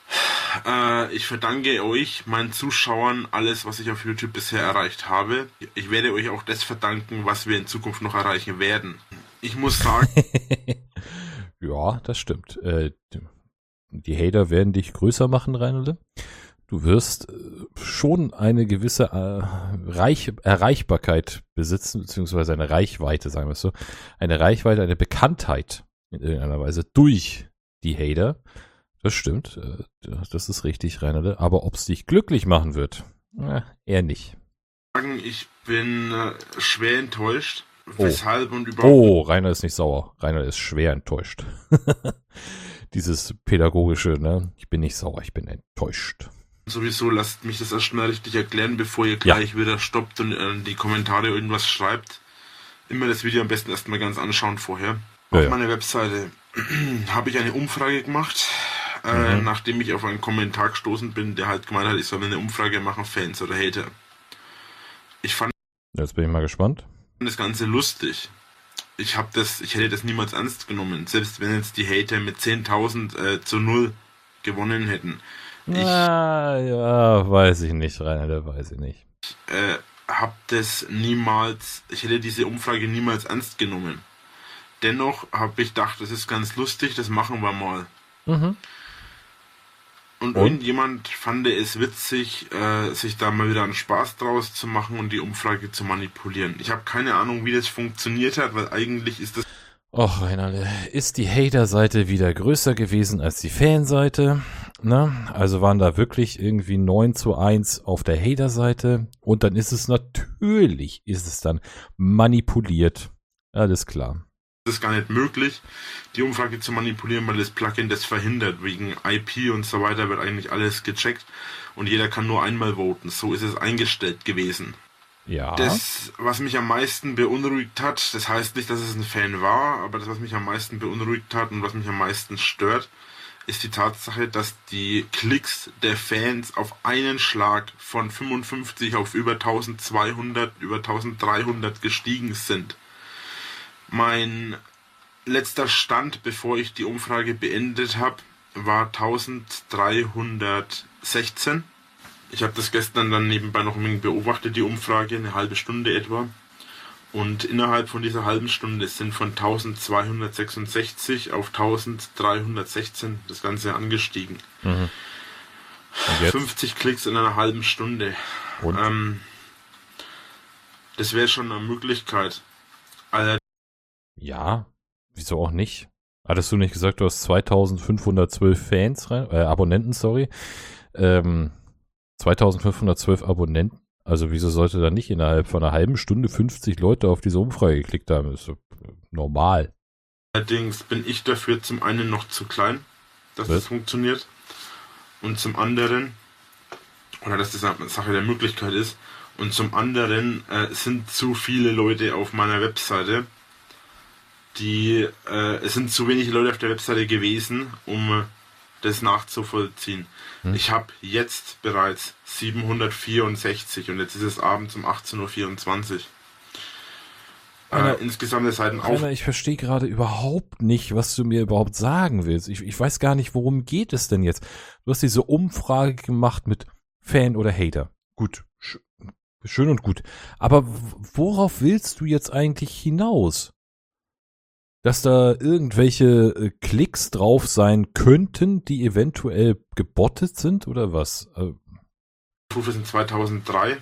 Äh, ich verdanke euch, meinen Zuschauern, alles, was ich auf YouTube bisher erreicht habe. Ich werde euch auch das verdanken, was wir in Zukunft noch erreichen werden. Ich muss sagen... Ja, das stimmt. Äh, die Hater werden dich größer machen, Reinhold. Du wirst schon eine gewisse äh, Reich Erreichbarkeit besitzen, beziehungsweise eine Reichweite, sagen wir es so. Eine Reichweite, eine Bekanntheit in irgendeiner Weise durch die Hater. Das stimmt. Äh, das ist richtig, Reinhold. Aber ob es dich glücklich machen wird, äh, eher nicht. Ich bin äh, schwer enttäuscht. Oh. Weshalb und überhaupt. Oh, Rainer ist nicht sauer. Rainer ist schwer enttäuscht. Dieses pädagogische, ne? Ich bin nicht sauer, ich bin enttäuscht. Sowieso lasst mich das erstmal richtig erklären, bevor ihr gleich ja. wieder stoppt und in die Kommentare irgendwas schreibt. Immer das Video am besten erstmal ganz anschauen vorher. Ja, auf ja. meiner Webseite habe ich eine Umfrage gemacht, äh, mhm. nachdem ich auf einen Kommentar gestoßen bin, der halt gemeint hat, ich soll eine Umfrage machen, Fans oder Hater. Ich fand Jetzt bin ich mal gespannt. das Ganze lustig. Ich habe das, ich hätte das niemals ernst genommen, selbst wenn jetzt die Hater mit zehntausend äh, zu null gewonnen hätten. Ich, ah, ja, weiß ich nicht, Rainer, weiß ich nicht. Ich äh, habe das niemals, ich hätte diese Umfrage niemals ernst genommen. Dennoch habe ich gedacht, das ist ganz lustig, das machen wir mal. Mhm. Und, und irgendjemand fand es witzig, äh, sich da mal wieder einen Spaß draus zu machen und die Umfrage zu manipulieren. Ich habe keine Ahnung, wie das funktioniert hat, weil eigentlich ist das... Och, Reinhard, ist die Hater-Seite wieder größer gewesen als die Fanseite? Ne? Also waren da wirklich irgendwie neun zu eins auf der Hater-Seite und dann ist es natürlich, ist es dann manipuliert. Alles klar. Es ist gar nicht möglich, die Umfrage zu manipulieren, weil das Plugin das verhindert. Wegen I P und so weiter wird eigentlich alles gecheckt und jeder kann nur einmal voten. So ist es eingestellt gewesen. Ja. Das, was mich am meisten beunruhigt hat, das heißt nicht, dass es ein Fan war, aber das, was mich am meisten beunruhigt hat und was mich am meisten stört, ist die Tatsache, dass die Klicks der Fans auf einen Schlag von fünfundfünfzig auf über eintausendzweihundert, über eintausenddreihundert gestiegen sind. Mein letzter Stand, bevor ich die Umfrage beendet habe, war eintausenddreihundertsechzehn. Ich habe das gestern dann nebenbei noch ein wenig beobachtet, die Umfrage, eine halbe Stunde etwa. Und innerhalb von dieser halben Stunde sind von eintausendzweihundertsechsundsechzig auf eintausenddreihundertsechzehn das Ganze angestiegen. Mhm. fünfzig Klicks in einer halben Stunde. Und? Ähm, das wäre schon eine Möglichkeit. Allerdings Ja, wieso auch nicht? Hattest du nicht gesagt, du hast zweitausendfünfhundertzwölf Fans, rein, äh, Abonnenten, sorry. Ähm, zweitausendfünfhundertzwölf Abonnenten. Also wieso sollte da nicht innerhalb von einer halben Stunde fünfzig Leute auf diese Umfrage geklickt haben? Das ist so normal. Allerdings bin ich dafür zum einen noch zu klein, dass Was? das funktioniert. Und zum anderen, oder dass das eine Sache der Möglichkeit ist, und zum anderen äh, sind zu viele Leute auf meiner Webseite, die, äh, es sind zu wenige Leute auf der Webseite gewesen, um das nachzuvollziehen. Hm. Ich habe jetzt bereits siebenhundertvierundsechzig und jetzt ist es abends um achtzehn Uhr vierundzwanzig. Äh, insgesamt der Seiten auf. Rainer, ich verstehe gerade überhaupt nicht, was du mir überhaupt sagen willst. Ich, ich weiß gar nicht, worum geht es denn jetzt? Du hast diese Umfrage gemacht mit Fan oder Hater. Gut, sch schön und gut. Aber worauf willst du jetzt eigentlich hinaus? Dass da irgendwelche äh, Klicks drauf sein könnten, die eventuell gebottet sind oder was? Äh, Aufrufe sind zweitausenddrei.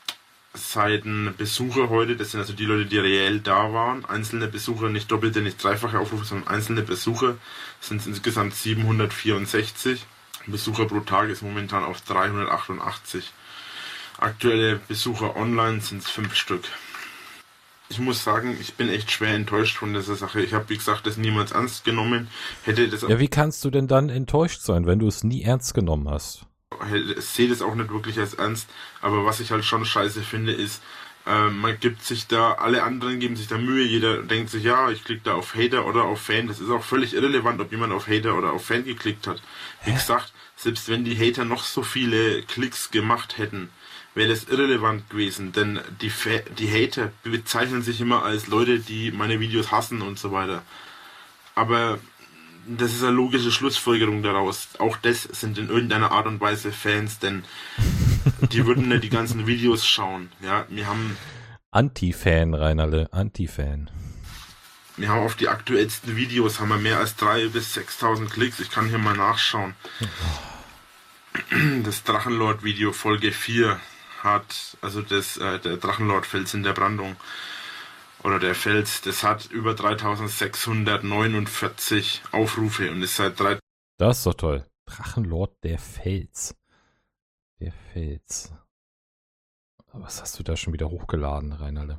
Seiten Besucher heute, das sind also die Leute, die reell da waren. Einzelne Besucher, nicht doppelte, nicht dreifache Aufrufe, sondern einzelne Besucher sind insgesamt siebenhundertvierundsechzig. Besucher pro Tag ist momentan auf dreihundertachtundachtzig. Aktuelle Besucher online sind es fünf Stück. Ich muss sagen, ich bin echt schwer enttäuscht von dieser Sache. Ich habe, wie gesagt, das niemals ernst genommen. Hätte das ja, wie kannst du denn dann enttäuscht sein, wenn du es nie ernst genommen hast? Ich sehe das auch nicht wirklich als ernst, aber was ich halt schon scheiße finde, ist, äh, man gibt sich da, alle anderen geben sich da Mühe, jeder denkt sich, ja, ich klicke da auf Hater oder auf Fan. Das ist auch völlig irrelevant, ob jemand auf Hater oder auf Fan geklickt hat. Wie Hä? gesagt, selbst wenn die Hater noch so viele Klicks gemacht hätten, wäre das irrelevant gewesen, denn die, Fa die Hater bezeichnen sich immer als Leute, die meine Videos hassen und so weiter. Aber das ist eine logische Schlussfolgerung daraus. Auch das sind in irgendeiner Art und Weise Fans, denn die würden nicht die ganzen Videos schauen. Ja, wir haben Anti-Fan, Reinerle, Anti-Fan. Wir haben auf die aktuellsten Videos haben wir mehr als dreitausend bis sechstausend Klicks. Ich kann hier mal nachschauen. Das Drachenlord-Video Folge vier hat, also das, äh, der Drachenlord-Fels in der Brandung, oder der Fels, das hat über dreitausendsechshundertneunundvierzig Aufrufe und ist seit drei... Das ist doch toll. Drachenlord der Fels. Der Fels. Was hast du da schon wieder hochgeladen, Reinerle?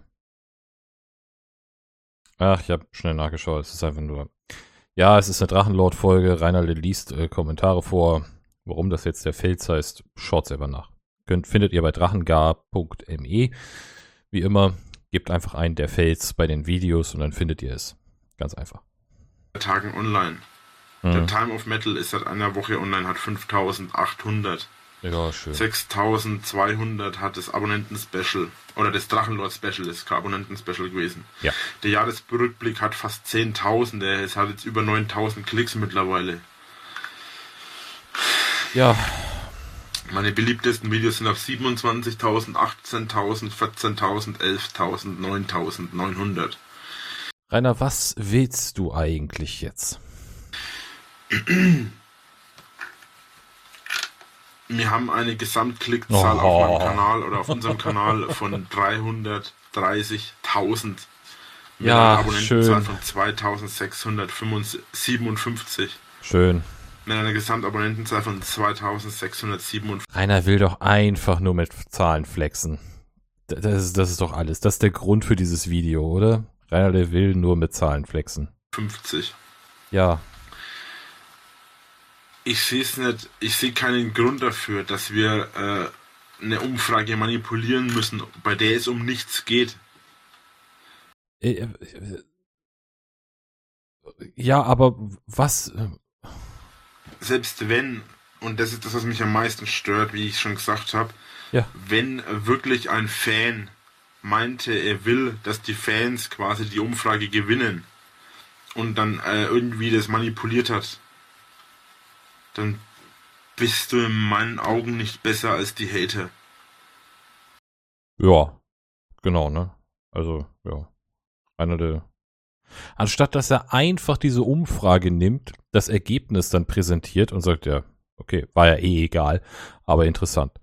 Ach, ich habe schnell nachgeschaut. Es ist einfach nur... Ja, es ist eine Drachenlord-Folge. Reinerle liest äh, Kommentare vor. Warum das jetzt der Fels heißt, schaut selber nach. Könnt, findet ihr bei drachengar punkt me. Wie immer, gebt einfach ein, der Fels bei den Videos und dann findet ihr es. Ganz einfach. Tagen online. Mhm. Der Time of Metal ist seit einer Woche online, hat fünftausendachthundert. Ja, schön. sechstausendzweihundert hat das Abonnenten-Special, oder das Drachenlord-Special ist kein Abonnenten-Special gewesen. Ja. Der Jahresrückblick hat fast zehntausend, es hat jetzt über neuntausend Klicks mittlerweile. Ja. Meine beliebtesten Videos sind auf siebenundzwanzigtausend, achtzehntausend, vierzehntausend, elftausend, neuntausendneunhundert. Rainer, was willst du eigentlich jetzt? Wir haben eine Gesamtklickzahl Oh. auf meinem Kanal oder auf unserem Kanal von dreihundertdreißigtausend. Mit Ja, einer Abonnentenzahl schön. von zweitausendsechshundertsiebenundfünfzig. Schön. Mit einer Gesamtabonnentenzahl von zweitausendsechshundertsiebenundfünfzig. Rainer will doch einfach nur mit Zahlen flexen. D- Das ist, das ist doch alles. Das ist der Grund für dieses Video, oder? Rainer, der will nur mit Zahlen flexen. Ja. Ich sehe es nicht, ich sehe keinen Grund dafür, dass wir äh, eine Umfrage manipulieren müssen, bei der es um nichts geht. Ja, aber was? Selbst wenn, und das ist das, was mich am meisten stört, wie ich schon gesagt habe, ja. wenn wirklich ein Fan meinte, er will, dass die Fans quasi die Umfrage gewinnen und dann äh, irgendwie das manipuliert hat, dann bist du in meinen Augen nicht besser als die Hater. Ja, genau, ne? Also, ja. Einer der. Anstatt dass er einfach diese Umfrage nimmt, das Ergebnis dann präsentiert und sagt, ja, okay, war ja eh egal, aber interessant.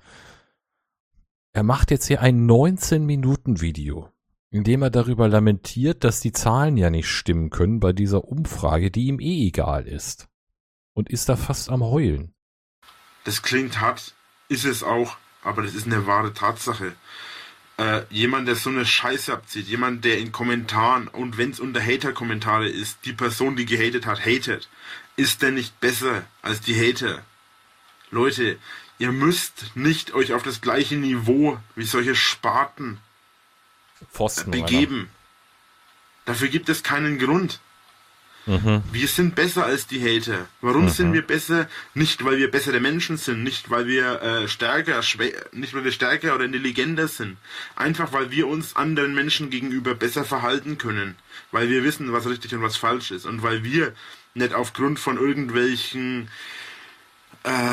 Er macht jetzt hier ein neunzehn Minuten Video, in dem er darüber lamentiert, dass die Zahlen ja nicht stimmen können bei dieser Umfrage, die ihm eh egal ist. Und ist da fast am Heulen. Das klingt hart, ist es auch, aber das ist eine wahre Tatsache. Äh, jemand, der so eine Scheiße abzieht, jemand, der in Kommentaren, und wenn es unter Hater-Kommentare ist, die Person, die gehatet hat, hatet, ist der nicht besser als die Hater? Leute, ihr müsst nicht euch auf das gleiche Niveau wie solche Spaten Pfosten, begeben. Oder? Dafür gibt es keinen Grund. Mhm. Wir sind besser als die Hater. Warum mhm. sind wir besser? Nicht, weil wir bessere Menschen sind, nicht, weil wir äh, stärker, nicht, weil wir stärker oder intelligenter sind. Einfach, weil wir uns anderen Menschen gegenüber besser verhalten können. Weil wir wissen, was richtig und was falsch ist. Und weil wir nicht aufgrund von irgendwelchen äh,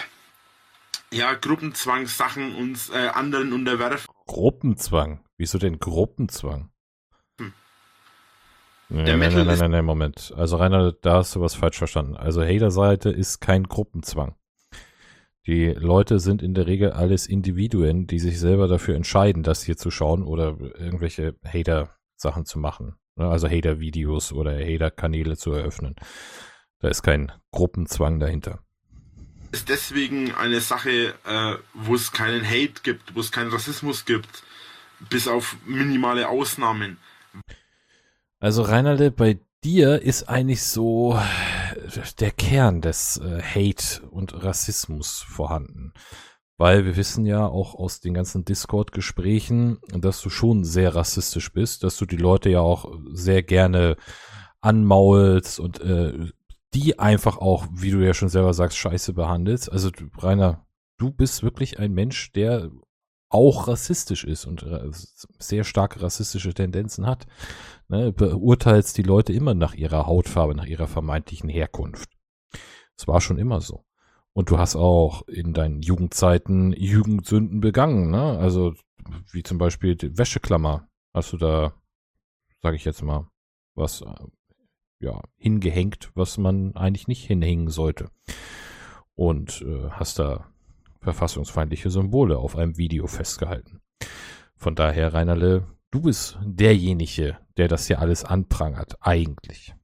ja, Gruppenzwangssachen uns äh, anderen unterwerfen. Gruppenzwang? Wieso denn Gruppenzwang? Hm. Nein, nein, nein, nein, nein, nein, Moment. Also Rainer, da hast du was falsch verstanden. Also Hater-Seite ist kein Gruppenzwang. Die Leute sind in der Regel alles Individuen, die sich selber dafür entscheiden, das hier zu schauen oder irgendwelche Hater-Sachen zu machen. Also Hater-Videos oder Hater-Kanäle zu eröffnen. Da ist kein Gruppenzwang dahinter. Ist deswegen eine Sache, äh, wo es keinen Hate gibt, wo es keinen Rassismus gibt, bis auf minimale Ausnahmen. Also Reinalde, bei dir ist eigentlich so der Kern des äh, Hate und Rassismus vorhanden. Weil wir wissen ja auch aus den ganzen Discord-Gesprächen, dass du schon sehr rassistisch bist, dass du die Leute ja auch sehr gerne anmaulst und äh, die einfach auch, wie du ja schon selber sagst, scheiße behandelst. Also du, Rainer, du bist wirklich ein Mensch, der auch rassistisch ist und äh, sehr starke rassistische Tendenzen hat. Ne, beurteilst die Leute immer nach ihrer Hautfarbe, nach ihrer vermeintlichen Herkunft. Das war schon immer so. Und du hast auch in deinen Jugendzeiten Jugendsünden begangen, ne? Also wie zum Beispiel die Wäscheklammer. Hast du da, sage ich jetzt mal, was ja hingehängt, was man eigentlich nicht hinhängen sollte. Und äh, hast da verfassungsfeindliche Symbole auf einem Video festgehalten. Von daher, Rainerle, du bist derjenige, der das hier alles anprangert, eigentlich.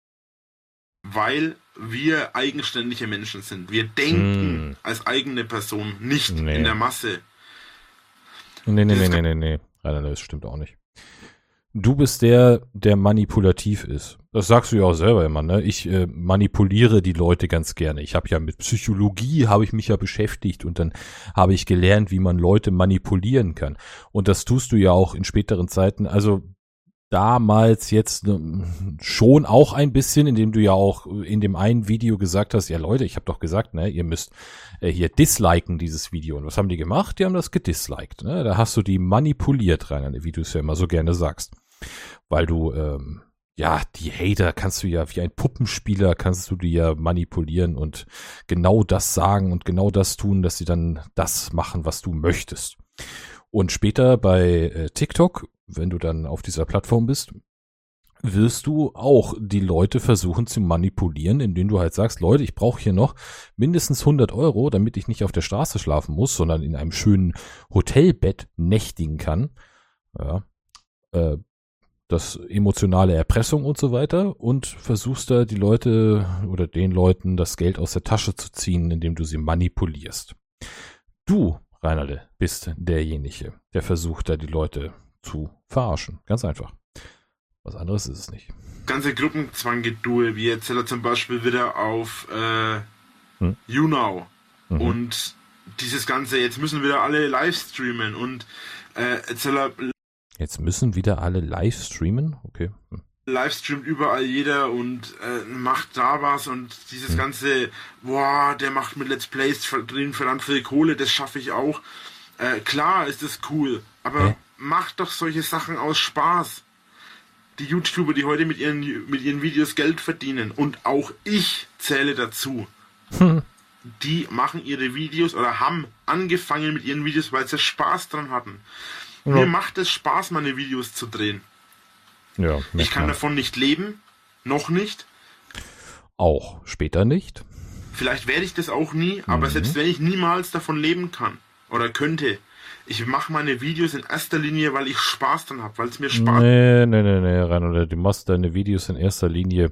Weil wir eigenständige Menschen sind. Wir denken mm. als eigene Person, nicht nee. in der Masse. Nee, nee, nee, nee, nee, nee. Rainerle, das stimmt auch nicht. Du bist der, der manipulativ ist. Das sagst du ja auch selber immer, ne? Ich äh, manipuliere die Leute ganz gerne. Ich habe ja mit Psychologie, habe ich mich ja beschäftigt und dann habe ich gelernt, wie man Leute manipulieren kann. Und das tust du ja auch in späteren Zeiten. Also damals jetzt ne, schon auch ein bisschen, indem du ja auch in dem einen Video gesagt hast, ja Leute, ich habe doch gesagt, ne, ihr müsst äh, hier disliken dieses Video. Und was haben die gemacht? Die haben das gedisliked. Ne? Da hast du die manipuliert, Rainer, wie du es ja immer so gerne sagst. Weil du, ähm, ja, die Hater kannst du ja, wie ein Puppenspieler kannst du die ja manipulieren und genau das sagen und genau das tun, dass sie dann das machen, was du möchtest. Und später bei äh, TikTok, wenn du dann auf dieser Plattform bist, wirst du auch die Leute versuchen zu manipulieren, indem du halt sagst, Leute, ich brauche hier noch mindestens hundert Euro, damit ich nicht auf der Straße schlafen muss, sondern in einem schönen Hotelbett nächtigen kann. Ja, äh, das emotionale Erpressung und so weiter und versuchst da die Leute oder den Leuten das Geld aus der Tasche zu ziehen, indem du sie manipulierst. Du, Reinalde, bist derjenige, der versucht da die Leute zu verarschen. Ganz einfach. Was anderes ist es nicht. Ganze Gruppenzwanggedue, wie jetzt zum Beispiel wieder auf äh, hm? YouNow. Mhm. Und dieses Ganze, jetzt müssen wieder alle live streamen und äh, jetzt soll er Jetzt müssen wieder alle live streamen? Okay. Hm. live streamt überall jeder und äh, macht da was und dieses Hm. ganze, boah, der macht mit Let's Plays verdient verdammt viel Kohle, das schaffe ich auch. Äh, klar ist das cool, aber Hä? macht doch solche Sachen aus Spaß. Die YouTuber, die heute mit ihren, mit ihren Videos Geld verdienen, und auch ich zähle dazu, Hm. die machen ihre Videos oder haben angefangen mit ihren Videos, weil sie Spaß dran hatten. Ja. Mir macht es Spaß, meine Videos zu drehen. Ja, Ich merkt kann man. davon nicht leben, noch nicht. Auch später nicht. Vielleicht werde ich das auch nie, aber Mhm. selbst wenn ich niemals davon leben kann oder könnte, ich mache meine Videos in erster Linie, weil ich Spaß dran habe, weil es mir Spaß Nee, nee, nee, nee, Reinhold, du machst deine Videos in erster Linie,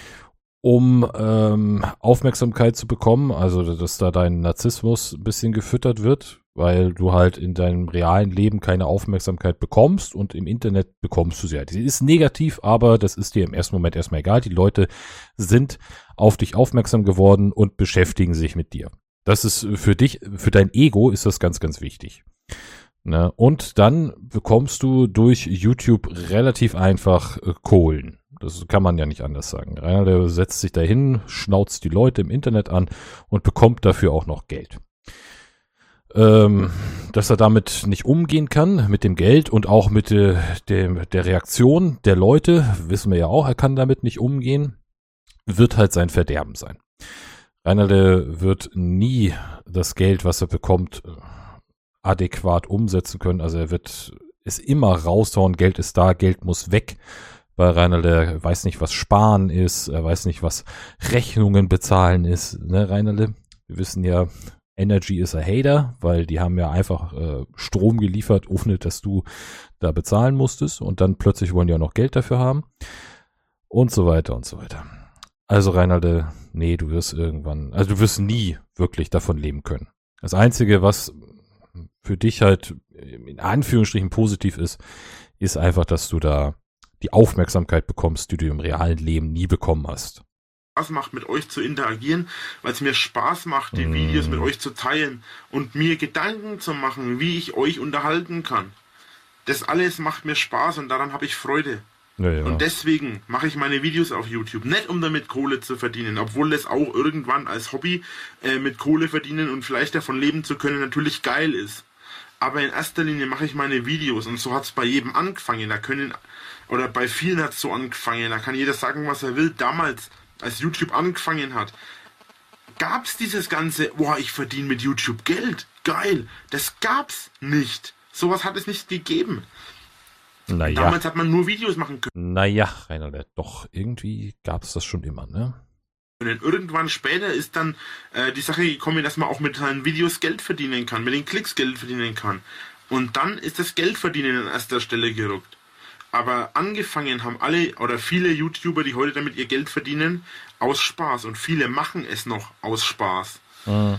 um ähm, Aufmerksamkeit zu bekommen, also dass da dein Narzissmus ein bisschen gefüttert wird, weil du halt in deinem realen Leben keine Aufmerksamkeit bekommst und im Internet bekommst du sie halt. Sie ist negativ, aber das ist dir im ersten Moment erstmal egal. Die Leute sind auf dich aufmerksam geworden und beschäftigen sich mit dir. Das ist für dich, für dein Ego ist das ganz, ganz wichtig. Ne? Und dann bekommst du durch YouTube relativ einfach äh, Kohlen. Das kann man ja nicht anders sagen. Rainer, der setzt sich dahin, schnauzt die Leute im Internet an und bekommt dafür auch noch Geld. Ähm, dass er damit nicht umgehen kann, mit dem Geld und auch mit äh, dem, der Reaktion der Leute, wissen wir ja auch, er kann damit nicht umgehen, wird halt sein Verderben sein. Rainer, der wird nie das Geld, was er bekommt, adäquat umsetzen können. Also er wird es immer raushauen, Geld ist da, Geld muss weg. Weil Rainer, der weiß nicht, was Sparen ist, er weiß nicht, was Rechnungen bezahlen ist. Ne, Rainer, wir wissen ja, Energy is a hater, weil die haben ja einfach äh, Strom geliefert, ohne dass du da bezahlen musstest. Und dann plötzlich wollen die auch noch Geld dafür haben. Und so weiter und so weiter. Also Reinhard, nee, du wirst irgendwann, also du wirst nie wirklich davon leben können. Das Einzige, was für dich halt in Anführungsstrichen positiv ist, ist einfach, dass du da die Aufmerksamkeit bekommst, die du im realen Leben nie bekommen hast. Spaß macht, mit euch zu interagieren, weil es mir Spaß macht, die Mm. Videos mit euch zu teilen und mir Gedanken zu machen, wie ich euch unterhalten kann. Das alles macht mir Spaß und daran habe ich Freude. Ja, ja. Und deswegen mache ich meine Videos auf YouTube. Nicht um damit Kohle zu verdienen, obwohl es auch irgendwann als Hobby äh, mit Kohle verdienen und vielleicht davon leben zu können natürlich geil ist. Aber in erster Linie mache ich meine Videos und so hat es bei jedem angefangen. Da können, oder bei vielen hat es so angefangen. Da kann jeder sagen, was er will. Damals, als YouTube angefangen hat, gab es dieses ganze, boah, ich verdiene mit YouTube Geld. Geil. Das gab's nicht. Sowas hat es nicht gegeben. Naja, Damals hat man nur Videos machen können. naja, Reinhard, doch, irgendwie gab es das schon immer, ne? Irgendwann später ist dann äh, die Sache gekommen, dass man auch mit seinen Videos Geld verdienen kann, mit den Klicks Geld verdienen kann. Und dann ist das Geldverdienen an erster Stelle gerückt. Aber angefangen haben alle oder viele YouTuber, die heute damit ihr Geld verdienen, aus Spaß. Und viele machen es noch aus Spaß. Mhm.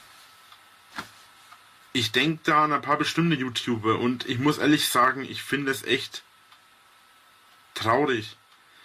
Ich denke da an ein paar bestimmte YouTuber und ich muss ehrlich sagen, ich finde es echt traurig,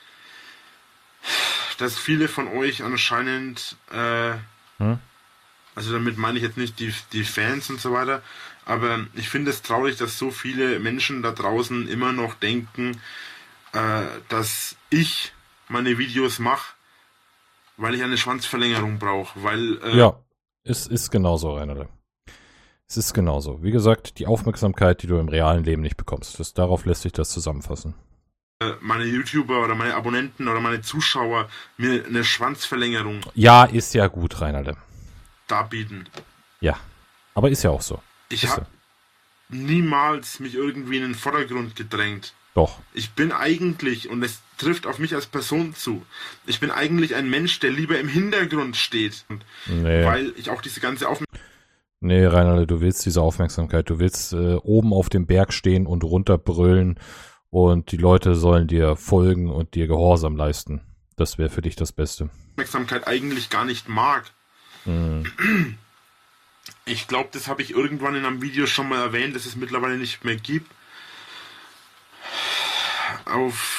dass viele von euch anscheinend, äh, Hm? also damit meine ich jetzt nicht die, die Fans und so weiter, aber ich finde es traurig, dass so viele Menschen da draußen immer noch denken, äh, dass ich meine Videos mache, weil ich eine Schwanzverlängerung brauche, weil äh, Ja, es ist genauso, Reinhard. Es ist genauso. Wie gesagt, die Aufmerksamkeit, die du im realen Leben nicht bekommst. Das, darauf lässt sich das zusammenfassen. meine YouTuber oder meine Abonnenten oder meine Zuschauer mir eine Schwanzverlängerung Ja, ist ja gut, Reinhard. darbieten. Ja, aber ist ja auch so. Ich Ist habe niemals mich irgendwie in den Vordergrund gedrängt. Doch. Ich bin eigentlich, und es trifft auf mich als Person zu, ich bin eigentlich ein Mensch, der lieber im Hintergrund steht. Und Nee. weil ich auch diese ganze Aufmerksamkeit Nee, Reinhard, du willst diese Aufmerksamkeit. Du willst äh, oben auf dem Berg stehen und runterbrüllen und die Leute sollen dir folgen und dir Gehorsam leisten. Das wäre für dich das Beste. eigentlich gar nicht mag. Mhm. Ich glaube, das habe ich irgendwann in einem Video schon mal erwähnt, dass es mittlerweile nicht mehr gibt. Auf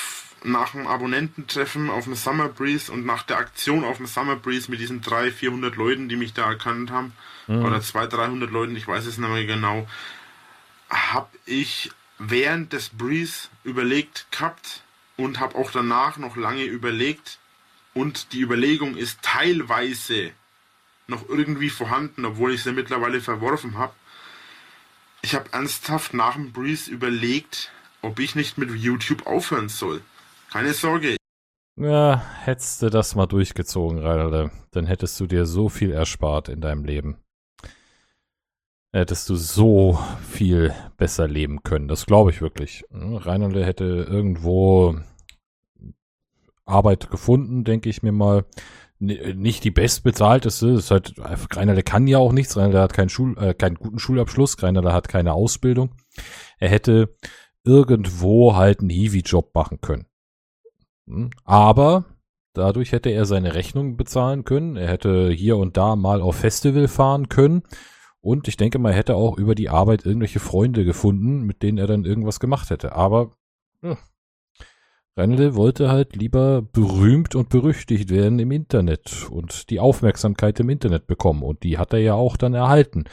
nach dem Abonnententreffen auf dem Summer Breeze und nach der Aktion auf dem Summer Breeze mit diesen dreihundert, vierhundert Leuten, die mich da erkannt haben, mhm. oder zweihundert, dreihundert Leuten, ich weiß es nicht mehr genau, habe ich während des Breeze überlegt gehabt und habe auch danach noch lange überlegt, und die Überlegung ist teilweise noch irgendwie vorhanden, obwohl ich sie mittlerweile verworfen habe. Ich habe ernsthaft nach dem Breeze überlegt, ob ich nicht mit YouTube aufhören soll. Keine Sorge. Ja, hättest du das mal durchgezogen, Reinalde, dann hättest du dir so viel erspart in deinem Leben. Hättest du so viel besser leben können. Das glaube ich wirklich. Reinalde hätte irgendwo Arbeit gefunden, denke ich mir mal. Nicht die bestbezahlteste. Ist halt, Reinalde kann ja auch nichts. Reinalde hat keinen, Schul, äh, keinen guten Schulabschluss. Reinalde hat keine Ausbildung. Er hätte irgendwo halt einen Hiwi-Job machen können. Aber dadurch hätte er seine Rechnung bezahlen können. Er hätte hier und da mal auf Festival fahren können. Und ich denke mal, er hätte auch über die Arbeit irgendwelche Freunde gefunden, mit denen er dann irgendwas gemacht hätte. Aber ja, Reinalde wollte halt lieber berühmt und berüchtigt werden im Internet und die Aufmerksamkeit im Internet bekommen. Und die hat er ja auch dann erhalten.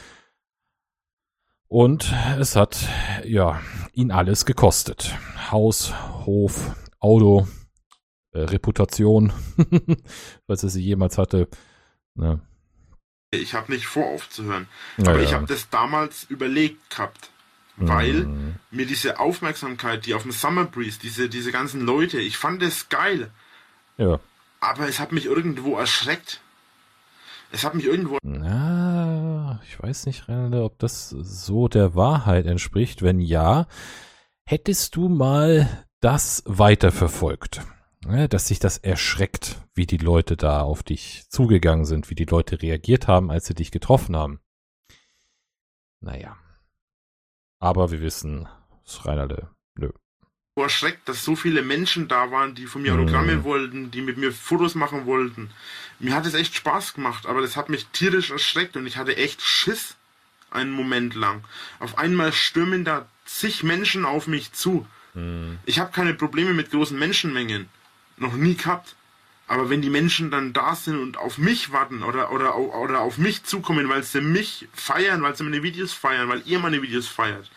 Und es hat, ja, ihn alles gekostet. Haus, Hof, Auto, äh, Reputation, was er sie jemals hatte. Ja. Ich habe nicht vor, aufzuhören. Ja, aber ja. ich habe das damals überlegt gehabt. Weil mhm. mir diese Aufmerksamkeit, die auf dem Summer Breeze, diese, diese ganzen Leute, ich fand das geil. Ja. Aber es hat mich irgendwo erschreckt. Es hat mich irgendwo... Na, ich weiß nicht, Reinalde, ob das so der Wahrheit entspricht. Wenn ja, hättest du mal das weiterverfolgt. Ja, dass sich das erschreckt, wie die Leute da auf dich zugegangen sind, wie die Leute reagiert haben, als sie dich getroffen haben. Naja. Aber wir wissen, es ist Reinalde, nö. erschreckt, dass so viele Menschen da waren, die von mir Autogramme mm. wollten, die mit mir Fotos machen wollten. Mir hat es echt Spaß gemacht, aber das hat mich tierisch erschreckt und ich hatte echt Schiss einen Moment lang. Auf einmal stürmen da zig Menschen auf mich zu. Mm. Ich habe keine Probleme mit großen Menschenmengen. Noch nie gehabt. Aber wenn die Menschen dann da sind und auf mich warten oder, oder, oder auf mich zukommen, weil sie mich feiern, weil sie meine Videos feiern, weil ihr meine Videos feiert,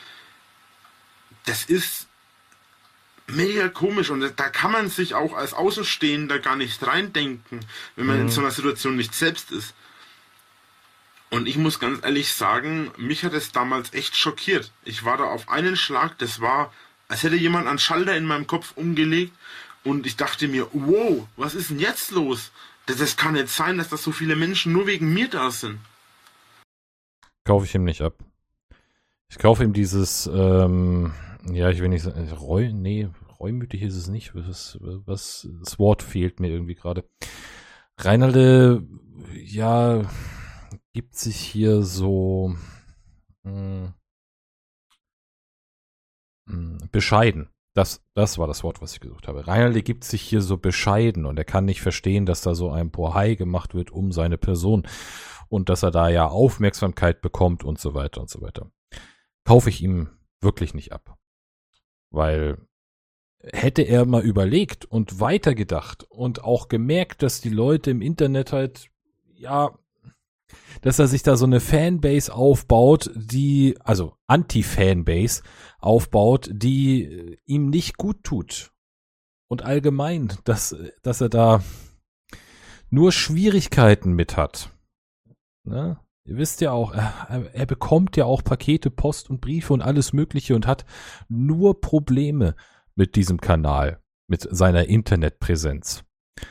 das ist mega komisch und da kann man sich auch als Außenstehender gar nicht reindenken, wenn man mhm. in so einer Situation nicht selbst ist. Und ich muss ganz ehrlich sagen, mich hat es damals echt schockiert. Ich war da auf einen Schlag, das war, als hätte jemand einen Schalter in meinem Kopf umgelegt. Und ich dachte mir, wow, was ist denn jetzt los? Das, das kann nicht sein, dass das so viele Menschen nur wegen mir da sind. Kaufe ich ihm nicht ab. Ich kaufe ihm dieses, ähm, ja, ich will nicht sagen, Reu, nee, reumütig ist es nicht. Was, was, das Wort fehlt mir irgendwie gerade. Reinalde, ja, gibt sich hier so mh, mh, bescheiden. Das, das war das Wort, was ich gesucht habe. Reinalde gibt sich hier so bescheiden und er kann nicht verstehen, dass da so ein Bohai gemacht wird um seine Person und dass er da ja Aufmerksamkeit bekommt und so weiter und so weiter. Kaufe ich ihm wirklich nicht ab. Weil hätte er mal überlegt und weitergedacht und auch gemerkt, dass die Leute im Internet halt, ja, dass er sich da so eine Fanbase aufbaut, die, also Anti-Fanbase aufbaut, die ihm nicht gut tut. Und allgemein, dass, dass er da nur Schwierigkeiten mit hat. Ne? Ihr wisst ja auch, er, er bekommt ja auch Pakete, Post und Briefe und alles Mögliche und hat nur Probleme mit diesem Kanal, mit seiner Internetpräsenz.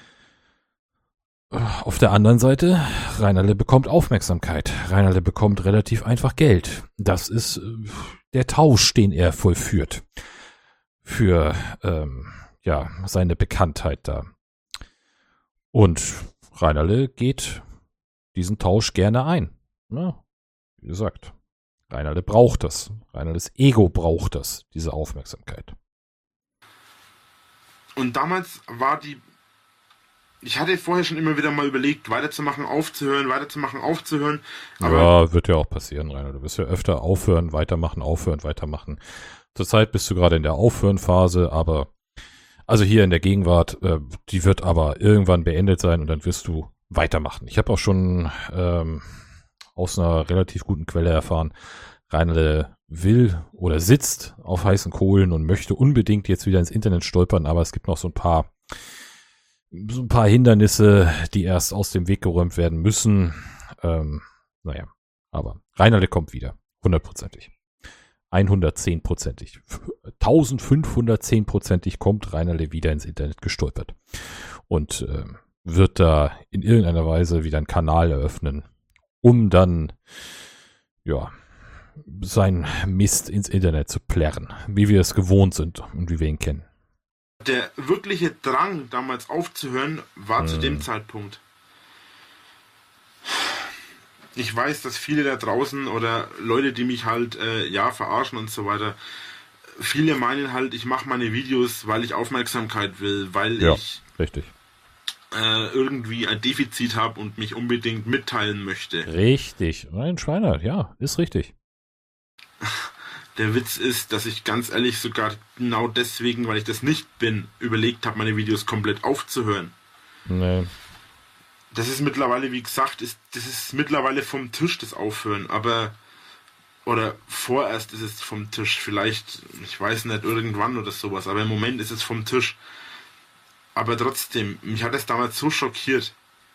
Auf der anderen Seite, Reinalde bekommt Aufmerksamkeit. Reinalde bekommt relativ einfach Geld. Das ist äh, der Tausch, den er vollführt für ähm, ja seine Bekanntheit da. Und Reinalde geht diesen Tausch gerne ein. Ja, wie gesagt, Reinalde braucht das. Reinaldes Ego braucht das, diese Aufmerksamkeit. Und damals war die Ich hatte vorher schon immer wieder mal überlegt, weiterzumachen, aufzuhören, weiterzumachen, aufzuhören. Aber ja, wird ja auch passieren, Rainer. Du wirst ja öfter aufhören, weitermachen, aufhören, weitermachen. Zurzeit bist du gerade in der Aufhören-Phase, aber Also hier in der Gegenwart, äh, die wird aber irgendwann beendet sein und dann wirst du weitermachen. Ich habe auch schon ähm, aus einer relativ guten Quelle erfahren, Rainer will oder sitzt auf heißen Kohlen und möchte unbedingt jetzt wieder ins Internet stolpern, aber es gibt noch so ein paar so ein paar Hindernisse, die erst aus dem Weg geräumt werden müssen. Ähm, naja, aber Rainer kommt wieder, hundertprozentig. hundertzehnprozentig. eintausendfünfhundertzehnprozentig kommt Rainer wieder ins Internet gestolpert. Und äh, wird da in irgendeiner Weise wieder einen Kanal eröffnen, um dann, ja, sein Mist ins Internet zu plärren, wie wir es gewohnt sind und wie wir ihn kennen. Der wirkliche Drang, damals aufzuhören, war hm. zu dem Zeitpunkt. Ich weiß, dass viele da draußen oder Leute, die mich halt, äh, ja, verarschen und so weiter, viele meinen halt, ich mache meine Videos, weil ich Aufmerksamkeit will, weil ja, ich richtig. Äh, irgendwie ein Defizit habe und mich unbedingt mitteilen möchte. Richtig. Nein, Schweiner, ja, ist richtig. Der Witz ist, dass ich ganz ehrlich sogar genau deswegen, weil ich das nicht bin, überlegt habe, meine Videos komplett aufzuhören. Nee. Das ist mittlerweile, wie gesagt, ist, das ist mittlerweile vom Tisch, das Aufhören, aber oder vorerst ist es vom Tisch, vielleicht, ich weiß nicht, irgendwann oder sowas, aber im Moment ist es vom Tisch. Aber trotzdem, mich hat es damals so schockiert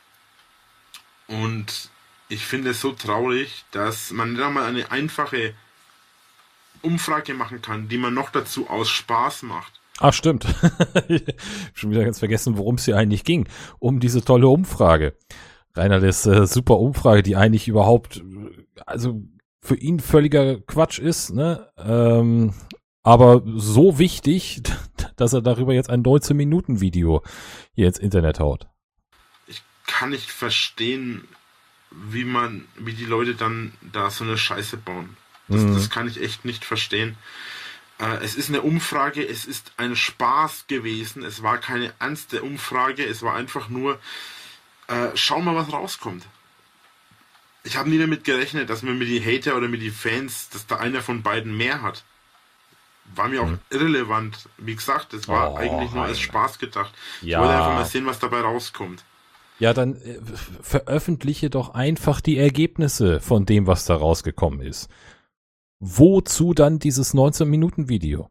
und ich finde es so traurig, dass man da mal eine einfache Umfrage machen kann, die man noch dazu aus Spaß macht. Ach, stimmt. Ich habe schon wieder ganz vergessen, worum es hier eigentlich ging. Um diese tolle Umfrage. Rainer, das äh, super Umfrage, die eigentlich überhaupt, also für ihn völliger Quatsch ist, ne? Ähm, aber so wichtig, dass er darüber jetzt ein neunzehn-Minuten-Video hier ins Internet haut. Ich kann nicht verstehen, wie man, wie die Leute dann da so eine Scheiße bauen. Das, mhm. das kann ich echt nicht verstehen. Äh, es ist eine Umfrage, es ist ein Spaß gewesen, es war keine ernste Umfrage, es war einfach nur, äh, schau mal, was rauskommt. Ich habe nie damit gerechnet, dass man mit die Hater oder mit die Fans, dass da einer von beiden mehr hat. War mir auch mhm. irrelevant. Wie gesagt, es war oh, eigentlich nur als Spaß gedacht. Ja. Ich wollte einfach mal sehen, was dabei rauskommt. Ja, dann äh, veröffentliche doch einfach die Ergebnisse von dem, was da rausgekommen ist. Wozu dann dieses neunzehn-Minuten-Video?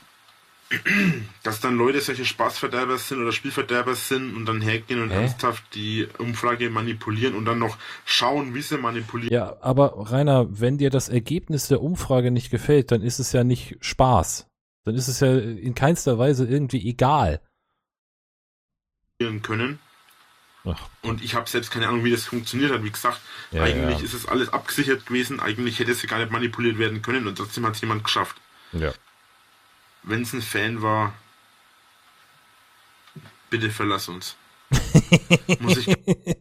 Dass dann Leute solche Spaßverderber sind oder Spielverderber sind und dann hergehen und Hä? ernsthaft die Umfrage manipulieren und dann noch schauen, wie sie manipulieren. Ja, aber Rainer, wenn dir das Ergebnis der Umfrage nicht gefällt, dann ist es ja nicht Spaß. Dann ist es ja in keinster Weise irgendwie egal. Können. Ach. Und ich habe selbst keine Ahnung, wie das funktioniert hat. Wie gesagt, ja, eigentlich ja. ist es alles abgesichert gewesen. Eigentlich hätte es gar nicht manipuliert werden können und trotzdem hat es jemand geschafft. Ja. Wenn es ein Fan war, bitte verlass uns. Muss ich.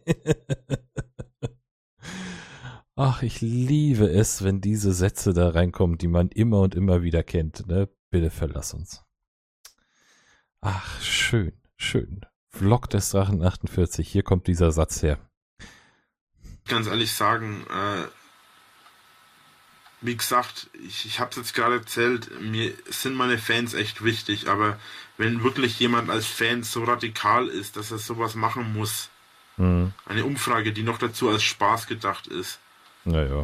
Ach, ich liebe es, wenn diese Sätze da reinkommen, die man immer und immer wieder kennt. Ne? Bitte verlass uns. Ach, schön, schön. Vlog des Drachen achtundvierzig, hier kommt dieser Satz her. Ganz ehrlich sagen, äh, wie gesagt, ich, ich habe es jetzt gerade erzählt, mir sind meine Fans echt wichtig, aber wenn wirklich jemand als Fan so radikal ist, dass er sowas machen muss, mhm. eine Umfrage, die noch dazu als Spaß gedacht ist, naja.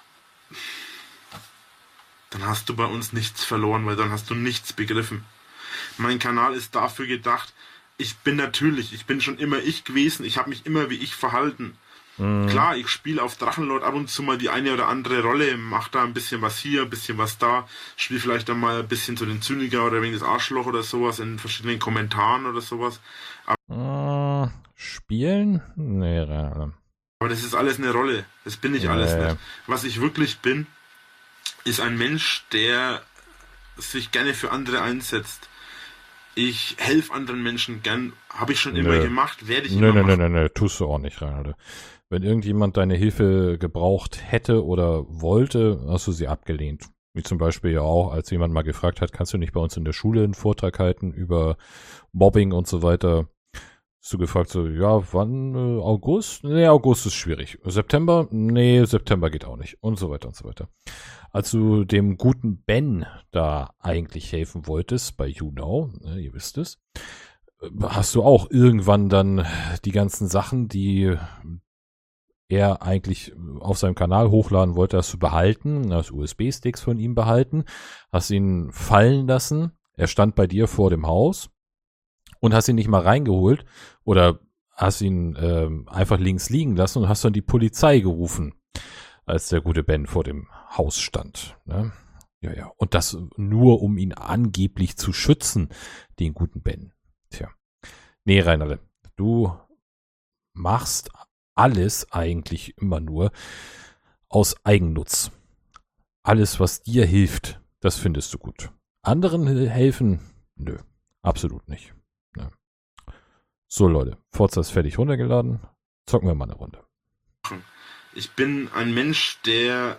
dann hast du bei uns nichts verloren, weil dann hast du nichts begriffen. Mein Kanal ist dafür gedacht, ich bin natürlich, ich bin schon immer ich gewesen, ich habe mich immer wie ich verhalten. Mhm. Klar, ich spiele auf Drachenlord ab und zu mal die eine oder andere Rolle, mache da ein bisschen was hier, ein bisschen was da, spiele vielleicht dann mal ein bisschen zu den Zyniker oder wegen des Arschloch oder sowas in verschiedenen Kommentaren oder sowas. Aber, äh, spielen? Nee, aber das ist alles eine Rolle, das bin ich nee. alles nicht. Was ich wirklich bin, ist ein Mensch, der sich gerne für andere einsetzt. Ich helfe anderen Menschen gern, habe ich schon immer nö. gemacht, werde ich nö, immer nö, machen. Nö, nö, nö, tust du auch nicht, Reinhard. Wenn irgendjemand deine Hilfe gebraucht hätte oder wollte, hast du sie abgelehnt. Wie zum Beispiel ja auch, als jemand mal gefragt hat, kannst du nicht bei uns in der Schule einen Vortrag halten über Mobbing und so weiter. Hast du gefragt, so, ja, wann, äh, August? Nee, August ist schwierig. September? Nee, September geht auch nicht. Und so weiter und so weiter. Als du dem guten Ben da eigentlich helfen wolltest, bei YouNow, ne, ihr wisst es, hast du auch irgendwann dann die ganzen Sachen, die er eigentlich auf seinem Kanal hochladen wollte, hast du behalten, hast U S B-Sticks von ihm behalten, hast ihn fallen lassen, er stand bei dir vor dem Haus und hast ihn nicht mal reingeholt oder hast ihn ähm, einfach links liegen lassen und hast dann die Polizei gerufen, als der gute Ben vor dem Haus stand. Ne? Ja, ja. Und das nur, um ihn angeblich zu schützen, den guten Ben. Tja. Nee, Rainerle, du machst alles eigentlich immer nur aus Eigennutz. Alles, was dir hilft, das findest du gut. Anderen helfen? Nö, absolut nicht. Ja. So, Leute, Forza ist fertig runtergeladen. Zocken wir mal eine Runde. Ich bin ein Mensch, der...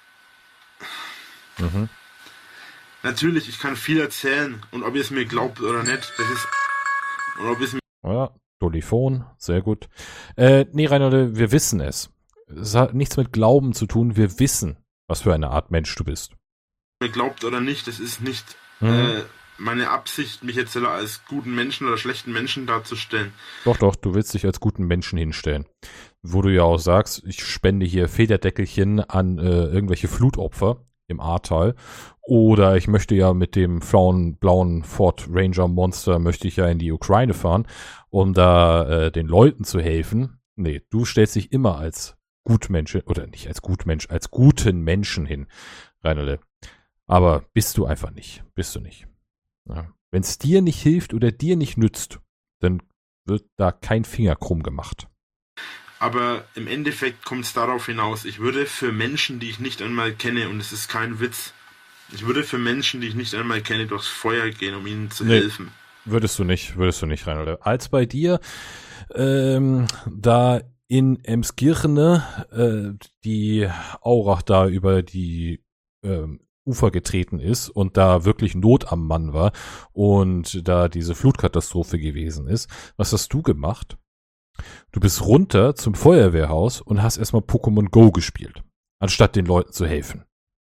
Mhm. Natürlich, ich kann viel erzählen. Und ob ihr es mir glaubt oder nicht, das ist... Und ob ihr es mir... Ja, Doliphon, sehr gut. Äh, nee, Reinhold, wir wissen es. Es hat nichts mit Glauben zu tun. Wir wissen, was für eine Art Mensch du bist. mir glaubt oder nicht, das ist nicht Mhm. äh, meine Absicht, mich jetzt als guten Menschen oder schlechten Menschen darzustellen. Doch, doch, du willst dich als guten Menschen hinstellen. Wo du ja auch sagst, ich spende hier Federdeckelchen an äh, irgendwelche Flutopfer im Ahrtal. Oder ich möchte ja mit dem blauen, blauen Ford Ranger Monster, möchte ich ja in die Ukraine fahren, um da äh, den Leuten zu helfen. Nee, du stellst dich immer als Gutmensch, oder nicht als Gutmensch, als guten Menschen hin, Reinerle. Aber bist du einfach nicht. Bist du nicht. Ja. Wenn es dir nicht hilft oder dir nicht nützt, dann wird da kein Finger krumm gemacht. Aber im Endeffekt kommt es darauf hinaus, ich würde für Menschen, die ich nicht einmal kenne, und es ist kein Witz, ich würde für Menschen, die ich nicht einmal kenne, durchs Feuer gehen, um ihnen zu Nee. helfen. Würdest du nicht, würdest du nicht, Reinhold. Als bei dir ähm, da in Emskirchen äh, die Aurach da über die ähm, Ufer getreten ist und da wirklich Not am Mann war und da diese Flutkatastrophe gewesen ist, was hast du gemacht? Du bist runter zum Feuerwehrhaus und hast erstmal Pokémon Go gespielt, anstatt den Leuten zu helfen.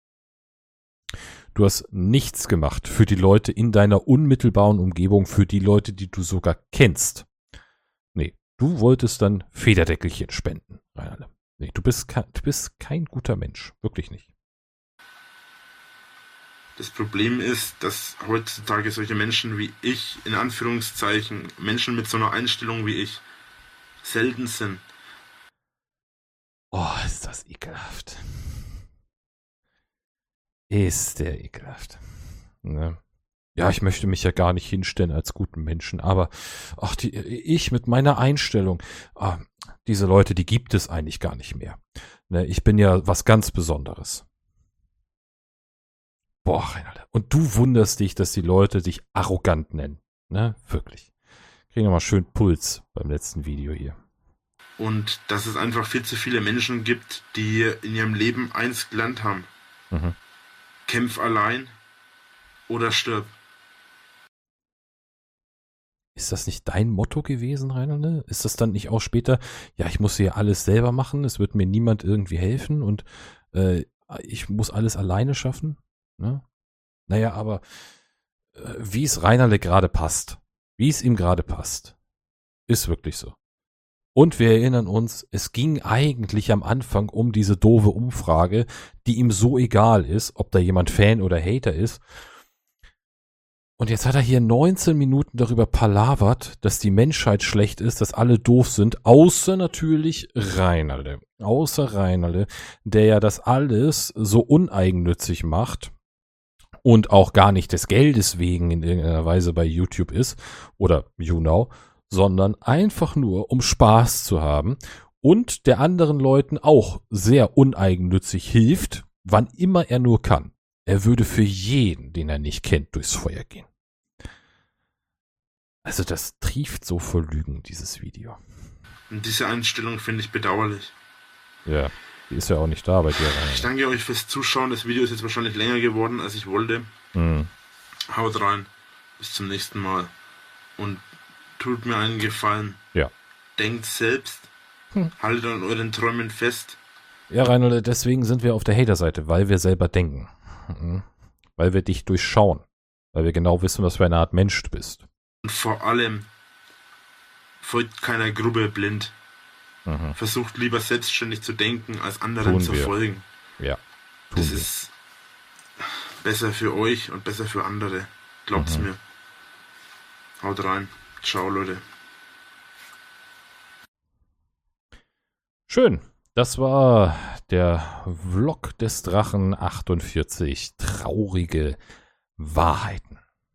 Du hast nichts gemacht für die Leute in deiner unmittelbaren Umgebung, für die Leute, die du sogar kennst. Nee, du wolltest dann Federdeckelchen spenden. Nee, du bist, ke- du bist kein guter Mensch. Wirklich nicht. Das Problem ist, dass heutzutage solche Menschen wie ich, in Anführungszeichen, Menschen mit so einer Einstellung wie ich, selten sind. Oh, ist das ekelhaft. Ist der ekelhaft. Ne? Ja, ich möchte mich ja gar nicht hinstellen als guten Menschen, aber ach, die, ich mit meiner Einstellung, ah, diese Leute, die gibt es eigentlich gar nicht mehr. Ne, ich bin ja was ganz Besonderes. Boah, Reinhard. Und du wunderst dich, dass die Leute dich arrogant nennen. Ne, wirklich. Kriegen wir mal schön Puls beim letzten Video hier. Und dass es einfach viel zu viele Menschen gibt, die in ihrem Leben eins gelernt haben. Mhm. Kämpf allein oder stirb. Ist das nicht dein Motto gewesen, Reinhard? Ist das dann nicht auch später, ja, ich muss hier alles selber machen, es wird mir niemand irgendwie helfen und äh, ich muss alles alleine schaffen? Ne? Naja, aber äh, wie es Reinhard gerade passt, wie es ihm gerade passt, ist wirklich so. Und wir erinnern uns, es ging eigentlich am Anfang um diese doofe Umfrage, die ihm so egal ist, ob da jemand Fan oder Hater ist. Und jetzt hat er hier neunzehn Minuten darüber palavert, dass die Menschheit schlecht ist, dass alle doof sind, außer natürlich Reinerle. Außer Reinerle, der ja das alles so uneigennützig macht und auch gar nicht des Geldes wegen in irgendeiner Weise bei YouTube ist oder YouNow, sondern einfach nur, um Spaß zu haben und der anderen Leuten auch sehr uneigennützig hilft, wann immer er nur kann. Er würde für jeden, den er nicht kennt, durchs Feuer gehen. Also das trieft so vor Lügen, dieses Video. Und diese Einstellung finde ich bedauerlich. Ja, die ist ja auch nicht da bei dir. Ich danke euch fürs Zuschauen. Das Video ist jetzt wahrscheinlich länger geworden, als ich wollte. Mhm. Haut rein. Bis zum nächsten Mal. Und tut mir einen Gefallen. denkt selbst. Hm. Haltet an euren Träumen fest. Ja, Reinhold, deswegen sind wir auf der Hater-Seite, weil wir selber denken. Mhm. Weil wir dich durchschauen. Weil wir genau wissen, was für eine Art Mensch du bist. Und vor allem folgt keiner Gruppe blind. Mhm. Versucht lieber selbstständig zu denken, als anderen tun zu wir. folgen. Ja, tun das wir. ist besser für euch und besser für andere. Glaubt's mhm. mir. Haut rein. Ciao, Leute. Schön. Das war der Vlog des Drachen achtundvierzig. Traurige Wahrheiten.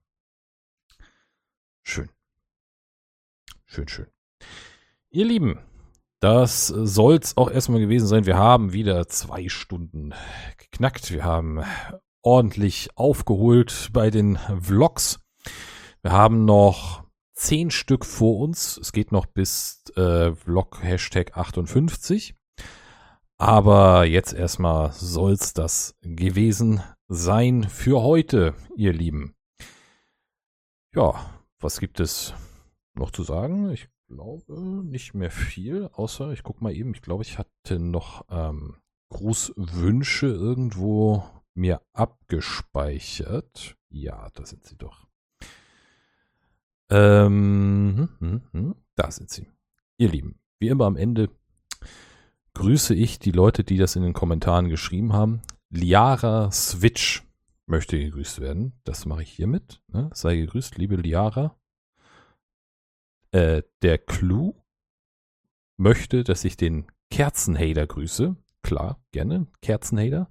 Schön. Schön, schön. Ihr Lieben, das soll's auch erstmal gewesen sein. Wir haben wieder zwei Stunden geknackt. Wir haben ordentlich aufgeholt bei den Vlogs. Wir haben noch zehn Stück vor uns. Es geht noch bis äh, Vlog Hashtag achtundfünfzig. Aber jetzt erstmal soll's das gewesen sein für heute, ihr Lieben. Ja, was gibt es noch zu sagen? Ich glaube nicht mehr viel, außer ich gucke mal eben. Ich glaube, ich hatte noch ähm, Grußwünsche irgendwo mir abgespeichert. Ja, da sind sie doch. Ähm, hm, hm, hm, da sind sie. Ihr Lieben, wie immer am Ende grüße ich die Leute, die das in den Kommentaren geschrieben haben. Liara Switch möchte gegrüßt werden. Das mache ich hiermit. Ne? Sei gegrüßt, liebe Liara. Äh, der Clou möchte, dass ich den Kerzenhater grüße. Klar, gerne. Kerzenhater.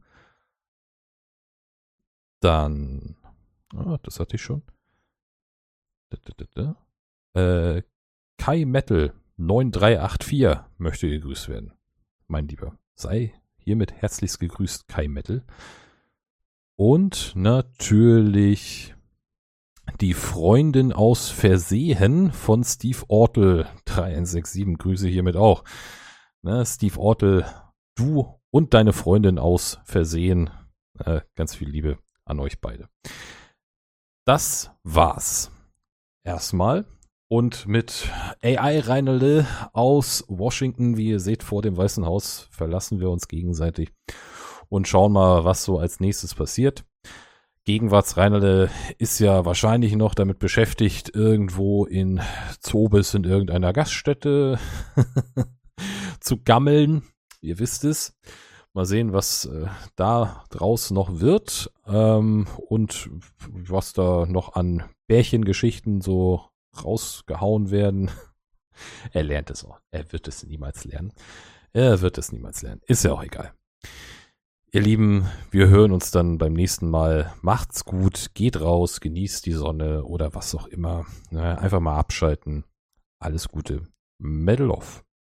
Dann, ah, das hatte ich schon. Da, da, da, da. Äh, Kai Metal neun drei acht vier möchte gegrüßt werden. Mein Lieber, sei hiermit herzlichst gegrüßt, Kai Metal. Und natürlich die Freundin aus Versehen von Steve Ortel drei eins sechs sieben. Grüße hiermit auch. Ne, Steve Ortel, du und deine Freundin aus Versehen. Äh, ganz viel Liebe an euch beide. Das war's. Erstmal. Und mit A I-Reinelde aus Washington, wie ihr seht, vor dem Weißen Haus, verlassen wir uns gegenseitig und schauen mal, was so als nächstes passiert. Gegenwarts-Reinelde ist ja wahrscheinlich noch damit beschäftigt, irgendwo in Zobis in irgendeiner Gaststätte zu gammeln. Ihr wisst es. Mal sehen, was äh, da draus noch wird ähm, und was da noch an Bärchengeschichten so rausgehauen werden. Er lernt es auch. Er wird es niemals lernen. Er wird es niemals lernen. Ist ja auch egal. Ihr Lieben, wir hören uns dann beim nächsten Mal. Macht's gut, geht raus, genießt die Sonne oder was auch immer. Einfach mal abschalten. Alles Gute. Medal off.